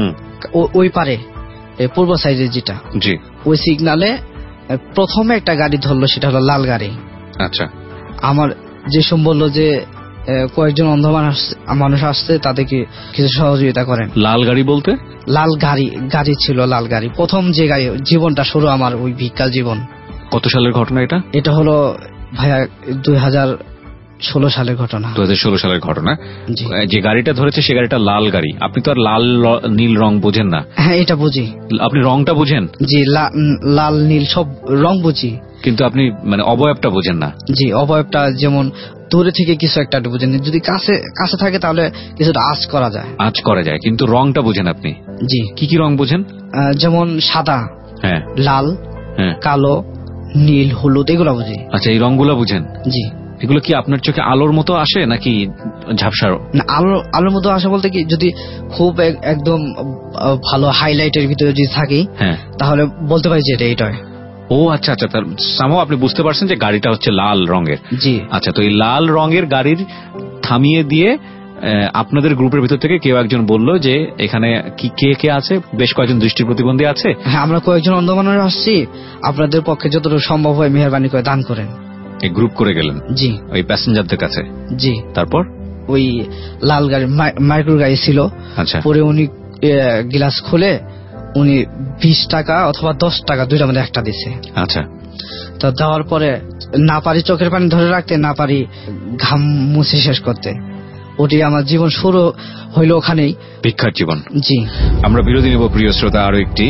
ওই পারে, পূর্ব সাইডে যেটা, ওই সিগনালে প্রথমে একটা গাড়ি ধরলো, সেটা হলো লাল গাড়ি। আচ্ছা। আমার যে সব বললো যে কয়েকজন অন্ধ মানুষ আসছে, তাদেরকে কিছু সহযোগিতা করেন। লাল গাড়ি বলতে? লাল গাড়ি ছিল, লাল গাড়ি। প্রথম যে গাড়ি, জীবনটা শুরু আমার ওই ভিক্ষা জীবন। কত সালের ঘটনা এটা? এটা হলো ভাইয়া 2016 সালের ঘটনা। 2016 সালের ঘটনা। যে গাড়িটা ধরেছে সে গাড়িটা লাল গাড়ি। আপনি তো আর লাল নীল রং বোঝেন না? হ্যাঁ, এটা বুঝি। আপনি রংটা বুঝেন? জি, লাল নীল সব রং বুঝি, কিন্তু আপনি মানে অবয়বটা বোঝেন না? জি, অবয়বটা যেমন দূরে থেকে কিছু একটা বুঝেন, যদি কাছে থাকে তাহলে কিছুটা আঁচ করা যায়, কিন্তু রংটা বুঝেন আপনি? জি। কি রং বুঝেন? যেমন সাদা, হ্যাঁ, লাল, কালো, নীল, হলুদ, এগুলো বুঝি। আচ্ছা, এই রংগুলো বুঝেন? জি। এগুলো কি আপনার চোখে আলোর মতো আসে নাকি ঝাপসা? না, আলোর মতো আসে বলতে কি, যদি খুব একদম ভালো হাইলাইটের ভিতরে যদি থাকি, তাহলে বলতে পারি যে এইটাই। ও আচ্ছা আচ্ছা, তার সামও আপনি বুঝতে পারছেন যে গাড়িটা হচ্ছে লাল রঙের। জি। আচ্ছা, তো এই লাল রঙের গাড়ির থামিয়ে দিয়ে আপনাদের গ্রুপের ভিতর থেকে কেউ একজন বলল যে এখানে কি কে আছে, বেশ কয়েকজন দৃষ্টি প্রতিবন্ধী আছে। হ্যাঁ, আমরা কয়েকজন অন্ধ মানুষ আসছি, আপনাদের পক্ষে যতটুকু সম্ভব হয় মেহেরবানি করে দান করেন। এই গ্রুপ করে গেলেন? জি। ওই প্যাসেঞ্জারদের কাছে? জি। তারপর ওই লাল গাড়ি, মাইক্রো গাড়ি ছিল। আচ্ছা। পরে উনি গ্লাস খুলে উনি 20 টাকা অথবা 10 টাকা দুইটার মধ্যে একটা দিছে। আচ্ছা। তো দেওয়ার পরে না পারি চোখের পানি ধরে রাখতে, না পারি ঘাম মুছে শেষ করতে। ওটি আমার জীবন শুরু হইল ওখানেই, ভিক্ষার জীবন। জি। আমরা বিরতি নেব প্রিয় শ্রোতা। আরো একটি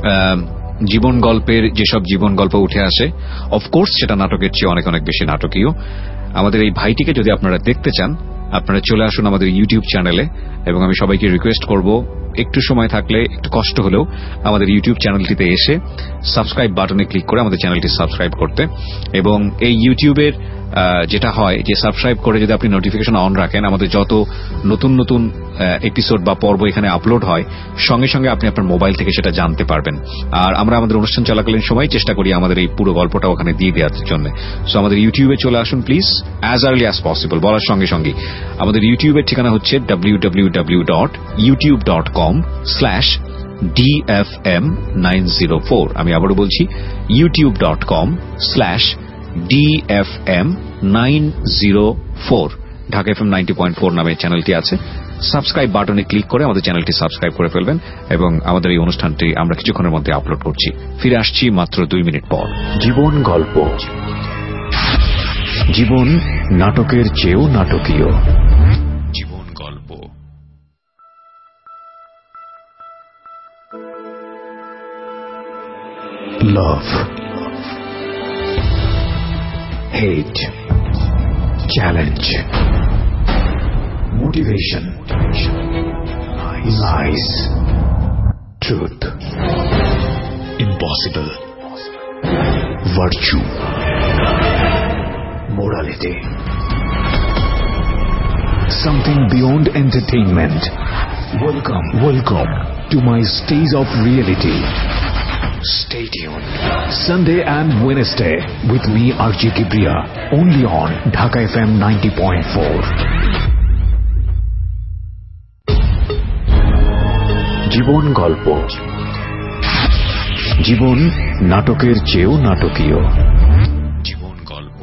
জীবন গল্পের, যেসব জীবন গল্প উঠে আসে, অফকোর্স সেটা নাটকের চেয়ে অনেক অনেক বেশি নাটকীয়। আমাদের এই ভাইটিকে যদি আপনারা দেখতে চান, আপনারা চলে আসুন আমাদের ইউটিউব চ্যানেলে। এবং আমি সবাইকে রিকোয়েস্ট করব, একটু সময় থাকলে, একটু কষ্ট হলেও আমাদের ইউটিউব চ্যানেলটিতে এসে সাবস্ক্রাইব বাটনে ক্লিক করে আমাদের চ্যানেলটি সাবস্ক্রাইব করতে। এবং এই ইউটিউবের যেটা হয় যে সাবস্ক্রাইব করে যদি আপনি নোটিফিকেশন অন রাখেন, আমাদের যত নতুন নতুন এপিসোড বা পর্ব এখানে আপলোড হয়, সঙ্গে সঙ্গে আপনি আপনার মোবাইল থেকে সেটা জানতে পারবেন। আর আমরা আমাদের অনুষ্ঠান চলাকালীন সময় চেষ্টা করি আমাদের এই পুরো গল্পটা ওখানে দিয়ে দেওয়ার জন্য। সো আমাদের ইউটিউবে চলে আসুন please, as early as possible. বলার সঙ্গে সঙ্গে আমাদের ইউটিউবের ঠিকানা হচ্ছে www.youtube.com/DFM904। আমি আবারও বলছি, youtube.com/DFM904। ঢাকা FM 90.4 নামে চ্যানেলটি আছে। সাবস্ক্রাইব বাটনে ক্লিক করে আমাদের চ্যানেলটি সাবস্ক্রাইব করে ফেলবেন। এবং আমাদের এই অনুষ্ঠানটি আমরা কিছুক্ষণের মধ্যে আপলোড করছি। ফিরে আসছি মাত্র 2 মিনিট পর। জীবন গল্প, জীবন নাটকের চেয়েও নাটকীয়। জীবন গল্প। Love, hate, challenge, motivation, lies, truth, impossible, virtue, morality. Something beyond entertainment. Welcome to my stage of reality. Stay tuned. Sunday and Wednesday with me RJ Kibriya, only on Dhaka FM 90.4. জীবন গল্প, জীবন নাটকের চেয়েও নাটকীয়। জীবন গল্প।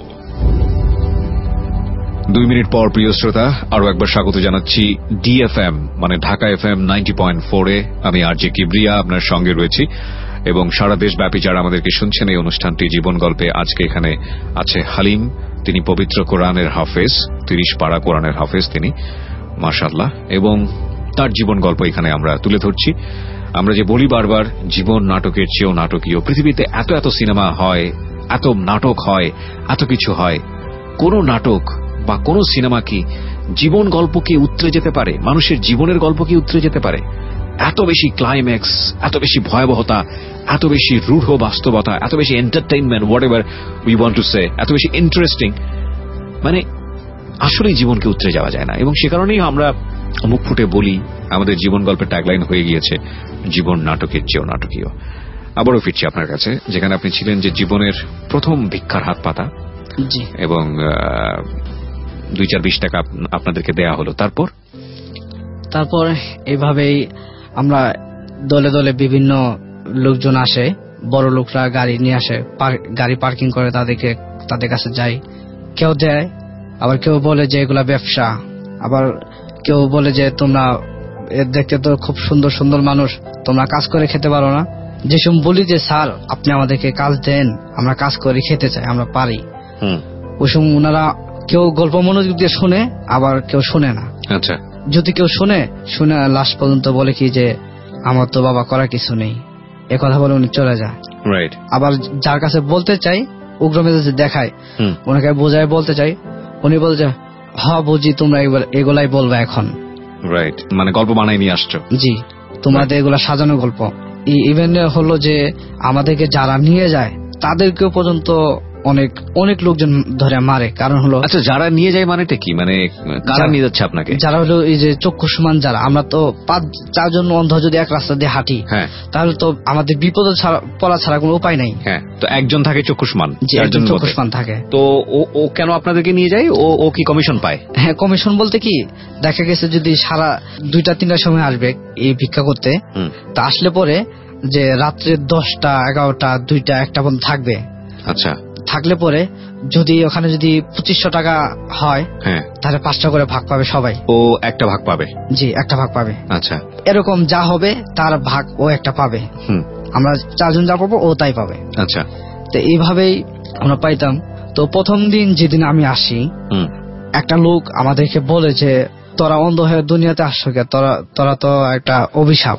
2 minute পর প্রিয় শ্রোতা আরো একবার স্বাগত জানাচ্ছি DFM মানে ঢাকা FM 90.4 এ। আমি আরজে কিবরিয়া আপনার সঙ্গে রয়েছি এবং সারা দেশব্যাপী যারা আমাদেরকে শুনছেন এই অনুষ্ঠানটি জীবন গল্পে। আজকে এখানে আছে হালিম, তিনি পবিত্র কোরআনের হাফেজ, 30 পারা কোরআনের হাফেজ তিনি, মাশাআল্লাহ, এবং তার জীবন গল্প এখানে আমরা তুলে ধরছি। আমরা যে বলি বারবার জীবন নাটকের চেয়েও নাটকীয়। পৃথিবীতে এত এত সিনেমা হয়, এত নাটক হয়, এত কিছু হয়, কোন নাটক বা কোন সিনেমা কি জীবন গল্পকে উতরে যেতে পারে? মানুষের জীবনের গল্প কি উতরে যেতে পারে? এত বেশি ক্লাইম্যাক্স, এত বেশি ভয়াবহতা, এত বেশি রূঢ় বাস্তবতা, এত বেশি entertainment, whatever we want to say, এত বেশি ইন্টারেস্টিং, মানে আসলেই জীবনকে উতরে যাওয়া যায় না। এবং সে কারণেই আমরা মুখ ফুটে বলি, আমাদের জীবন গল্পের ট্যাগলাইন হয়ে গিয়েছে জীবন নাটকের চেয়েও নাটকীয়। আবারও ফিরছি আপনার কাছে, যেখানে আপনি ছিলেন যে জীবনের প্রথম ভিক্ষার হাত পাতা, এবং 2-4-20 টাকা আপনাদেরকে দেয়া হলো। তারপর এভাবেই আমরা দলে দলে বিভিন্ন লোকজন আসে, বড় লোকরা গাড়ি নিয়ে আসে, গাড়ি পার্কিং করে তাদের কাছে যাই। কেউ দেয়, আবার কেউ বলে যে এগুলা ব্যবসা, আবার কেউ বলে যে তোমরা দেখতে তো খুব সুন্দর সুন্দর মানুষ, তোমরা কাজ করে খেতে পারো না। যে সময় বলি যে স্যার আপনি আমাদেরকে কাজ দেন, আমরা কাজ করে খেতে চাই, আমরা পারি, ওই সময় ওনারা কেউ গল্প মনোযোগ দিয়ে শুনে, আবার কেউ শুনে না। আচ্ছা, যদি কেউ শুনে লাস্ট পর্যন্ত বলে কি যে আমার তো বাবা করার কিছু নেই, এ কথা বলে উনি চলে যায়। রাইট। আবার যার কাছে বলতে চাই, উগ্র মেজাজে দেখায়, ওনাকে বোঝায় বলতে চাই, উনি বলে যে হ্যাঁ বুঝি, তোমরা এগুলাই বলবা এখন। রাইট, মানে গল্প বানাই নিয়ে আসছো। জি, তোমাদের এগুলা সাজানো গল্প। ইভেন হলো যে আমাদেরকে যারা নিয়ে যায় তাদেরকেও পর্যন্ত অনেক অনেক লোকজন ধরে মারে। কারণ হলো, আচ্ছা, যারা নিয়ে যায় মানেটা কি? মানে কারা নিয়ে যাচ্ছে আপনাকে? যারা হলো এই যে চক্ষু সমান যারা, আমরা তো 5-4 জন অন্ধ যদি এক রাস্তা দিয়ে হাঁটি, তাহলে তো আমাদের বিপদ পড়া ছাড়া কোনো উপায় নাই। হ্যাঁ, তো একজন থাকে চক্ষু সমান, একজন চক্ষু সমান থাকে। তো ও কেন আপনাদেরকে নিয়ে যায়? ও কি কমিশন পায়? হ্যাঁ, কমিশন বলতে কি, দেখা গেছে যদি সারা 2টা-3টার সময় আসবে এই ভিক্ষা করতে, তা আসলে পরে যে রাত্রে 10টা, 11টা, 2টা, 1টা পর্যন্ত থাকবে। আচ্ছা, থাকলে পরে যদি ওখানে যদি 2500 টাকা হয়, তাহলে 5টা করে ভাগ পাবে সবাই। ও একটা ভাগ পাবে? জি, একটা ভাগ পাবে। আচ্ছা, এরকম যা হবে তার ভাগ ও একটা পাবে। আমরা 4 জন যা পাবো ও তাই পাবে। আচ্ছা, তো এইভাবেই আমরা পাইতাম। তো প্রথম দিন যেদিন আমি আসি, একটা লোক আমাদেরকে বলে যে তোরা অন্ধ হয়ে দুনিয়াতে আসছো কে, তোরা তো একটা অভিশাপ।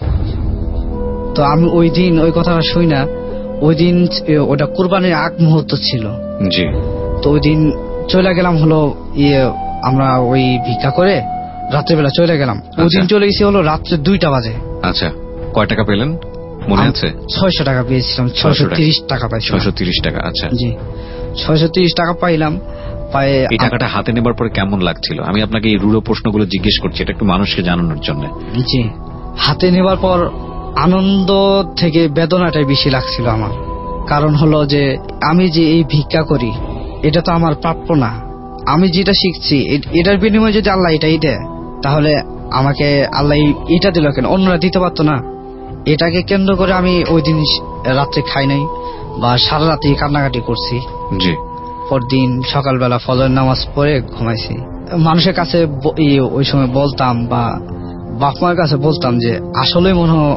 তো আমি ওই দিন ওই কথাটা শুই না, ওই দিন ওটা কুরবানির আগ মুহূর্ত ছিল। জি। তো ওই দিন চলে গেলাম হলো আমরা ওই ভিক্ষা করে রাত্রেবেলা চলে গেলাম। ওই দিন চলে গেছি হলো রাত্রে 2টা বাজে। আচ্ছা, কয় টাকা পেলেন মনে আছে? 600 টাকা পেয়েছিলাম। 630 টাকা পাইছি। 630 টাকা। আচ্ছা, জি, 630 টাকা পাইলাম। এই টাকাটা হাতে নেবার পরে কেমন লাগছিল? আমি আপনাকে এই রূঢ় প্রশ্নগুলো জিজ্ঞেস করছি, এটা একটু মানুষকে জানানোর জন্য। জি, হাতে নেবার পর আনন্দ থেকে বেদনাটাই বেশি লাগছিল আমার। কারণ হলো যে আমি যে এই ভিক্ষা করি এটা তো আমার প্রাপ্য না। আমি যেটা শিখছি এটার বিনিময়ে যদি আল্লাহ এটাই দেয়, তাহলে আমাকে আল্লাহ এটা দিল কেন, অন্যরা দিতে পারতো না? এটাকে কেন্দ্র করে আমি ওই দিন রাত্রে খাই নাই বা সারা রাতে কান্নাকাটি করছি। জি। পরদিন সকালবেলা ফজর নামাজ পড়ে ঘুমাইছি। মানুষের কাছে ওই সময় বলতাম বা বাপ মার কাছে বলতাম যে আসলে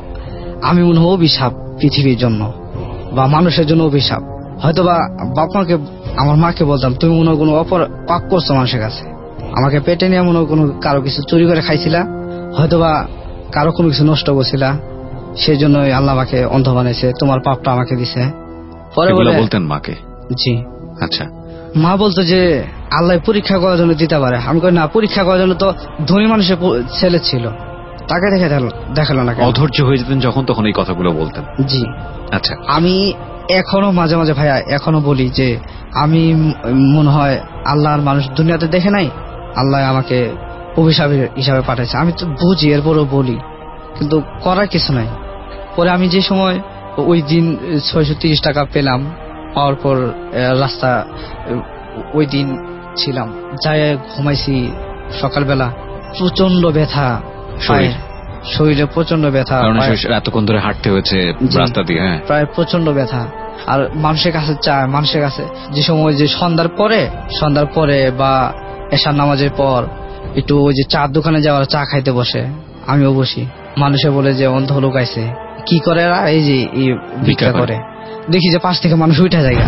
আমি মনে হয় অভিশাপ পৃথিবীর জন্য বা মানুষের জন্য অভিশাপ। হয়তোবা বাপ মাকে, আমার মাকে বলতাম তুমি মনে হয় কোনো পাপ করছো মানুষের কাছে, আমাকে পেটে নিয়ে মনে হয় কোনো কারো কিছু চুরি করে খাইছিলা, হয়তোবা কারো কোনো কিছু নষ্ট করছিলা, সেই জন্য আল্লাহ আমাকে অন্ধ বানাইছে, তোমার পাপটা আমাকে দিছে। পরে বলতেন মাকে? জি। আচ্ছা, মা বলতো যে আল্লাহ পরীক্ষা করার জন্য দিতে পারে। আমি কই না, পরীক্ষা করার জন্য তো ধনী মানুষের ছেলে ছিল, তাকে দেখালো না। অধৈর্য হয়ে যেতেন যখন তখন এই কথাগুলো বলতেন? জি। আচ্ছা, আমি এখনো মাঝে মাঝে ভাইয়া এখনো বলি যে আমি মনে হয় আল্লাহর মানুষ দুনিয়াতে দেখে নাই, আল্লাহ আমাকে অভিশাপের হিসাবে পাঠাইছে। আমি তো বুঝি, এরপরও বলি, কিন্তু করার কিছু নাই। পরে আমি যে সময় ওই দিন 630 টাকা পেলাম, পাওয়ার পর রাস্তা ওই দিন ছিলাম, যাই ঘুমাইছি, সকালবেলা প্রচন্ড ব্যথা, শরীরে প্রচন্ড ব্যথা, এতক্ষণ ধরে হাঁটতে হয়েছে রাস্তা দিয়ে, প্রায় প্রচন্ড ব্যথা। আর মানুষের কাছে চায়, মানুষের কাছে যে সময় যে সন্ধ্যার পরে বা এশার নামাজের পর একটু ওই যে চার দোকানে যাওয়ার, চা খাইতে বসে, আমিও বসি। মানুষে বলে যে অন্ধ লোক আইছে, কি করে এরা, এই যে ভিক্ষা করে। দেখি যে পাশ থেকে মানুষ উঠে যায়,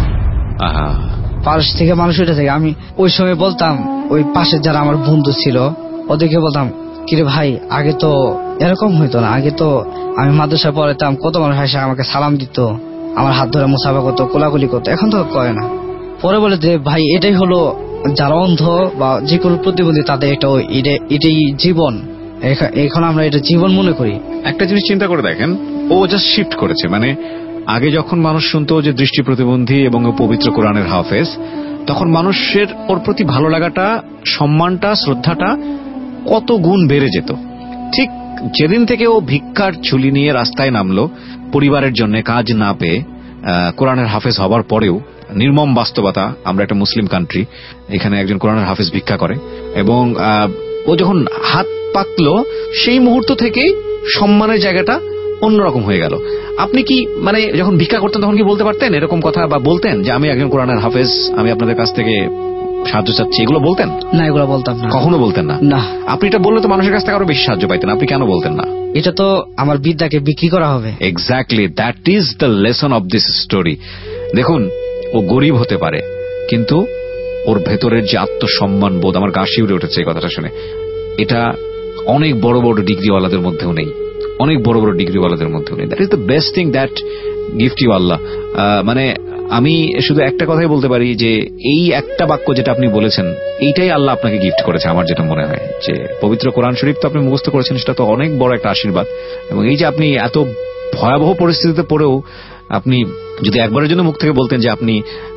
আমি ওই সময় বলতাম, ওই পাশে যারা আমার বন্ধু ছিল ওদেরকে বলতাম, কিরে ভাই, আগে তো এরকম হইতো না, আগে তো আমি মাদ্রাসায় পড়াতাম, কত মানুষ এসে আমাকে সালাম দিত, আমার হাত ধরে মুসাফা করতো, কোলাকুলি করতো, এখন তো করে না। পরে বলে যে ভাই, এটাই হলো যারা অন্ধ বা যে কোনো প্রতিবন্ধী তাদের এটাই জীবন, এখন আমরা এটা জীবন মনে করি। একটা জিনিস চিন্তা করে দেখেন, ও জাস্ট শিফট করেছে। মানে আগে যখন মানুষ শুনতো যে দৃষ্টি প্রতিবন্ধী এবং পবিত্র কোরআনের হাফেজ, তখন মানুষের ওর প্রতি ভালো লাগাটা, সম্মানটা, শ্রদ্ধাটা কত গুণ বেড়ে যেত। ঠিক যেদিন থেকে ও ভিক্ষার ঝুলি নিয়ে রাস্তায় নামলো, পরিবারের জন্য কাজ না পেয়ে, কোরআনের হাফেজ হবার পরেও, নির্মম বাস্তবতা, আমরা একটা মুসলিম কান্ট্রি, এখানে একজন কোরআনের হাফেজ ভিক্ষা করে, এবং ও যখন হাত পাতলো সেই মুহূর্ত থেকেই সম্মানের জায়গাটা অন্যরকম হয়ে গেল। আপনি কি মানে যখন ভিক্ষা করতেন তখন কি বলতে পারতেন এরকম কথা, বা বলতেন যে আমি একজন কোরআনের হাফেজ, আমি আপনাদের কাছ থেকে সাহায্য চাচ্ছি, এগুলো বলতেন? না, এগুলো বলতাম না, কখনো বলতেন না। না। আপনি এটা বললে তো মানুষের কাছ থেকে আরো বেশি সাহায্য পাইতেন, আপনি কেন বলতেন না? এটা তো আমার বিদ্যাকে বিক্রি করা হবে। Exactly, that is the lesson of this story. দেখুন, ও গরিব হতে পারে, কিন্তু ওর ভেতরের যে আত্মসম্মান বোধ, আমার গা শিউরে উঠেছে এই কথাটা শুনে। এটা অনেক বড় বড় ডিগ্রিওয়ালাদের মধ্যেও নেই, অনেক বড় বড় ডিগ্রিওয়ালাদের মধ্যেও নেই। That is the best thing that gift you Allah. মানে আমি শুধু একটা কথাই বলতে পারি যে এই একটা বাক্য যেটা আপনি বলেছেন, এইটাই আল্লাহ আপনাকে গিফট করেছে। আমার যেটা মনে হয় যে পবিত্র কোরআন শরীফ তো আপনি মুখস্থ করেছেন, সেটা তো অনেক বড় একটা আশীর্বাদ। এবং এই যে আপনি এত ভয়াবহ পরিস্থিতিতে পড়েও আপনি যদি একবারের জন্য মুখ থেকে বলতেন যে আপনি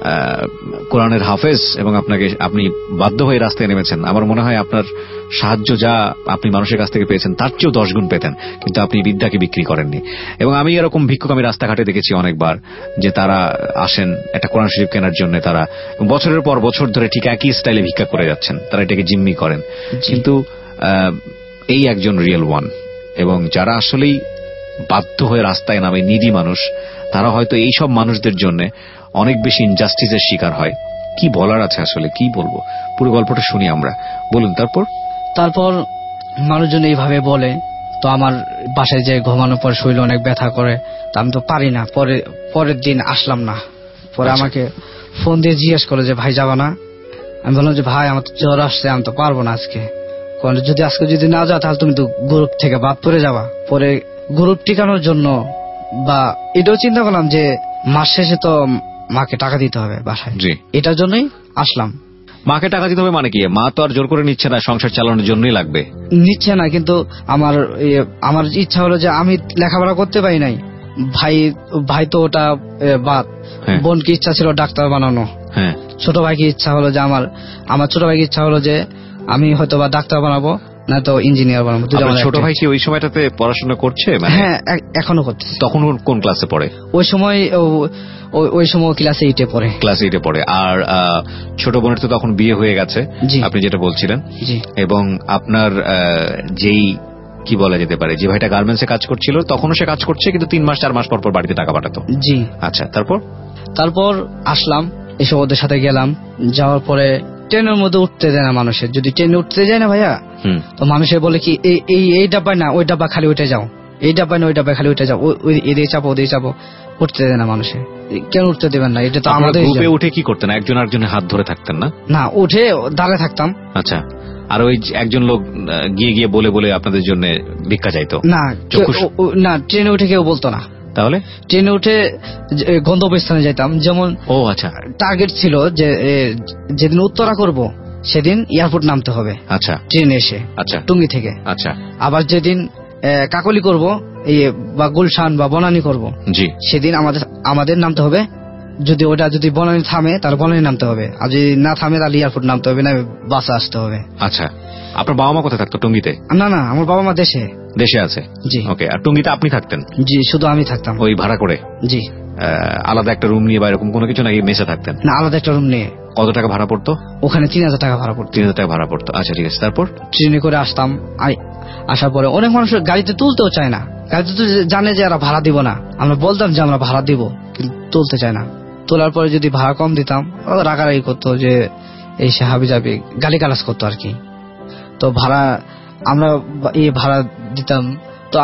কোরআনের হাফেজ এবং আপনি বাধ্য হয়ে রাস্তায় নেমেছেন, আমার মনে হয় আপনার সাহায্য যা আপনি মানুষের কাছ থেকে পেয়েছেন তার চেয়েও 10 গুণ পেতেন, কিন্তু আপনি বিদ্যাকে বিক্রি করেননি। এবং আমি এরকম ভিক্ষুক আমি রাস্তাঘাটে দেখেছি অনেকবার, যে তারা আসেন একটা কোরআন শরীফ কেনার জন্য, তারা বছরের পর বছর ধরে ঠিক একই স্টাইলে ভিক্ষা করে যাচ্ছেন, তারা এটাকে জিম্মি করেন। কিন্তু এই একজন রিয়েল ওয়ান। এবং যারা আসলেই বাধ্য হয়ে রাস্তায় নামে, নিডি মানুষ, তারা হয়তো এই সব মানুষদের জন্য অনেক বেশি ইনজাস্টিসের শিকার হয়। কি বলার আছে আসলে, কি বলবো, পুরো গল্পটা শুনি আমরা, বলুন। তারপর মানুষজন এইভাবে বলে, তো আমার বাসায় যে ঘুমানোর পর শরীর অনেক ব্যথা করে, তা আমি তো পারি না। পরের দিন আসলাম না। পরে আমাকে ফোন দিয়ে জিজ্ঞেস করলো যে ভাই যাবা না? আমি বললাম যে ভাই আমার তো জ্বর আসছে, আমি তো পারবো না আজকে। আজকে যদি না যাও তাহলে তুমি তো গ্রুপ থেকে বাদ পড়ে যাবা। পরে গ্রুপ টিকানোর জন্য বা এটাও চিন্তা করলাম যে মাস শেষে তো মাকে টাকা দিতে হবে বাসায়, এটার জন্যই আসলাম। মাকে টাকা দিতে হবে মানে কি? মা তো আর জোর করে নিচ্ছে না, সংসার চালানোর জন্যই লাগবে। নিচ্ছে না, কিন্তু আমার ইচ্ছা হলো যে আমি লেখাপড়া করতে পারি নাই, ভাই তো ওটা বাদ। বোনকে ইচ্ছা ছিল ডাক্তার বানানো, ছোট ভাইকে ইচ্ছা হলো যে আমার ছোট ভাইকে ইচ্ছা হলো যে আমি হয়তো বা ডাক্তার বানাবো, না তো ইঞ্জিনিয়ার বানাবো। ছোট ভাই কি ওই সময়টাতে পড়াশোনা করছে? হ্যাঁ, এখনো করছে। তখন কোন ক্লাসে পড়ে? ওই সময় ক্লাস 8-এ পড়ে। ক্লাস 8-এ পড়ে। আর ছোট বোনের তো তখন বিয়ে হয়ে গেছে, আপনি যেটা বলছিলেন। এবং আপনার যেই কি বলা যেতে পারে, যে ভাইটা গার্মেন্টসে কাজ করছিল, তখনও সে কাজ করছে, কিন্তু 3 মাস 4 মাস পর পর বাড়িতে টাকা পাঠাতো। জি। আচ্ছা, তারপর আসলাম, এসব ওদের সাথে গেলাম। যাওয়ার পরে ট্রেনের মধ্যে উঠতে দেয় না মানুষের। যদি ট্রেনে উঠতে যায় না ভাইয়া, তো মানুষের বলে কি এই ডাব্বায় না ওই ডাব্বা খালি উঠে যাও, এই ডাব্বায় না ওই ডাব্বায় খালি উঠে যাও, এদিকে চাপো ওদিকে চাপো, উঠতে দেয় না মানুষে। কেন উঠতে দেবেন না? এটা তো আমাদের গ্রুপে উঠে কি করতেন? একজন আরেকজনের হাত ধরে থাকতেন না? না, উঠে দাঁড়ায় থাকতাম। আচ্ছা। আর ওই একজন লোক গিয়ে বলে বলে আপনাদের জন্য ভিক্ষা চাইতো? না, ট্রেনে উঠে কেউ বলতো না। তাহলে ট্রেনে উঠে গন্তব্যস্থানে যেতাম। যেমন আচ্ছা, টার্গেট ছিল যে যেদিন উত্তরা করব সেদিন এয়ারপোর্ট নামতে হবে। আচ্ছা। ট্রেনে এসে, আচ্ছা, টুঙ্গি থেকে। আচ্ছা। আবার যেদিন কাকলি করব এই বা গুলশান বা বনানী করব, জি, সেদিন আমাদের নামতে হবে। যদি বনানী থামে তাহলে বনানী নামতে হবে, আর যদি না থামে তাহলে এয়ারপোর্ট নামতে হবে, না বাসে আসতে হবে। আচ্ছা, আপনার বাবা মা কোথায় থাকতো? টঙ্গীতে? না, আমার বাবা মা দেশে আছে। জি। ওকে, আর টঙ্গীতে আপনি থাকতেন? জি, শুধু আমি থাকতাম। ওই ভাড়া করে? জি। আলাদা একটা রুম নিয়ে বা এরকম কোনো কিছু, নাকি মেসে থাকতেন? না, আলাদা একটা রুম নিয়ে। কত টাকা ভাড়া পড়তো ওখানে? 3000 টাকা ভাড়া পড়তো। 3000 টাকা ভাড়া পড়তো। আচ্ছা, ঠিক আছে। তারপর ট্রেনে করে আসতাম। আসার পরে অনেক মানুষ গাড়িতে তুলতেও চায় না, গাড়িতে তো জানে যে এরা ভাড়া দিব না। আমরা বলতাম যে আমরা ভাড়া দিব, কিন্তু তুলতে চায় না। তোলার পরে যদি ভাড়া কম দিতাম রাগারাগি করতো যে এই সে হাবি যাবি, গালিগালাজ করতো আর কি। তো আমরা ভাড়া দিতাম। তো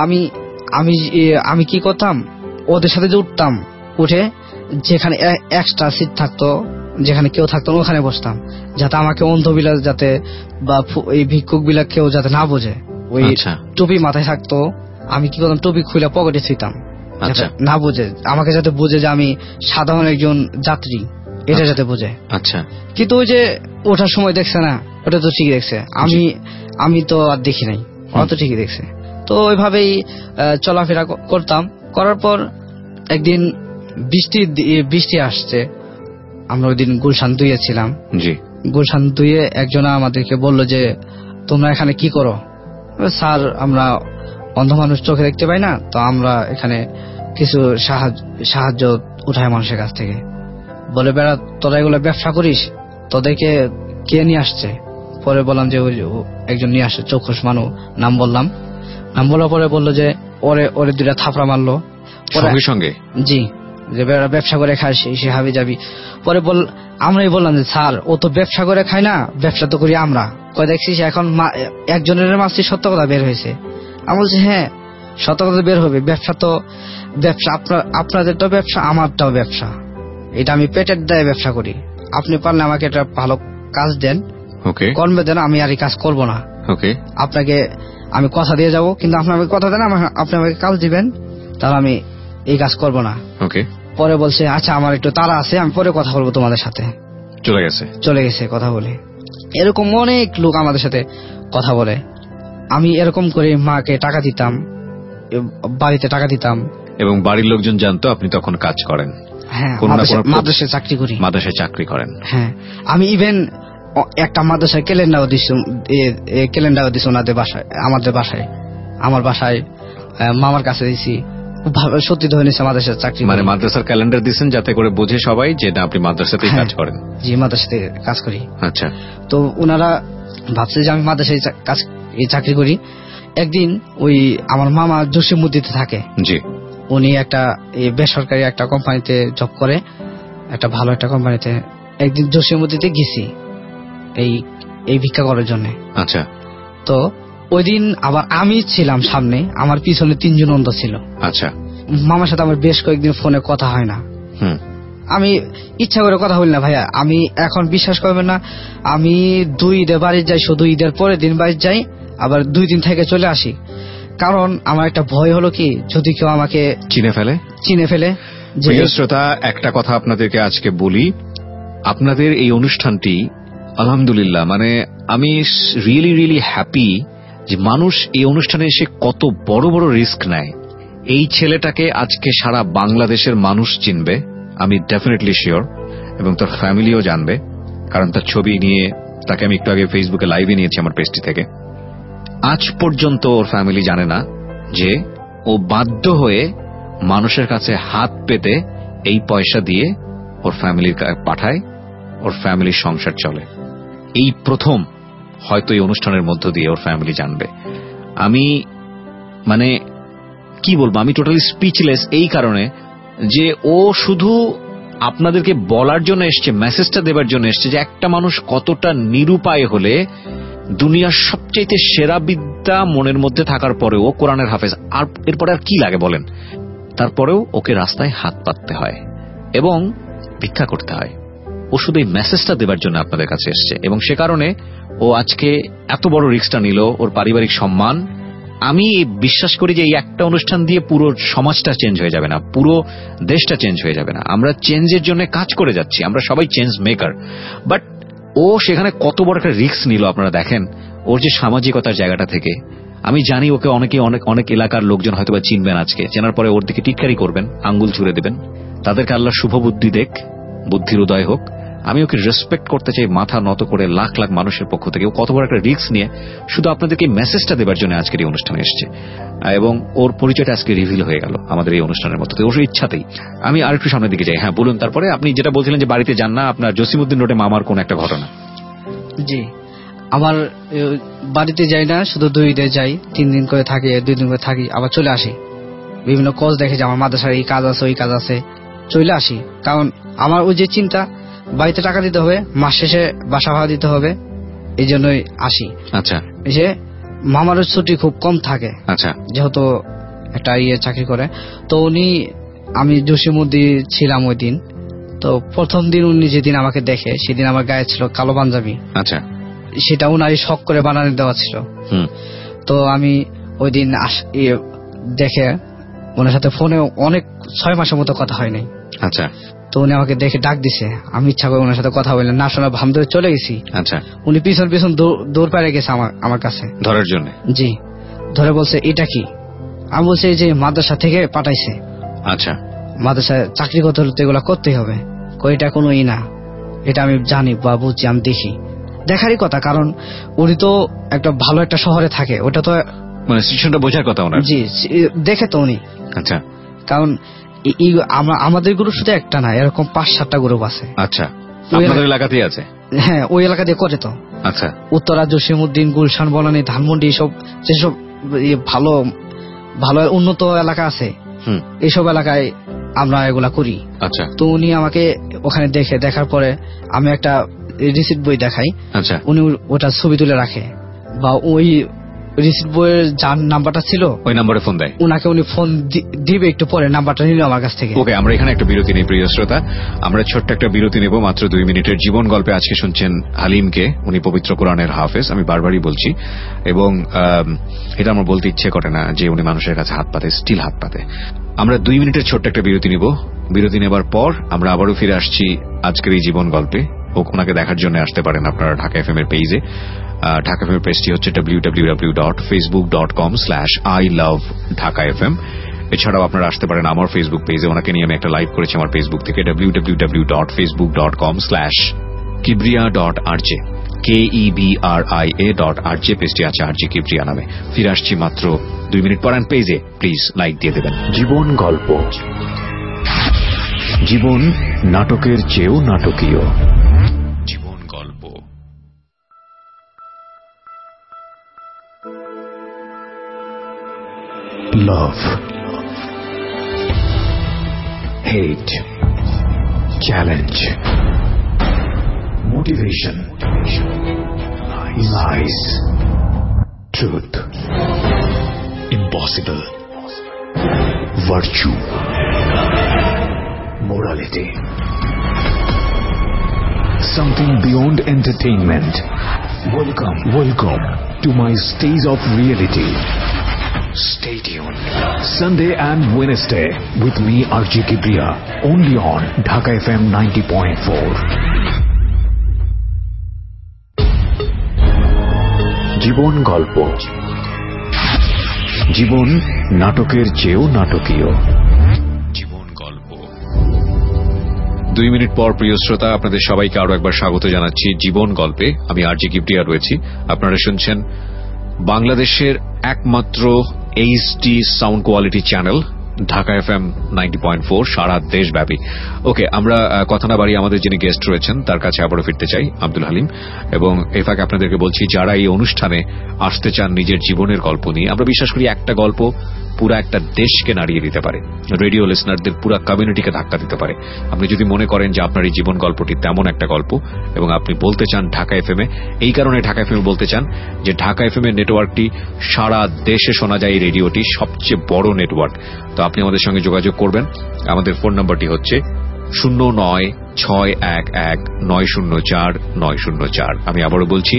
আমি কি করতাম, ওদের সাথে যে উঠতাম, উঠে যেখানে এক্সট্রা সিট থাকতো, যেখানে কেউ থাকতো ওখানে বসতাম, যাতে আমাকে অন্ধবিলাস যাতে বা এই ভিক্ষুক বিলাক কেউ যাতে না বোঝে। ওই টুপি মাথায় থাকতো, আমি কি করতাম, টুপি খুলে পকেটে থুইতাম, না বুঝে, আমাকে যাতে বুঝে যে আমি সাধারণ একজন যাত্রী, এটা যাতে বুঝে। আচ্ছা। কিন্তু ওই যে ওঠার সময় দেখছে না, ওটা তো ঠিকই দেখছে, আমি তো আর দেখি নাই, ওরা তো ঠিকই দেখছে। তো ওইভাবেই চলাফেরা করতাম। করার পর একদিন বৃষ্টি আসছে, আমরা ওই দিন গুলশান 2-এ ছিলাম। জি। গুলশান 2-এ একজনা আমাদেরকে বলল যে তোমরা এখানে কি করো? স্যার, আমরা অন্ধ মানুষ, চোখে দেখতে পাই না, তো আমরা এখানে কিছু সাহায্য উঠাই মানুষের কাছ থেকে। বলে বেড়া, তোরা এগুলো ব্যবসা করিস, তোদেরকে কে নিয়ে আসছে? পরে বললাম যে ওই একজন নিয়ে আসছে, চক্ষুষ মানুষ। নাম বলার পরে বললো যে ওরে 2টা থাপড়া মারলো সঙ্গে। জি, যে বেড়া ব্যবসা করে খায় সে হাবি যাবি। পরে আমরাই বললাম যে স্যার, ও তো ব্যবসা করে খায় না, ব্যবসা তো করি আমরা। দেখছিস এখন একজনের মাসি সত্য কথা বের হয়েছে। আমি বলছি হ্যাঁ, সত্য কথা বের হবে। ব্যবসা আপনাদেরটাও ব্যবসা, আমারটাও ব্যবসা, এটা আমি পেটের দায়ে ব্যবসা করি। আপনি পারলে আমাকে একটা ভালো কাজ দেন, কর্মে দেন, আমি আর এই কাজ করবো না। আপনাকে আমি কথা দিয়ে যাব, কিন্তু আপনি আমাকে কথা দেন, আপনি আমাকে কাজ দিবেন, তাহলে আমি এই কাজ করবো না। পরে বলছে আচ্ছা, আমার একটু তাড়া আছে, আমি পরে কথা বলবো তোমাদের সাথে। চলে গেছে কথা বলে। এরকম অনেক লোক আমাদের সাথে কথা বলে। আমি এরকম করে মাকে টাকা দিতাম, বাড়িতে টাকা দিতাম, এবং বাড়ির লোকজন জানতো আপনি তখন কাজ করেন। হ্যাঁ, মাদ্রাসায় চাকরি করেন। হ্যাঁ, আমি ইভেন একটা মাদ্রাসায় ক্যালেন্ডার দিছি ওনাদের বাসায়, আমার বাসায় মামার কাছে দিছি। সত্যি ধরে নিচ্ছে মাদ্রাসার চাকরি, মানে মাদ্রাসার ক্যালেন্ডার দিচ্ছেন যাতে করে বোঝে সবাই যে না, আপনি মাদ্রাসাতেই কাজ করেন। জি, মাদ্রাসাতে কাজ করি। আচ্ছা। তো ওনারা ভাবছে যে আমি মাদ্রাসায় চাকরি করি। একদিন ওই আমার মামা জসিমউদ্দিনে থাকে। জি। উনি একটা বেসরকারি একটা কোম্পানিতে জব করে, একটা ভালো একটা কোম্পানিতে। একদিন জসিমউদ্দিনে গেছি এই ভিক্ষা করার জন্য। আচ্ছা। তো ওই দিন আবার আমি ছিলাম সামনে, আমার পিছনে 3 জন অন্ধ ছিল। আচ্ছা। মামার সাথে আমার বেশ কয়েকদিন ফোনে কথা হয় না। আমি ইচ্ছা করে কথা বলি না ভাইয়া। আমি এখন বিশ্বাস করবেন না, আমি 2 ঈদে বাড়ি যাই, শুধু ঈদের পরের দিন বাড়ি যাই, আবার 2 দিন থেকে চলে আসি। কারণ আমার একটা ভয় হলো কি, যদি কেউ আমাকে চিনে ফেলে। প্রিয় শ্রোতা, একটা কথা আপনাদেরকে আজকে বলি, আপনাদের এই অনুষ্ঠানটি আলহামদুলিল্লাহ, মানে আমি রিয়েলি হ্যাপি যে মানুষ এই অনুষ্ঠানে এসে কত বড় বড় রিস্ক নেয়। এই ছেলেটাকে আজকে সারা বাংলাদেশের মানুষ চিনবে, আমি ডেফিনেটলি শিওর, এবং তার ফ্যামিলিও জানবে, কারণ তার ছবি নিয়ে তাকে আমি একটু আগে ফেসবুকে লাইভে নিয়েছি আমার পেজটি থেকে। আজ পর্যন্ত ওর ফ্যামিলি জানে না যে ও বাধ্য হয়ে মানুষের কাছে হাত পেতে এই পয়সা দিয়ে ওর ফ্যামিলির পাঠায়, ওর ফ্যামিলির সংসার চলে। এই প্রথম হয়তো এই অনুষ্ঠানের মধ্য দিয়ে ওর ফ্যামিলি জানবে। আমি মানে কি বলবো, আমি টোটালি স্পিচলেস এই কারণে যে ও শুধু আপনাদেরকে বলার জন্য এসছে, মেসেজটা দেবার জন্য এসছে যে একটা মানুষ কতটা নিরুপায় হলে দুনিয়ার সবচাইতে সেরা বিদ্যা মনের মধ্যে থাকার পরেও কোরআনের হাফেজ, আর এরপরে আর কি লাগে বলেন, তারপরেও ওকে রাস্তায় হাত পাততে হয় এবং ভিক্ষা করতে হয়। ও শুধু এই মেসেজটা দেবার জন্য আপনাদের কাছে এসছে, এবং সে কারণে ও আজকে এত বড় রিস্কটা নিল, ওর পারিবারিক সম্মান। আমি বিশ্বাস করি যে এই একটা অনুষ্ঠান দিয়ে পুরো সমাজটা চেঞ্জ হয়ে যাবে না, পুরো দেশটা চেঞ্জ হয়ে যাবে না। আমরা চেঞ্জের জন্য কাজ করে যাচ্ছি, আমরা সবাই চেঞ্জ মেকার, বাট ও সেখানে কত বড় একটা রিস্ক নিল আপনারা দেখেন। ওর যে সামাজিকতার জায়গাটা থেকে আমি জানি ওকে অনেক এলাকার লোকজন হয়তোবা চিনবেন, আজকে চেনার পরে ওর দিকে টিটকারি করবেন, আঙ্গুল ছুড়ে দেবেন। তাদেরকে আল্লাহ শুভ বুদ্ধি দেখ, বুদ্ধির উদয় হোক। আমি ওকে রেসপেক্ট করতে চাই মাথা নত করে, লাখ লাখ মানুষের পক্ষ থেকে। ও কত বড় একটা রিস্ক নিয়ে শুধু আপনাদেরকে মেসেজটা দেবার জন্য আজকের এই অনুষ্ঠানে এসেছে, এবং ওর পরিচয়টা আজকে রিভিল হয়ে গেল আমাদের এই অনুষ্ঠানের মধ্যে, ওর ইচ্ছাতেই। আমি আরেকটু সামনের দিকে যাই। হ্যাঁ বলুন, তারপরে আপনি যেটা বলছিলেন যে বাড়িতে যান না, আপনার জসিমউদ্দিন রোডে মামার কোন একটা ঘটনা। জি, আমার বাড়িতে যাই না, শুধু 2 দিনে যাই, 3 দিন করে থাকি, 2 দিন করে থাকি, আবার চলে আসি। বিভিন্ন কোর্স দেখে যে আমার মাদ্রাসার এই কাজ আছে, ওই কাজ আছে, চলে আসি। কারণ আমার ওই যে চিন্তা, বাড়িতে টাকা দিতে হবে, মাস শেষে বাসা ভাড়া দিতে হবে, এই জন্যই আসি। আচ্ছা, এই যে মামারও ছুটি খুব কম থাকে, আচ্ছা, যেহেতু একটা চাকরি করে। তো আমি জসিমউদ্দিন ছিলাম ওই দিন। তো প্রথম দিন উনি যেদিন আমাকে দেখে, সেদিন আমার গায়ে ছিল কালো পাঞ্জাবি। আচ্ছা, সেটা উনারই শখ করে বানানো দেওয়া ছিল। তো আমি ওই দিন দেখে ওনার সাথে ফোনে অনেক 6 মাসের মতো কথা হয় নাই। আচ্ছা, তো উনি আমাকে দেখে ডাক দিছে, আমি ইচ্ছা করে ওনার সাথে কথা বললেন না, শোনা ভাম ধরে চলে গেছি। আচ্ছা, উনি পিছন দৌড় পেরে গেছে আমার কাছে ধরার জন্য। জি, ধরে বলছে এটা কি? আমি বলছি যে মাদ্রাসা থেকে পাঠাইছে। আচ্ছা, মাদ্রাসায় চাকরি করতে হলে তো এগুলো করতেই হবে। এটা কোনো না, এটা আমি জানি বা বুঝছি, আমি দেখি, দেখারই কথা। কারণ উনি তো একটা ভালো একটা শহরে থাকে, ওটা তো মানে সিচুয়েশনটা বোঝার কথা ওনার। জি, দেখে তো উনি। আচ্ছা, কারণ আমাদের গ্রুপ শুধু একটা না, এরকম 5-7টা গ্রুপ আছে। আচ্ছা, আপনাদের এলাকাতেই আছে? হ্যাঁ, ওই এলাকা দিয়ে করে তো। আচ্ছা, উত্তরা, জসিমউদ্দিন, গুলশান, বনানী, ধানমন্ডি, এইসব যেসব ভালো ভালো উন্নত এলাকা আছে, এইসব এলাকায় আমরা এগুলা করি। আচ্ছা, তো উনি আমাকে ওখানে দেখার পরে আমি একটা রিসিট বই দেখাই। আচ্ছা, উনি ওটা ছবি তুলে রাখে, বা ওই রিসিট বইয়ের যার নাম্বারটা ছিল ওই নম্বরে ফোন দেয় উনাকে। উনি ফোন দিবে একটু পরে, নাম্বারটা নিল আমার কাছ থেকে। ওকে, আমরা এখানে একটা বিরতি নেই প্রিয় শ্রোতা। আমরা ছোট্ট একটা বিরতি নেব, মাত্র 2 মিনিটের জীবন গল্পে। আজকে শুনছেন হালিমকে, উনি পবিত্র কোরআনের হাফেজ, আমি বারবারই বলছি, এবং এটা আমার বলতে ইচ্ছে করে না যে উনি মানুষের কাছে হাত পাতে, স্টিল হাত পাতে। আমরা 2 মিনিটের ছোট্ট একটা বিরতি নিব। বিরতি নেবার পর আমরা আবারও ফিরে আসছি আজকের এই জীবন গল্পে। ওনাকে দেখার জন্য আসতে পারেন আপনারা ঢাকা এফএম এর পেজে। ঢাকা এফএম এর পেজটি হচ্ছে www.facebook.com/ilovedhakafm। এছাড়াও আপনারা আসতে পারেন আমার ফেসবুক পেজে, ওনাকে নিয়ে আমি একটা লাইভ করেছি আমার ফেসবুক থেকে, www.facebook.com/kibria.rj, KEBRIA.RJ পেজটি আছে RJ কিবরিয়া নামে। ফিরে আসছি মাত্র 2 মিনিট পর। পেজে প্লিজ লাইক দিয়ে দেবেন। জীবন গল্প, জীবন নাটকের চেয়েও নাটকীয়। জীবন গল্প। Love, hate, challenge, motivation, lies, truth, impossible, virtue, morality, something beyond entertainment. Welcome to my stage of reality. Stay tuned. Sunday and Wednesday with me RJ Kibria, only on Dhaka FM 90.4. জীবন গল্প, জীবন নাটকের চেয়েও নাটকীয়। জীবন গল্প। 2 minute পর প্রিয় শ্রোতা, আপনাদের সবাইকে আরো একবার স্বাগত জানাচ্ছি জীবন গল্পে। আমি RJ কিবরিয়া রয়েছি। আপনারা শুনছেন বাংলাদেশের একমাত্র HD sound quality channel Dhaka FM 90.4, সারা দেশব্যাপী। ওকে, আমরা কথা না বাড়িয়ে আমাদের যিনি গেস্ট রয়েছেন তার কাছে আবারও ফিরতে চাই, আব্দুল হালিম। এবং এই ফাঁকে আপনাদেরকে বলছি, যারা এই অনুষ্ঠানে আসতে চান নিজের জীবনের গল্প নিয়ে, আমরা বিশ্বাস করি একটা গল্প পুরো একটা দেশকে নাড়িয়ে দিতে পারে, রেডিও লিসনারদের পুরো কমিউনিটিকে ধাক্কা দিতে পারে। আপনি যদি মনে করেন যে আপনার এই জীবন গল্পটি তেমন একটা গল্প এবং আপনি বলতে চান ঢাকা এফএম এ, এই কারণে ঢাকা এফএম বলতে চান যে ঢাকা এফএম এর নেটওয়ার্কটি সারা দেশে শোনা যায়, এই রেডিওটি সবচেয়ে বড় নেটওয়ার্ক। তো আপনি আমাদের সঙ্গে যোগাযোগ করবেন। আমাদের ফোন নম্বরটি হচ্ছে 09611904 আমি আবারও বলছি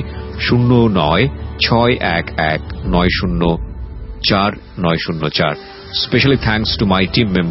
09611904। Specially thanks to my team member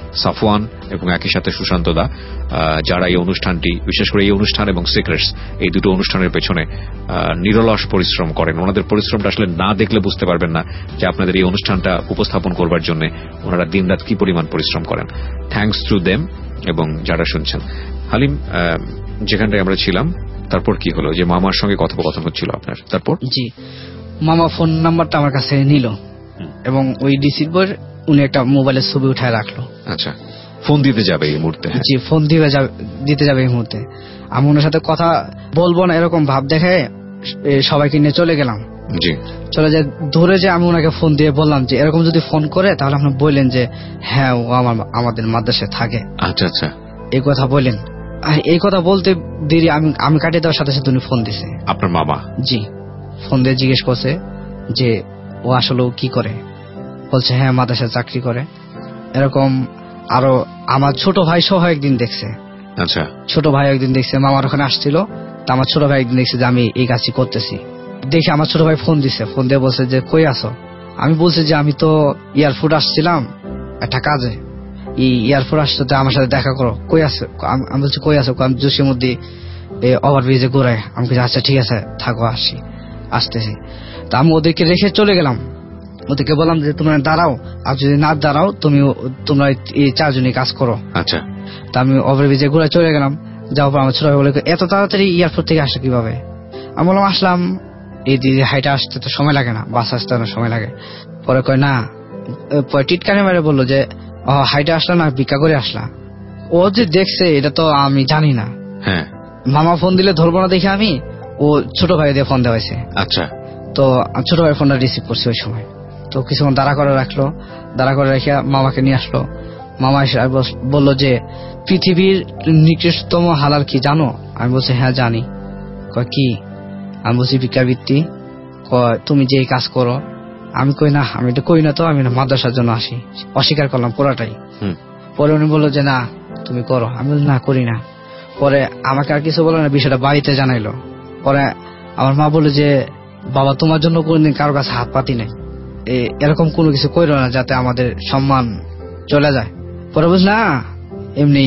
Safwan এবং একই সাথে সুশান্ত দা, যারা এই অনুষ্ঠানটি, বিশেষ করে এই অনুষ্ঠান এবং সিক্রেটস, এই দুটো অনুষ্ঠানের পেছনে নিরলস পরিশ্রম করেন। ওনাদের পরিশ্রমটা আসলে না দেখলে বুঝতে পারবেন না যে আপনাদের এই অনুষ্ঠানটা উপস্থাপন করবার জন্য ওনারা দিনরাত কি পরিমাণ পরিশ্রম করেন। Thanks to them. এবং যারা শুনছেন, হালিম, যেখানটায় আমরা ছিলাম তারপর কি হলো? যে মামার সঙ্গে কথোপকথন হচ্ছিল আপনার, তারপর? জি, মামা ফোন নাম্বারটা আমার কাছে নিল এবং ওই রিসিভার উনি একটা মোবাইলের ছবি উঠায় রাখলো। আচ্ছা, ফোন দিতে যাবে এই মুহূর্তে? জি, ফোন দিতে যাবে এই মুহূর্তে। আমি ওনার সাথে কথা বলবো না এরকম ভাব দেখে সবাইকে নিয়ে চলে গেলাম। জি, চলে যায় ধরে যে আমি ওনাকে ফোন দিয়ে বললাম যে এরকম যদি ফোন করে তাহলে আপনি বললেন যে হ্যাঁ ও আমাদের মাদ্রাসায় থাকে। আচ্ছা আচ্ছা, এই কথা বললেন। এই কথা বলতে দেরি আমি কাটিয়ে দেওয়ার সাথে সাথে উনি ফোন দিছে। আপনার মামা? জি, ফোন দিয়ে জিজ্ঞেস করছে যে ও আসলে কি করে। বলছে হ্যাঁ মাদ্রাসায় চাকরি করে। এরকম আরো আমার ছোট ভাই সহ একদিন দেখছে। আচ্ছা, ছোট ভাই একদিন দেখছে, মামার ওখানে আসছিল, তা আমার ছোট ভাই একদিন দেখছে যে আমি এই কাজটি করতেছি। দেখে আমার ছোট ভাই ফোন দিছে, ফোন দিয়ে বলছে যে কই আসো। আমি বলছি যে আমি তো এয়ারপোর্ট আসছিলাম একটা কাজে, এই এয়ারপোর্ট আসতে আমার সাথে দেখা করো। কই আছে? আমি বলছি কই আছো? আমি জোশের মধ্যে ওভারব্রিজে ঘুরায়। আমি বলছি আচ্ছা ঠিক আছে থাকো, আসতেছি। তা আমি ওদেরকে রেখে চলে গেলাম। ওদেরকে বললাম যে তোমরা দাঁড়াও, আর যদি না দাঁড়াও তোমরা এই চারজনই কাজ করো। আচ্ছা, তা আমি ওভারব্রিজে ঘুরায় চলে গেলাম। যাওয়ার পর আমার ছোট ভাই বলে এত তাড়াতাড়ি এয়ারপোর্ট থেকে আসলো কিভাবে? আমি বললাম আসলাম, এই দিদি হাইটা আসতে তো সময় লাগে না, বাস আসতে সময় লাগে। পরে কয় না, পরে টিটকানি মেরে বললো যে হাইটা আসলা না ভিক্ষা করে আসলা। ও যে দেখছে এটা তো আমি জানি না। হ্যাঁ, মামা ফোন দিলে ধরবো না দেখে আমি ও ছোট ভাই দিয়ে ফোন দেওয়া হয়েছে। আচ্ছা, তো ছোট ভাই ফোনটা রিসিভ করছে ওই সময়। তো কিছুক্ষণ দাঁড়া করে রাখলো, দাঁড়া করে রেখে মামাকে নিয়ে আসলো। মামা এসে বললো যে পৃথিবীর নিকৃষ্টতম হালাল কি জানো? আমি বলছি হ্যাঁ জানি। কয় কি? আমি বলছি ভিক্ষাবৃত্তি। কয় তুমি যে কাজ করো। আমি কই না, আমি এটা কই না, তো আমি মাদ্রাসার জন্য আসি। অস্বীকার করলাম পুরাটাই। পরে উনি বললো যে না তুমি করো। আমি বললাম না করি না। পরে আমাকে আর কিছু বলো না, বিষয়টা বাড়িতে জানাইলো। পরে আমার মা বললো যে বাবা তোমার জন্য কোনদিন কারো কাছে হাত পাতি নাই, এরকম কোনো কিছু কইরো না যাতে আমাদের সম্মান চলে যায়। পরে বলছি না এমনি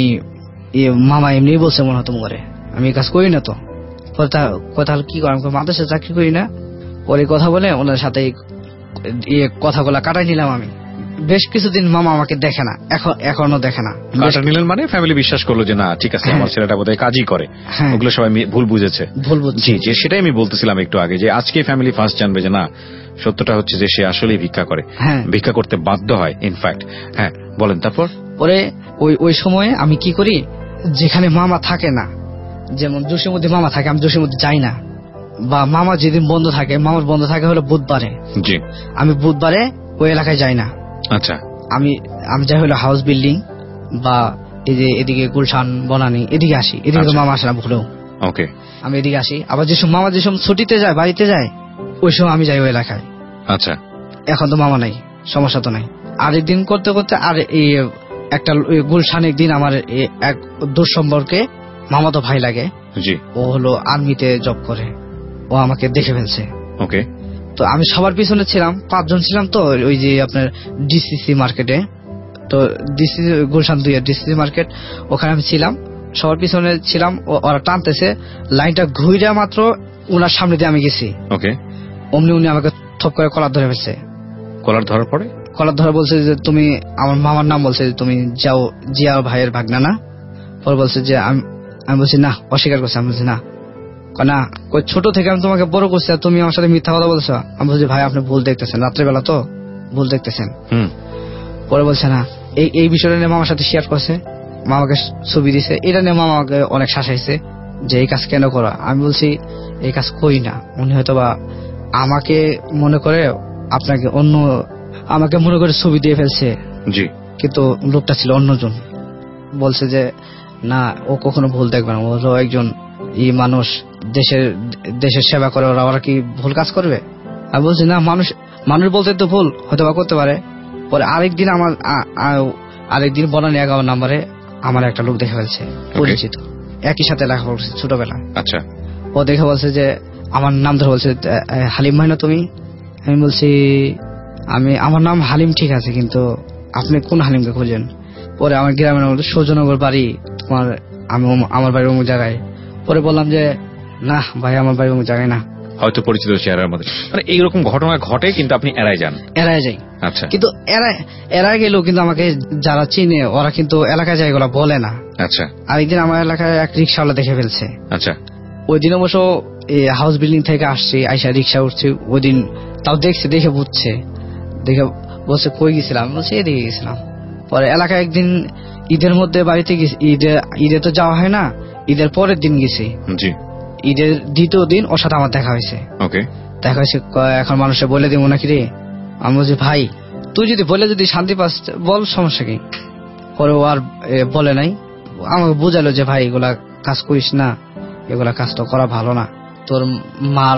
মামা এমনি বলছে মনে হতো করে, আমি এই কাজ করি না। তো কথা কি কর? মাদ্রাসায় চাকরি করি না। পরে কথা বলে ওনার সাথে কথাগুলা কাটাই নিলাম আমি। বেশ কিছুদিন মামা আমাকে দেখে না, এখনো দেখে না। কাটা নিলেন মানে ফ্যামিলি বিশ্বাস করলো যে না ঠিক আছে আমার ছেলেটা বোধহয় কাজই করে। ওগুলো সবাই ভুল বুঝেছে। জি জি, সেটাই আমি বলতেছিলাম একটু আগে, যে আজকে ফ্যামিলি ফার্স্ট জানবে যে না সত্যটা হচ্ছে যে সে আসলেই ভিক্ষা করে, ভিক্ষা করতে বাধ্য হয় ইনফ্যাক্ট। হ্যাঁ বলেন তারপর। পরে ওই সময়ে আমি কি করি, যেখানে মামা থাকে না, যেমন জোশের মধ্যে মামা থাকে, আমি জোশের মধ্যে যাই না। বা মামা যেদিন বন্ধ থাকে, মামার বন্ধ থাকে হলো বুধবারে। জি, আমি বুধবারে ওই এলাকায় যাই না। আচ্ছা, আমি যাই হলো হাউস বিল্ডিং বা এই যে এদিকে গুলশান বনানী এদিকে আসি। এদিকে তো মামা আসে না ভুলেও। ওকে, আমি এদিকে আসি। আবার যেসব মামা যেসব ছুটিতে যায়, বাড়িতে যায়, ওই সময় আমি যাই ওই এলাকায়। আচ্ছা, এখন তো মামা নাই, সমস্যা তো নাই। আরেকদিন করতে করতে আর এই একটা গুলশান একদিন আমার এক দূর সম্পর্কে মামা তো ভাই লাগে। জি, ও হলো আর্মিতে জব করে, ও আমাকে দেখে ফেলছে। ওকে, তো আমি সবার পিছনে ছিলাম, 5 জন ছিলাম। তো ওই যে আপনার ডিসিসি মার্কেটে, তো ডিসিসি গুলশান 2 ডিসিসি মার্কেট, ওখানে আমি ছিলাম, সবার পিছনে ছিলাম। ওরা টানতেছে, লাইনটা ঘুরে মাত্র ওনার সামনে দিয়ে আমি গেছি। ওকে, অমনি উনি আমাকে থপ করে কলার ধরে ফেলছে। কলার ধরার পরে কলার ধরে বলছে যে তুমি, আমার মামার নাম বলছে যে তুমি জিয়া ভাইয়ের ভাগনা না? পরে বলছে যে আমি বলছি না, অস্বীকার করছি। আমি বলছি না, না ছোট থেকে আমি তোমাকে বড় করছি আর তুমি আমার সাথে মিথ্যা কথা বলছো। আমি বলছি ভাই আপনি ভুল দেখতেছেন, রাত্রেবেলা তো ভুল দেখতেছেন। পরে বলছে না, এই বিষয়টা নিয়ে মামার সাথে শেয়ার করছে, মামাকে ছবি দিছে, এটা নিয়ে মামা আমাকে অনেক শাসাইছে যে এই কাজ কেন করা। আমি বলছি এই কাজ করি না, উনি হয়তো বা আমাকে মনে করে আপনাকে আমাকে মনে করে ছবি দিয়ে ফেলছে। জি, কিন্তু লোকটা ছিল অন্যজন। বলছে যে না ও কখনো ভুল দেখবে না, ও একজন মানুষ, দেশের সেবা করে, ওরা কি ভুল কাজ করবে? আমি বলছি না, মানুষ বলতে তো ভুল হয়তো বা করতে পারে। পরে আরেকদিন বনানী 11 নম্বরে আমার একটা লোক দেখে ফেলছে, পরিচিত, একই সাথে লেখা করছে ছোটবেলা। আচ্ছা, ও দেখে বলছে যে আমার নাম ধরে বলছে হালিম ভাই না তুমি? আমি বলছি আমার নাম হালিম ঠিক আছে, কিন্তু আপনি কোন হালিমকে খুঁজেন? পরে আমার গ্রামের মধ্যে সৌজনগর বাড়ি, তোমার আমি আমার বাড়ির অমুক জায়গায়। পরে বললাম যে না ভাই আমার বাড়ির অমুক জায়গায় না, হয়তো পরিচিত চেহারার মধ্যে, মানে এইরকম ঘটনা ঘটে কিন্তু আপনি এড়ায় যান। এড়ায় যাই। আচ্ছা, কিন্তু এড়ায় গেলেও কিন্তু আমাকে যারা চিনে ওরা কিন্তু এলাকায় যায় এগুলো বলে না। আচ্ছা, আরেকদিন আমার এলাকায় এক রিক্সাওয়ালা দেখে ফেলছে। আচ্ছা, ওই দিন অবশ্য হাউস বিল্ডিং থেকে আসছি, আইসা রিক্সা উঠছি, ওই দিন তাও দেখছে, দেখে বুঝছে, দেখে বলছে কই গেছিলাম, বলছে এদিকে গেছিলাম। পরে এলাকায় একদিন ঈদের মধ্যে বাড়িতে গেছি, ঈদে তো যাওয়া হয় না, ঈদের পরের দিন গেছি। জি, ঈদের দ্বিতীয় দিন ওর সাথে আমার দেখা হয়েছে। ওকে, দেখা হয়েছে, এখন মানুষে বলে দিব নাকি রে? আমি বলছি ভাই তুই যদি বলে যদি শান্তি পাস বল, সমস্যা কি? পরে ও আর বলে নাই, আমাকে বুঝালো যে ভাই এগুলা কাজ করিস না, এগুলা কাজ তো করা ভালো না, তোর মার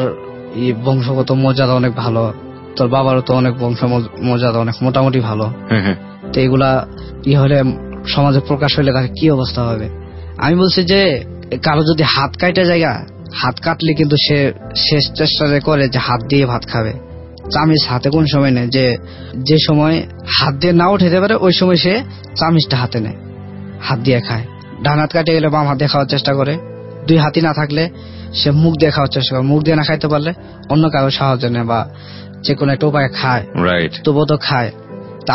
বংশগত মর্যাদা অনেক ভালো, তোর বাবারও তো অনেক বংশ মর্যাদা অনেক মোটামুটি ভালো, তো এগুলা হলে সমাজে প্রকাশ হইলে তাকে কি অবস্থা হবে? আমি বলছি যে কারো যদি হাত কাটা জায়গা, হাত কাটলে কিন্তু সে শেষ চেষ্টা করে যে হাত দিয়ে ভাত খাবে। চামিচ হাতে কোন সময় নেয়, যে সময় হাত দিয়ে না উঠাতে পারে ওই সময় সে চামিচটা হাতে নেয়, হাত দিয়ে খায়। ডান হাত কাটে গেলে বাম হাত দিয়ে খাওয়ার চেষ্টা করে, দুই হাতই না থাকলে সে মুখ দিয়ে খাওয়ার চেষ্টা করে, মুখ দিয়ে না খাইতে পারলে অন্য কারো সাহায্য নেয় বা যে কোনো একটা উপায়ে খায়, তবুও তো খায়। তা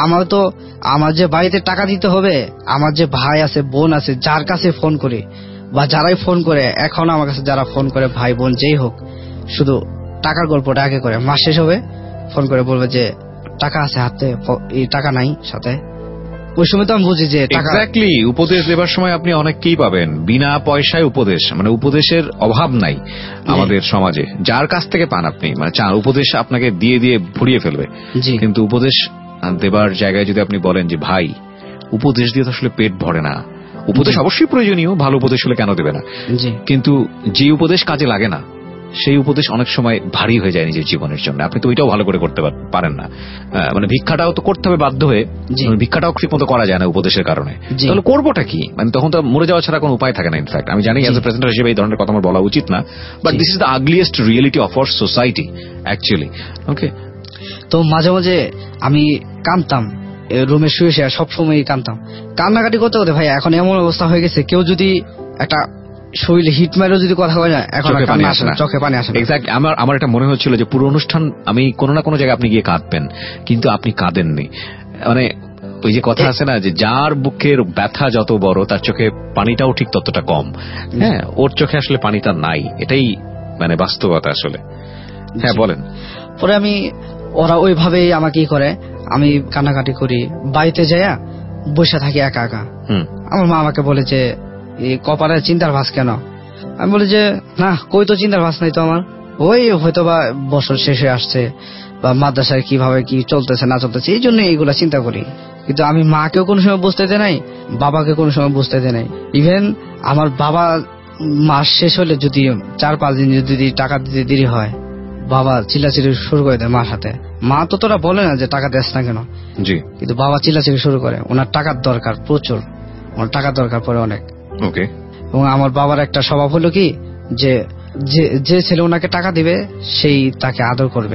আমার যে বাড়িতে টাকা দিতে হবে, আমার যে ভাই আছে বোন আছে, যার কাছে ফোন করি বা যারাই ফোন করে, এখন আমার কাছে যারা ফোন করে ভাই বোন যেই হোক, শুধু টাকার গল্পটা আগে করে, মাস শেষ হবে ফোন করে বলবে যে টাকা আছে হাতে, এই টাকা নাই সাথে। ওই সময় তো আমি বুঝি যে এক্স্যাক্টলি উপদেশ দেবার সময় আপনি অনেককেই পাবেন বিনা পয়সায় উপদেশ, মানে উপদেশের অভাব নাই আমাদের সমাজে, যার কাছ থেকে পান আপনি, মানে চান উপদেশ আপনাকে দিয়ে দিয়ে ভরিয়ে ফেলবে। কিন্তু উপদেশ দেবার জায়গায় যদি আপনি বলেন যে ভাই উপদেশ দিয়ে তো আসলে পেট ভরে না, উপদেশ অবশ্যই প্রয়োজনীয়, ভালো উপদেশ হলে কেন দেবে না, কিন্তু যে উপদেশ কাজে লাগে না সেই উপদেশ অনেক সময় ভারী হয়ে যায় নিজের জীবনের জন্য। আপনি তো ওইটাও ভালো করে করতে পারেন না, মানে ভিক্ষাটাও তো করতে হবে বাধ্য হয়ে, ভিক্ষাটাও ঠিক মতো করা যায় না উপদেশের কারণে, তাহলে করবোটা কি? মানে তখন তো মরে যাওয়া ছাড়া কোনো উপায় থাকে না। ইনফ্যাক্ট আমি জানি অ্যাজ এ প্রেজেন্টার হিসেবে এই ধরনের কথা আমার বলা উচিত না, but this is the ugliest reality of our society actually. Okay, তো মাঝে মাঝে আমি কাঁদতাম রুমে শুয়ে শুয়ে, সবসময় কাঁদতাম, কান্নাকাটি করতে করতে ভাই এখন এমন অবস্থা হয়ে গেছে, কেউ যদি একটা শরীরে হিট মেরো যদি কথা হয় না, এখন চোখে পানি আসে না। এক্স্যাক্ট, আমার এটা মনে হচ্ছিল যে পুরো অনুষ্ঠান আমি কোনো না কোনো জায়গায় আপনি গিয়ে কাঁদবেন, কিন্তু আপনি কাঁদেননি। মানে ওই যে কথা আছে না যে যার বুকের ব্যথা যত বড় তার চোখে পানিটাও ঠিক ততটা কম। হ্যাঁ, ওর চোখে আসলে পানিটা নাই, এটাই মানে বাস্তবতা আসলে। হ্যাঁ বলেন। পরে ওরা ওইভাবেই আমাকে করে, আমি কান্নাকাটি করি, বাড়িতে যাইয়া বসে থাকি একা একা। আমার মা আমাকে বলে যে কপালে চিন্তার ভাস কেন? আমি বলি যে না, কই তো চিন্তার ভাস নাই তো আমার, ওই হয়তো বা বছর শেষ হয়ে আসছে বা মাদ্রাসায় কিভাবে কি চলতেছে না চলতেছে, এই জন্য এইগুলা চিন্তা করি। কিন্তু আমি মাকেও কোনো সময় বুঝতে দেয় নাই, বাবাকে কোনো সময় বুঝতে দেয় নাই। ইভেন আমার বাবা মাস শেষ হলে যদি 4-5 দিন যদি টাকা দিতে দেরি হয়, বাবা চিল্লাচিল্লি শুরু করে দেয় মার সাথে। মা তো তোরা বলে না যে টাকা দেস না কেন, কিন্তু বাবা চিল্লাচিল্লি শুরু করে, ওনার টাকার দরকার প্রচুর, ওনার টাকার দরকার পড়ে অনেক। ওকে, এবং আমার বাবার একটা স্বভাব হলো কি যে ছেলে ওনাকে টাকা দিবে সেই তাকে আদর করবে।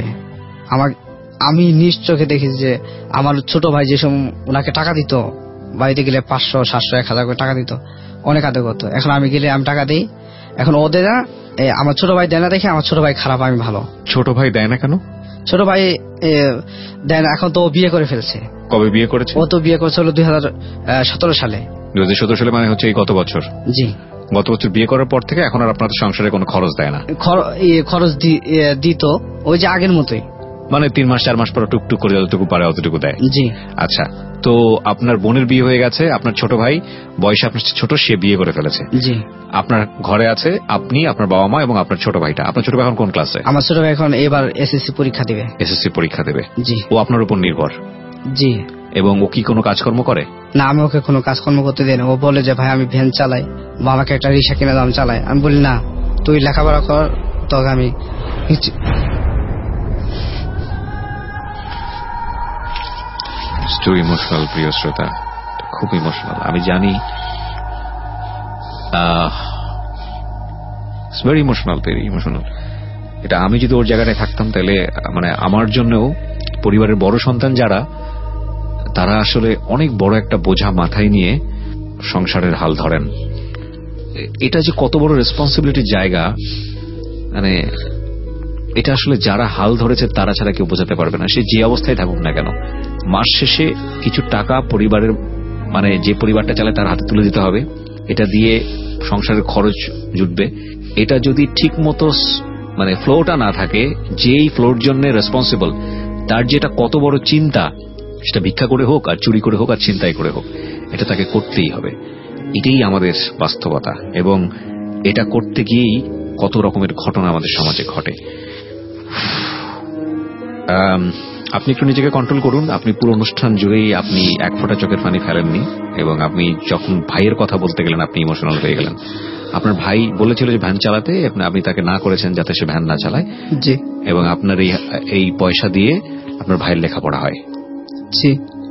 আমি নিজ চোখে দেখি যে আমার ছোট ভাই যে সময় ওনাকে টাকা দিত, বাড়িতে গেলে 500, 700, 1000 করে টাকা দিত, অনেক আদর করতো। এখন আমি গেলে আমি টাকা দিই, এখন ও দেয় না, আমার ছোট ভাই দেয় না দেখে আমার ছোট ভাই খারাপ, আমি ভালো। ছোট ভাই দেয় না কেন? ছোট ভাই দেয় না, এখন তো ও বিয়ে করে ফেলছে। কবে বিয়ে করেছে? ও তো বিয়ে করেছিল 2017 সালে। 2017 সালে মানে হচ্ছে এই গত বছর? জি, গত বছর বিয়ে করার পর থেকে এখন আর আপনাদের সংসারে কোনো খরচ দেয় না? খরচ দিত ওই যে আগের মতোই, মানে 3 মাস 4 মাস পর টুকটুক করে যতটুকু পারে অতটুকু দেয়। জি। আচ্ছা, তো আপনার বোনের বিয়ে হয়ে গেছে, আপনার ছোট ভাই বয়সে আপনার ছোট, সে বিয়ে করে ফেলেছে। জি। আপনার ঘরে আছে আপনি, আপনার বাবা মা এবং আপনার ছোট ভাইটা। আপনার ছোট ভাই এখন কোন ক্লাসে? আমার ছোট ভাই এখন এবার এসএসসি পরীক্ষা দিবে। এসএসসি পরীক্ষা দেবে? জি। ও আপনার উপর নির্ভর? জি। এবং ও কি কোনো কাজকর্ম করে? না, আমি ওকে কোনো কাজকর্ম করতে দিই না। ও বলে যে ভাই আমি ভ্যান চালাই বা আমাকে একটা রিক্সা কিনে দাম চালাই। আমি বলি না, তুই লেখাপড়া কর, তোকে আমি ইমোশনাল। প্রিয় শ্রোতা, খুব ইমোশনাল, আমি জানি, ভেরি ইমোশনাল, ভেরি ইমোশনাল। এটা আমি যদি ওর জায়গাটায় থাকতাম তাহলে মানে আমার জন্যও, পরিবারের বড় সন্তান যারা, তারা আসলে অনেক বড় একটা বোঝা মাথায় নিয়ে সংসারের হাল ধরেন। এটা যে কত বড় রেসপন্সিবিলিটির জায়গা, মানে এটা আসলে যারা হাল ধরেছে তারা ছাড়া কেউ বোঝাতে পারবে না। সে যে অবস্থায় থাকুক না কেন, মাস শেষে কিছু টাকা পরিবারের, মানে যে পরিবারটা চালায় তার হাতে তুলে দিতে হবে। এটা দিয়ে সংসারের খরচ জুটবে। এটা যদি ঠিক মতো মানে ফ্লোটা না থাকে, যেই ফ্লোর জন্য রেসপন্সিবল তার যেটা কত বড় চিন্তা, সেটা ভিক্ষা করে হোক আর চুরি করে হোক আর ছিনতাই করে হোক, এটা তাকে করতেই হবে। এটাই আমাদের বাস্তবতা, এবং এটা করতে গিয়েই কত রকমের ঘটনা আমাদের সমাজে ঘটে। আপনি একটু নিজেকে কন্ট্রোল করুন। আপনি পুরো অনুষ্ঠান জুড়েই আপনি এক ফোঁটা চোখের পানি ফেলেননি, এবং আপনি যখন ভাইয়ের কথা বলতে গেলেন আপনি ইমোশনাল হয়ে গেলেন। আপনার ভাই বলেছিল যে ভ্যান চালাতে, আপনি তাকে না করেছেন যাতে সে ভ্যান না চালায়, জি, এবং আপনার এই পয়সা দিয়ে আপনার ভাইয়ের লেখাপড়া হয়। জি।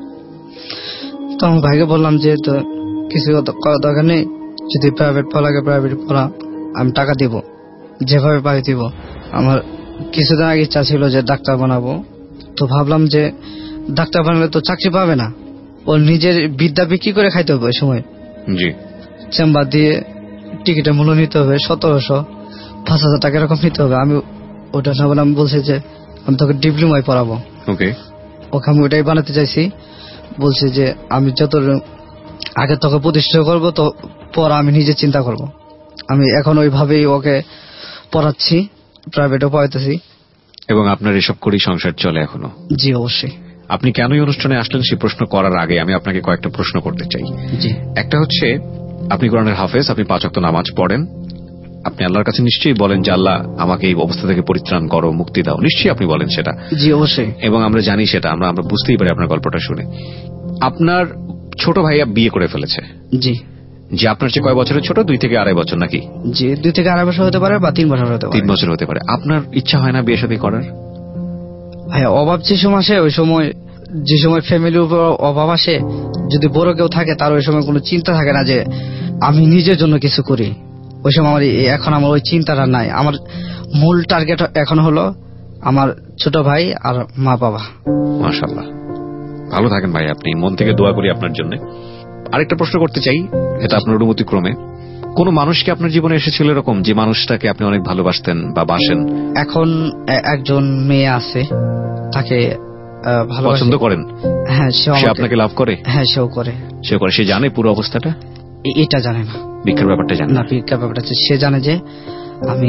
তো আমার ভাইকে বললাম যে তো কিছু করার দরকার নেই, যদি প্রাইভেট পড়াকে প্রাইভেট পড়া, আমি টাকা দিব, যেভাবে পাই দিব। আমার কিছুদিন আগে ইচ্ছা ছিল যে ডাক্তার বানাবো, তো ভাবলাম যে ডাক্তার বানালে তো চাকরি পাবে না, ওর নিজের বিদ্যা বিক্রি করে খাইতে হবে। ওই সময় জি, চেম্বার দিয়ে টিকিটের মূল্য নিতে হবে 1700-5000 টাকা এরকম নিতে হবে। আমি ওটা না বলে আমি বলছি যে আমি তোকে ডিপ্লোমায় পড়াবো। ওকে, ওকে আমি ওটাই বানাতে চাইছি। বলছি যে আমি যত আগে তোকে প্রতিষ্ঠা করবো, তো পর আমি নিজে চিন্তা করব। আমি এখন ওইভাবেই ওকে পড়াচ্ছি, প্রাইভেটও পড়াইতেছি। এবং আপনার এসব করেই সংসার চলে এখনো? জি, অবশ্যই। আপনি কেন এই অনুষ্ঠানে আসলেন সেই প্রশ্ন করার আগে আমি আপনাকে কয়েকটা প্রশ্ন করতে চাই। জি। একটা হচ্ছে, আপনি কোরআনের হাফেজ, আপনি 5 ওয়াক্ত নামাজ পড়েন, আপনি আল্লাহর কাছে নিশ্চয়ই বলেন যে আল্লাহ আমাকে এই অবস্থা থেকে পরিত্রাণ করো, মুক্তি দাও, নিশ্চয়ই আপনি বলেন সেটা। জি, অবশ্যই। এবং আমরা জানি সেটা, আমরা বুঝতেই পারি আপনার গল্পটা শুনে। আপনার ছোট ভাইয়া বিয়ে করে ফেলেছে। জি। যে আপনার চেয়ে কয় বছরের ছোট? 2 থেকে 2.5 বছর নাকি? জি, 2 থেকে 2.5 বছর হতে পারে বা 3 বছর হতে পারে। 3 বছর হতে পারে। আপনার ইচ্ছা হয় না বিয়ে শাদী করার? ভাইয়া, অভাব যে সময় আসে, ওই সময় যে সময় ফ্যামিলির উপর অভাব আসে, যদি বড় কেউ থাকে তার ওই সময় কোনো চিন্তা থাকে না যে আমি নিজের জন্য কিছু করি। ওই সময় এখন আমার ওই চিন্তাটা নাই। আমার মূল টার্গেট এখন হলো আমার ছোট ভাই আর মা বাবা। মাশাআল্লাহ, ভালো থাকেন ভাই, আপনি মন থেকে দোয়া করি আপনার জন্য। আরেকটা প্রশ্ন করতে চাই, এটা আপনার অনুমতি ক্রমে। কোন মানুষকে আপনার জীবনে এসেছিল এরকম যে মানুষটাকে আপনি অনেক ভালোবাসতেন বা বাসেন? এখন একজন মেয়ে আছে, তাকে পছন্দ করেন? হ্যাঁ, সে আপনাকে লাভ করে? হ্যাঁ, সেও করে। সে জানে পুরো অবস্থাটা? এটা জানে না, ভিক্ষার ব্যাপারটা জানে না। ভিক্ষার ব্যাপারটা সে জানে যে আমি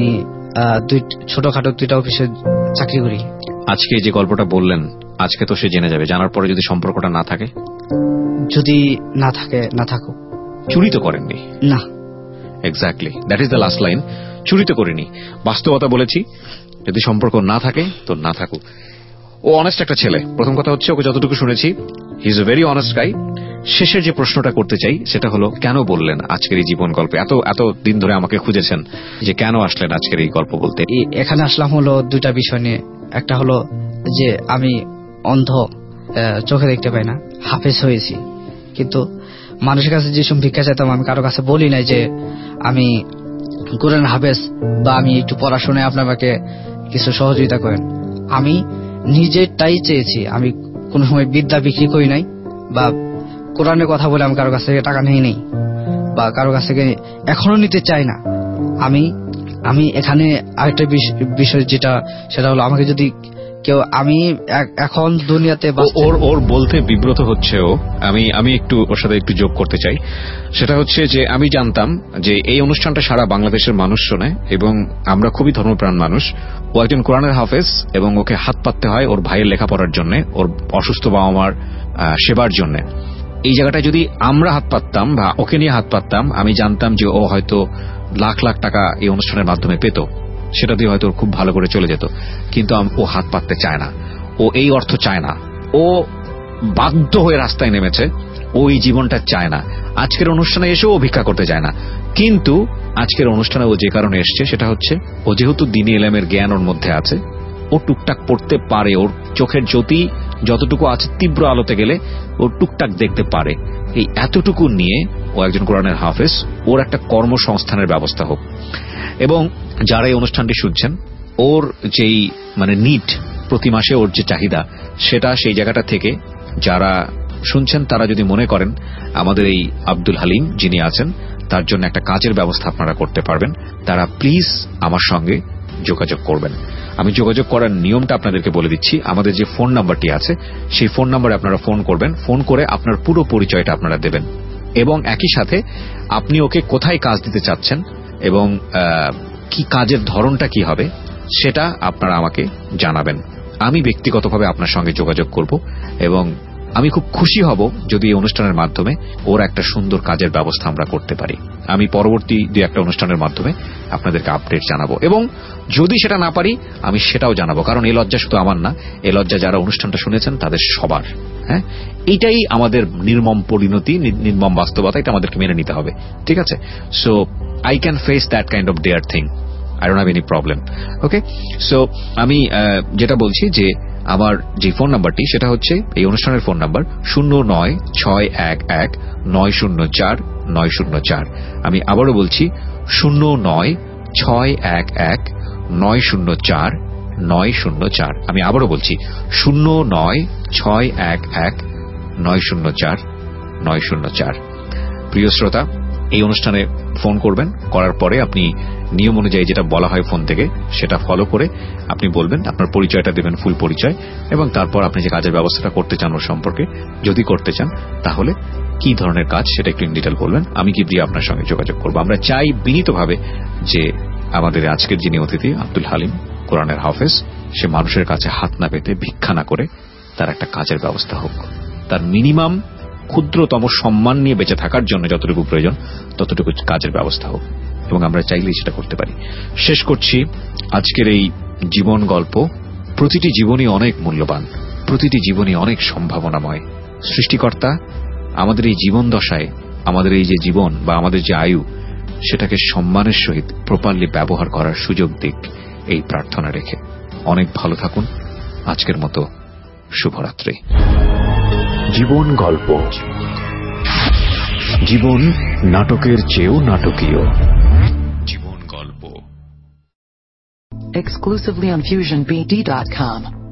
ছোটখাটো 2টা অফিসে চাকরি করি। আজকে যে গল্পটা বললেন, আজকে তো সে জেনে যাবে। জানার পরে যদি সম্পর্কটা না থাকে? যদি না থাকে, না থাকুক। চুরি তো করেননি? না। Exactly, that is the last line. চুরি তো করিনি, বাস্তবতা বলেছি। যদি সম্পর্ক না থাকে তো না থাকুক। ও অনেস্ট একটা ছেলে। প্রথম কথা হচ্ছে, ওকে যতটুকু শুনেছি, he is a very honest guy. শেষের যে প্রশ্নটা করতে চাই সেটা হলো, কেন বললেন আজকের এই জীবন গল্পে? এত দিন ধরে আমাকে খুঁজেছেন, যে কেন আসলেন আজকের এই গল্প বলতে? এখানে আসলাম হলো 2টা বিষয় নিয়ে। একটা হলো যে আমি অন্ধ, চোখে দেখতে পাই না, হাফেজ হয়েছি, কিন্তু মানুষের কাছে যেসব ভিক্ষা চাইতাম আমি কারো কাছে বলি নাই যে আমি কোরআন হাফেজ বা আমি একটু পড়াশোনায় আপনার আমাকে কিছু সহযোগিতা করেন। আমি নিজেরটাই চেয়েছি। আমি কোনো সময় বিদ্যা বিক্রি করি নাই, বা কোরআনের কথা বলে আমি কারো কাছ থেকে টাকা নেই নেই, বা কারো কাছ থেকে এখনো নিতে চাই না। আমি এখানে আরেকটা বিষয় যেটা, সেটা হলো আমাকে যদি কেউ, আমি এখন দুনিয়াতে ওর বলতে বিব্রত হচ্ছে ও। আমি একটু ওর সাথে একটু যোগ করতে চাই। সেটা হচ্ছে যে আমি জানতাম যে এই অনুষ্ঠানটা সারা বাংলাদেশের মানুষ শোনে, এবং আমরা খুবই ধর্মপ্রাণ মানুষ। ও একজন কোরআনের হাফেজ, এবং ওকে হাত পাততে হয় ওর ভাইয়ের লেখাপড়ার জন্য, ওর অসুস্থ বাবা মার সেবার জন্য। এই জায়গাটায় যদি আমরা হাত পাততাম বা ওকে নিয়ে হাত পাততাম, আমি জানতাম যে ও হয়তো লাখ লাখ টাকা এই অনুষ্ঠানের মাধ্যমে পেত, সেটা দিয়ে হয়তো খুব ভালো করে চলে যেত। কিন্তু ও হাত পাততে চায় না, ও এই অর্থ চায় না, ও বাধ্য হয়ে রাস্তায় নেমেছে, ও এই জীবনটা চায় না। আজকের অনুষ্ঠানে এসেও ও ভিক্ষা করতে চায় না, কিন্তু আজকের অনুষ্ঠানে ও যে কারণে এসছে সেটা হচ্ছে, ও যেহেতু দ্বীনি ইলমের জ্ঞান ওর মধ্যে আছে, ও টুকটাক পড়তে পারে, ওর চোখের জ্যোতি যতটুকু আছে তীব্র আলোতে গেলে ও টুকটাক দেখতে পারে। এই এতটুকু নিয়ে ও একজন কোরআনের হাফেজ, ওর একটা কর্মসংস্থানের ব্যবস্থা হোক। এবং যারা এই অনুষ্ঠানটি শুনছেন, ওর যেই মানে নিট প্রতি মাসে ওর যে চাহিদা, সেটা সেই জায়গাটা থেকে যারা শুনছেন তারা যদি মনে করেন আমাদের এই আব্দুল হালিম যিনি আছেন তার জন্য একটা কাজের ব্যবস্থা আপনারা করতে পারবেন, তারা প্লিজ আমার সঙ্গে যোগাযোগ করবেন। আমি যোগাযোগ করার নিয়মটা আপনাদেরকে বলে দিচ্ছি। আমাদের যে ফোন নাম্বারটি আছে সেই ফোন নাম্বারে আপনারা ফোন করবেন। ফোন করে আপনার পুরো পরিচয়টা আপনারা দেবেন এবং একই সাথে আপনি ওকে কোথায় কাজ দিতে চাচ্ছেন এবং কি কাজের ধরনটা কি হবে সেটা আপনারা আমাকে জানাবেন। আমি ব্যক্তিগতভাবে আপনার সঙ্গে যোগাযোগ করব এবং আমি খুব খুশি হব যদি এই অনুষ্ঠানের মাধ্যমে ওর একটা সুন্দর কাজের ব্যবস্থা আমরা করতে পারি। আমি পরবর্তী দুই একটা অনুষ্ঠানের মাধ্যমে আপনাদেরকে আপডেট জানাবো এবং যদি সেটা না পারি আমি সেটাও জানাবো, কারণ এই লজ্জা শুধু আমার না, এই লজ্জা যারা অনুষ্ঠানটা শুনেছেন তাদের সবার। হ্যাঁ, এইটাই আমাদের নির্মম পরিণতি, নির্মম বাস্তবতা, এটা আমাদেরকে মেনে নিতে হবে। ঠিক আছে? So I can face that kind of dare thing, I don't have any problem. Okay, so আমি যেটা বলছি যে আমার যে ফোন নাম্বারটি সেটা হচ্ছে এই অনুষ্ঠানের ফোন নাম্বার 09611904 আমি আবারও বলছি 09611904 আমি আবারও বলছি 09611904 প্রিয় শ্রোতা, এই অনুষ্ঠানে ফোন করবেন, করার পরে আপনি নিয়ম অনুযায়ী যেটা বলা হয় ফোন থেকে সেটা ফলো করে আপনি বলবেন, আপনার পরিচয়টা দেবেন, ফুল পরিচয়, এবং তারপর আপনি যে কাজের ব্যবস্থাটা করতে চান ওর সম্পর্কে, যদি করতে চান তাহলে কি ধরনের কাজ সেটা একটু ইন ডিটেল বলবেন। আমি কি দিয়ে আপনার সঙ্গে যোগাযোগ করব। আমরা চাই বিনীতভাবে যে আমাদের আজকের যিনি অতিথি আব্দুল হালিম, কোরআনের হাফেজ, সে মানুষের কাছে হাত না পেতে, ভিক্ষা না করে তার একটা কাজের ব্যবস্থা হোক। তার মিনিমাম ক্ষুদ্রতম সম্মান নিয়ে বেঁচে থাকার জন্য যতটুকু প্রয়োজন ততটুকু কাজের ব্যবস্থা হোক, এবং আমরা চাইলেই সেটা করতে পারি। শেষ করছি আজকের এই জীবন গল্প। প্রতিটি জীবনই অনেক মূল্যবান, প্রতিটি জীবনই অনেক সম্ভাবনাময়। সৃষ্টিকর্তা আমাদের এই জীবন দশায়, আমাদের এই যে জীবন বা আমাদের যে আয়ু, সেটাকে সম্মানের সহিত প্রপারলি ব্যবহার করার সুযোগ দিক, এই প্রার্থনা রেখে অনেক ভালো থাকুন। আজকের মতো শুভরাত্রি। জীবন গল্প, জীবন নাটকের চেয়েও নাটকীয়। জীবন গল্প Exclusively on FusionBD.com.